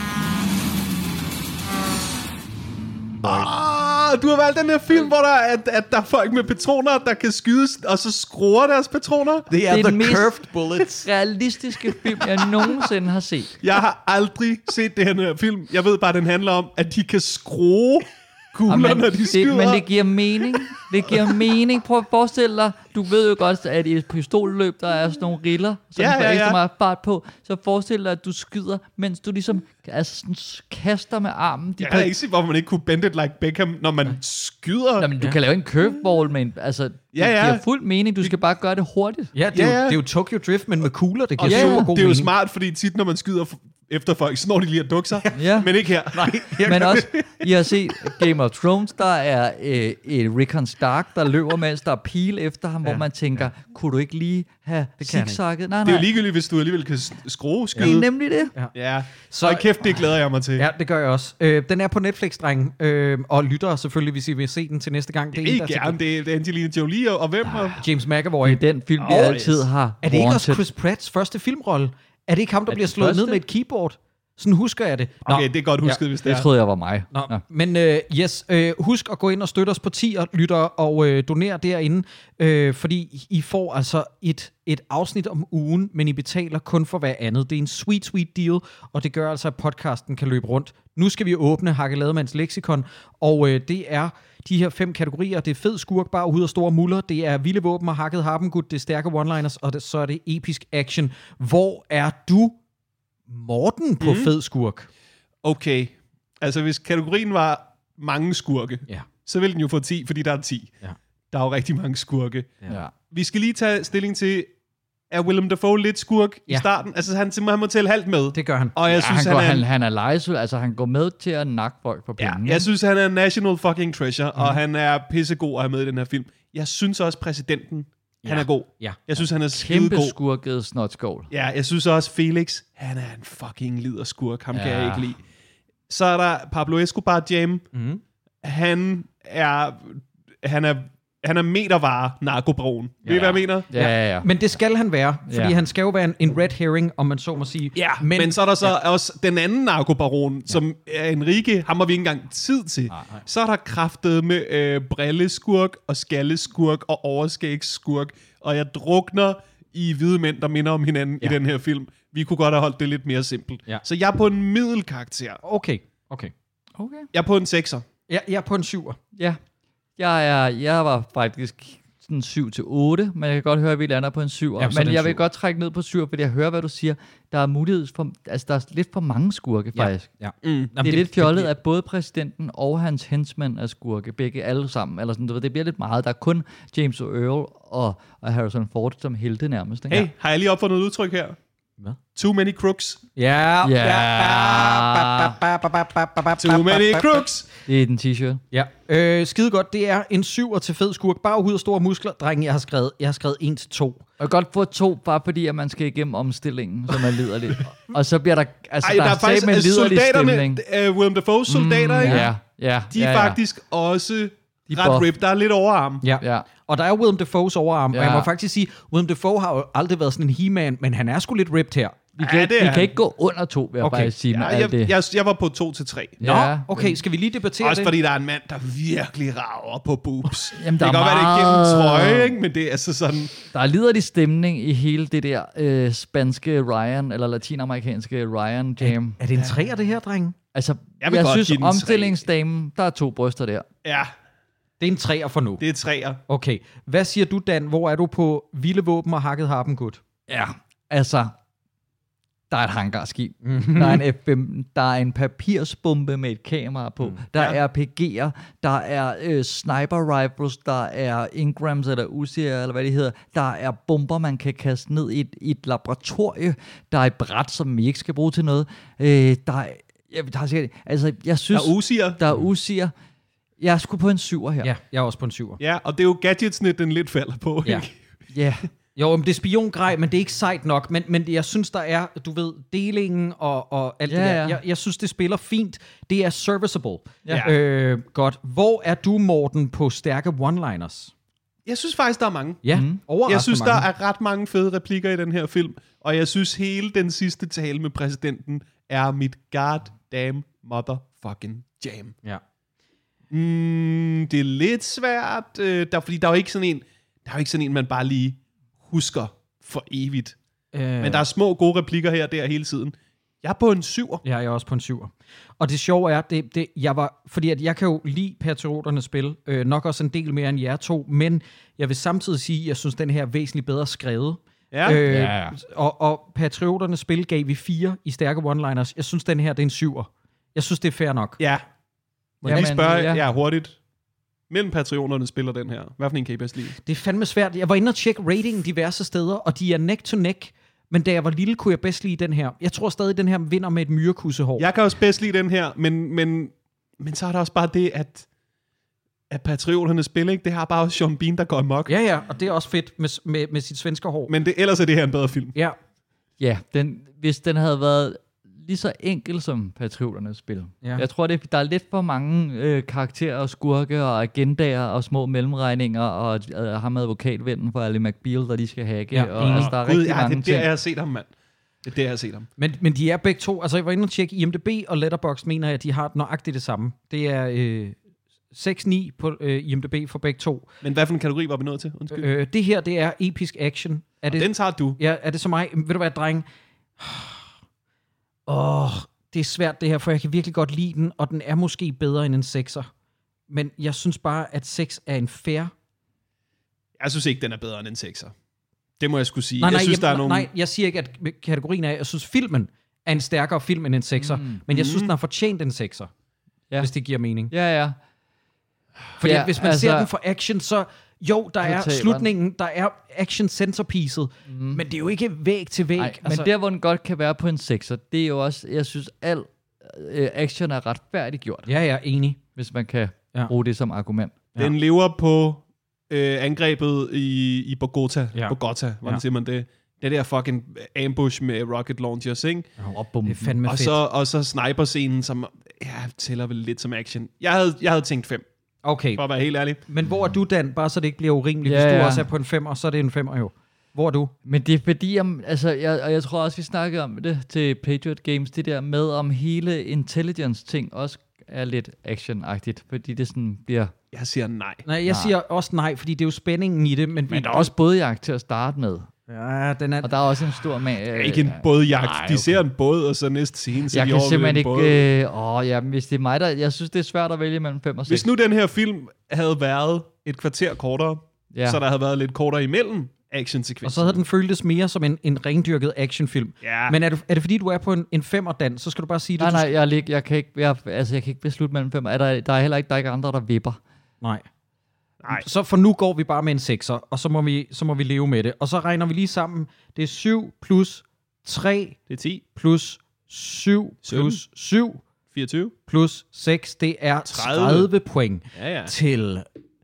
Du har valgt den her film, hvor der er folk med patroner, der kan skydes, og så skruer deres patroner. Det er den the curved bullets. realistiske film, jeg nogensinde har set. Jeg har aldrig set den her film. Jeg ved bare, at den handler om, at de kan skrue kugler, når de skyder. Men det giver mening. Det giver mening. Prøv at forestille dig, du ved jo godt, at i et pistolløb, der er sådan nogle riller, som får ekstra meget fart på. Så forestil dig, at du skyder, mens du ligesom sådan kaster med armen. Jeg kan ikke se, hvorfor man ikke kunne bend it like Beckham, når man skyder. Nå, men du kan lave en curveball med en... Altså, det giver fuld mening. Du skal bare gøre det hurtigt. Ja, det er jo Tokyo Drift, men med kugler. Det giver super god mening. Det er jo smart, fordi tit, når man skyder efter folk, så når de lige at dukke sig. Men ikke her. Nej, men også, I har set Game of Thrones, der er Rickon Stark, der løber, mens der er pil efter ham, hvor man tænker, kunne du ikke lige have zigzagget? Nej. Det er jo ligegyldigt, hvis du alligevel kan skrue skyde. Det er nemlig det. Ja. Så kæft, det glæder jeg mig til. Ja, det gør jeg også. Den er på Netflix, dreng, og lytter selvfølgelig, hvis I vil se den til næste gang. Det er gerne. Det er Angelina Jolie og hvem? James McAvoy. Det er den film, vi altid har. Er det ikke også Chris Pratts første filmrolle? Er det ikke ham, der bliver slået ned med et keyboard? Sådan husker jeg det. Okay, det er godt husket, hvis det er. Det troede jeg var mig. Ja. Men husk at gå ind og støtte os på tier, lytter, og donere derinde, fordi I får altså et afsnit om ugen, men I betaler kun for hver andet. Det er en sweet, sweet deal, og det gør altså, at podcasten kan løbe rundt. Nu skal vi åbne Hakke Lademands leksikon, og det er de her 5 kategorier. Det er fed skurk, bare ud og store muller. Det er vilde våben og hakket harpengud. Det er stærke one-liners, og så er det episk action. Hvor er du, Morten, på fed skurk? Okay, altså hvis kategorien var mange skurke, så vil den jo få 10, fordi der er 10. Ja. Der er jo rigtig mange skurke. Ja. Vi skal lige tage stilling til, er Willem Dafoe lidt skurk i starten? Altså han må tælle halvt med. Det gør han. Og jeg synes, han er lejsel, altså han går med til at nakke folk på penge. Ja, jeg synes, han er national fucking treasure, og han er pissegod at have med i den her film. Jeg synes også, præsidenten, han er god. Ja. Jeg synes, han er skidegod. Kæmpe skurket snotskål. Ja, jeg synes også, Felix, han er en fucking liderskurk. Ham kan jeg ikke lide. Så er der Pablo Escobar Jam. Han er metervare narkobaron. Ved I, hvad jeg mener? Ja. Men det skal han være, fordi han skal jo være en red herring, om man så må sige. Ja, men så er der så også den anden narkobaron, som er Enrique. Ham har vi ikke engang tid til. Nej. Så er der kraftet med brilleskurk og skalleskurk og overskægsskurk. Og jeg drukner i hvide mænd, der minder om hinanden i den her film. Vi kunne godt have holdt det lidt mere simpelt. Ja. Så jeg er på en middelkarakter. Okay. Jeg er på en 6'er. Jeg er på en 7'er. Ja. Jeg var faktisk sådan 7-8, men jeg kan godt høre, at vi lander på en 7'er. Men jeg vil godt trække ned på 7'er, fordi jeg hører, hvad du siger. Der er mulighed for, altså der er lidt for mange skurke, faktisk. Ja. Det er lidt fjollet, at både præsidenten og hans henchmen er skurke, begge alle sammen. Eller sådan, det bliver lidt meget. Der er kun James Earl og Harrison Ford som helte nærmest. Ikke? Hey, har jeg lige opfundet et udtryk her? Hvad? Too many crooks. Ja. Too many crooks. Det er den t-shirt. Ja. Skide godt. Det er en 7'er til fed skurk. Bare ud og store muskler. Drengen, jeg har skrevet 1-2. Og godt få 2, bare fordi at man skal igennem omstillingen, som man lider lidt. Og så bliver der... Altså, der er faktisk med soldaterne, Willem Dafoe's soldater, ikke? Ja. De er faktisk også ret ripped. Der er lidt overarm. Ja. Og der er Willem Dafoe's overarm. Og jeg må faktisk sige, Willem Dafoe har jo aldrig været sådan en he-man, men han er sgu lidt ripped her. Vi kan ikke gå under 2, vil jeg bare sige. Jeg var på 2-3. Nå, okay. Skal vi lige debattere også det? fordi der er en mand, der virkelig rager på boobs. Jamen, det kan godt være, det er gennem trøje, ikke? Men det er altså sådan... Der er liderlig stemning i hele det der spanske Ryan, eller latinamerikanske Ryan Jam. Er det en 3'er, det her, dreng? Altså, jeg synes, omstillingsdamen, der er 2 bryster der. Ja. Det er en 3'er for nu. Det er 3'er. Okay. Hvad siger du, Dan? Hvor er du på vilde våben og hakket harpengud? Ja, altså... Der er et hangarskib. Der er en F-15. Der er en papirsbombe med et kamera på. Der er RPG'er. Der er sniper rifles. Der er Ingrams eller Uzi eller hvad det hedder. Der er bomber, man kan kaste ned i et laboratorie. Der er et bræt, som vi ikke skal bruge til noget. Jeg synes... Der er Uzi'er. Jeg er sgu på en 7'er her. Ja, jeg er også på en 7'er. Ja, og det er jo gadgetsne, den lidt falder på. Ja. Ja. Jo, men det er spiongrej, men det er ikke sejt nok. Men jeg synes, der er, du ved, delingen og alt det der. Jeg synes, det spiller fint. Det er serviceable. Ja. Godt. Hvor er du, Morten, på stærke one-liners? Jeg synes faktisk, der er mange. Ja, jeg synes, der er ret mange fede replikker i den her film. Og jeg synes, hele den sidste tale med præsidenten er mit goddamn motherfucking jam. Ja. Det er lidt svært, fordi der er jo ikke sådan en, man bare lige husker for evigt. Men der er små gode replikker her og der hele tiden. Jeg er på en 7'er. Ja, jeg er også på en 7'er. Og det sjove er, fordi at jeg kan jo lide Patrioternes spil, nok også en del mere end jer to, men jeg vil samtidig sige, at jeg synes, den her er væsentligt bedre skrevet. Ja. Og Patrioternes spil gav vi 4 i stærke one-liners. Jeg synes, den her det er en 7'er. Jeg synes, det er fair nok. Ja. Jeg spørger hurtigt. Mellem Patrioternes spiller den her. Hvad for en kan I bedst lide? Det er fandme svært. Jeg var inde og tjekke ratingen diverse steder, og de er neck to neck. Men da jeg var lille, kunne jeg bedst lide den her. Jeg tror stadig, den her vinder med et myrekussehår. Jeg kan også bedst lide den her, men så er der også bare det, at Patrioternes spil, ikke? Det har bare også Sean Bean, der går amok. Ja, og det er også fedt med sit svenske hår. Men ellers er det her en bedre film. Ja. Ja, hvis den havde været lige så enkel som Patrioternes spil. Ja. Jeg tror, der er lidt for mange karakterer og skurke og agendaer og små mellemregninger og ham advokatvennen for Ali McBeal, der de skal hacke. Ja. Og altså, der er rigtig mange ting. Det er der, jeg har set ham, mand. Det er det, jeg har set ham. Men de er begge to. Altså, jeg var inde og tjekke IMDb og Letterboxd, mener jeg, at de har nøjagtigt det samme. Det er 6-9 på IMDb for begge to. Men hvad for en kategori var vi nået til? Undskyld. Det her, det er episk action. Den tager du. Ja, er det så mig? Ved du hvad, dreng? Det er svært det her, for jeg kan virkelig godt lide den, og den er måske bedre end en 6'er. Men jeg synes bare, at 6 er en fair. Jeg synes ikke, den er bedre end en 6'er. Det må jeg skulle sige. Nej, jeg siger ikke, at kategorien er, jeg synes, filmen er en stærkere film end en 6'er. Men jeg synes, den har fortjent en 6'er. Ja. Hvis det giver mening. Ja. Fordi hvis man ser den for action, så jo, der er slutningen, der er action centerpiecet, men det er jo ikke væg til væg. Nej, men der, hvor den godt kan være på en 6'er, det er jo også, jeg synes, al action er retfærdigt gjort. Ja, jeg er enig. Hvis man kan bruge det som argument. Den lever på angrebet i Bogota. Bogota, hvordan siger man det? Det der fucking ambush med rocket launchers, ikke? Det er fandme fedt. Og så sniper-scenen, som tæller vel lidt som action. Jeg havde tænkt 5. Okay. For at være helt ærlig. Men hvor er du, Dan? Bare så det ikke bliver urimeligt. Hvis du også er på en 5'er, så er det en 5'er jo. Hvor er du? Men det er fordi, jeg tror også, vi snakkede om det til Patriot Games, det der med, om hele intelligence-ting også er lidt action-agtigt, fordi det sådan bliver... Jeg siger nej. Nej, jeg siger også nej, fordi det er jo spændingen i det. Men der er også bådjagt til at starte med. Ja, den er... Og der er også en stor ikke en bådjagt. De ser en båd, og så næste scene, så jeg kan simpelthen ikke... hvis det er mig, der... Jeg synes, det er svært at vælge mellem 5 og 6. Hvis nu den her film havde været et kvarter kortere, så der havde været lidt kortere imellem actionsekvensen. Og så havde den føltes mere som en rendyrket actionfilm. Ja. Men er det fordi, du er på en 5'er, Dan, så skal du bare sige det? Nej, jeg kan ikke beslutte mellem 5. Der er heller ikke andre, der vipper. Nej. Så for nu går vi bare med en 6'er, og så må vi leve med det. Og så regner vi lige sammen. Det er 7 plus 3. Det er 10. Plus 7 plus 7. 24. Plus 6. Det er 30 point til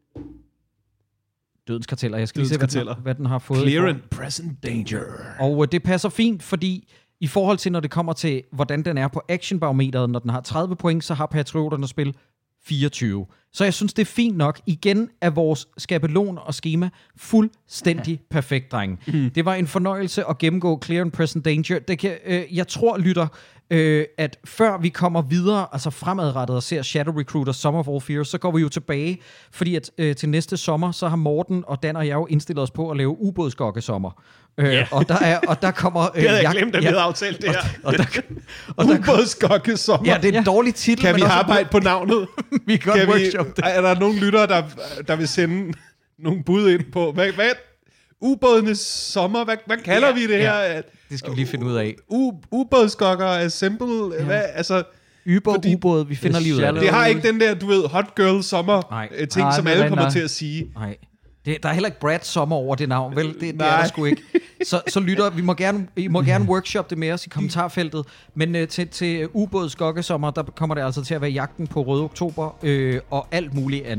Dødens Karteller. Jeg skal lige se, hvad den har fået. Clear and present danger. Og det passer fint, fordi i forhold til, når det kommer til, hvordan den er på actionbarometeret, når den har 30 point, så har Patrioterne spil 24. Så jeg synes, det er fint nok. Igen er vores skabelon og schema fuldstændig perfekt, drenge. Det var en fornøjelse at gennemgå Clear and Present Danger. Jeg tror, lytter, at før vi kommer videre, altså fremadrettet og ser Shadow Recruiter, Summer of All Fears, så går vi jo tilbage, fordi at til næste sommer, så har Morten og Dan og jeg jo indstillet os på at lave ubådsgokkesommer. Og der kommer... det havde jeg glemt, at vi havde aftalt det her. Ubådsgokkesommer. Ja, det er en dårlig titel. Kan vi arbejde på navnet? Vi kan godt workshop det. Er der nogle lyttere, der vil sende nogle bud ind på, hvad ubådenes sommer, hvad kalder vi det her? Det skal vi lige finde ud af. Ubådsgokker, assemble, hvad, altså... Ubåd, vi finder lige ud af det. Det har ikke den der, du ved, hot girl sommer ting, som alle kommer til at sige. Nej. Der er heller ikke Brad Sommer over det navn, vel? Det er der sgu ikke. Så lytter, I må gerne workshop det med os i kommentarfeltet. Men til ubådsgokkesommer, der kommer det altså til at være jagten på Røde Oktober og alt muligt andet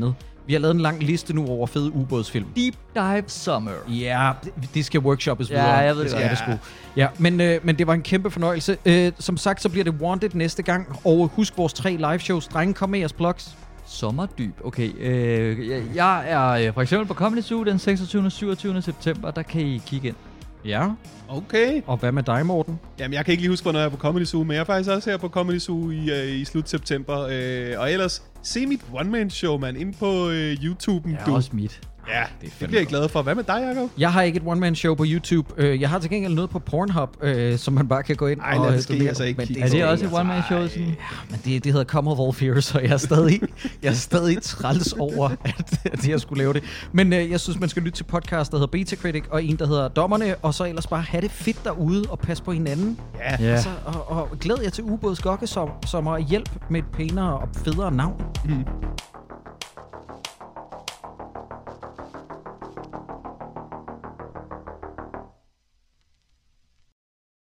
Vi har lavet en lang liste nu over fede ubådsfilm. Deep Dive Summer. Ja, det skal workshoppes videre. Ja, jeg ved det godt. Det sgu. Ja, men det var en kæmpe fornøjelse. Som sagt, så bliver det Wanted næste gang. Og husk vores 3 live shows. Drenge, kom med jeres plugs. Sommerdyb. Okay. Jeg er for eksempel på Comedy Zoo den 26. og 27. september. Der kan I kigge ind. Ja. Okay. Og hvad med dig, Morten? Jamen, jeg kan ikke lige huske, hvornår jeg er på Comedy Zoo, men jeg er faktisk også her på Comedy Zoo i slut september. Og ellers, se mit one-man-show, man, inde på YouTube'en. Ja, også mit. Ja, det bliver jeg glad for. Hvad med dig, Jacob? Jeg har ikke et one-man-show på YouTube. Jeg har til gengæld noget på Pornhub, som man bare kan gå ind og... det skal jeg altså ikke kigge. Er det også et one-man-show? Ja, men det hedder Come of All Fears, og jeg er stadig træls over, at jeg skulle lave det. Men jeg synes, man skal lytte til podcast, der hedder Beta Critic, og en, der hedder Dommerne, og så ellers bare have det fedt derude og passe på hinanden. Ja. Altså, og glæd jer til Ubåds Gokkesommer og hjælp med et pænere og federe navn.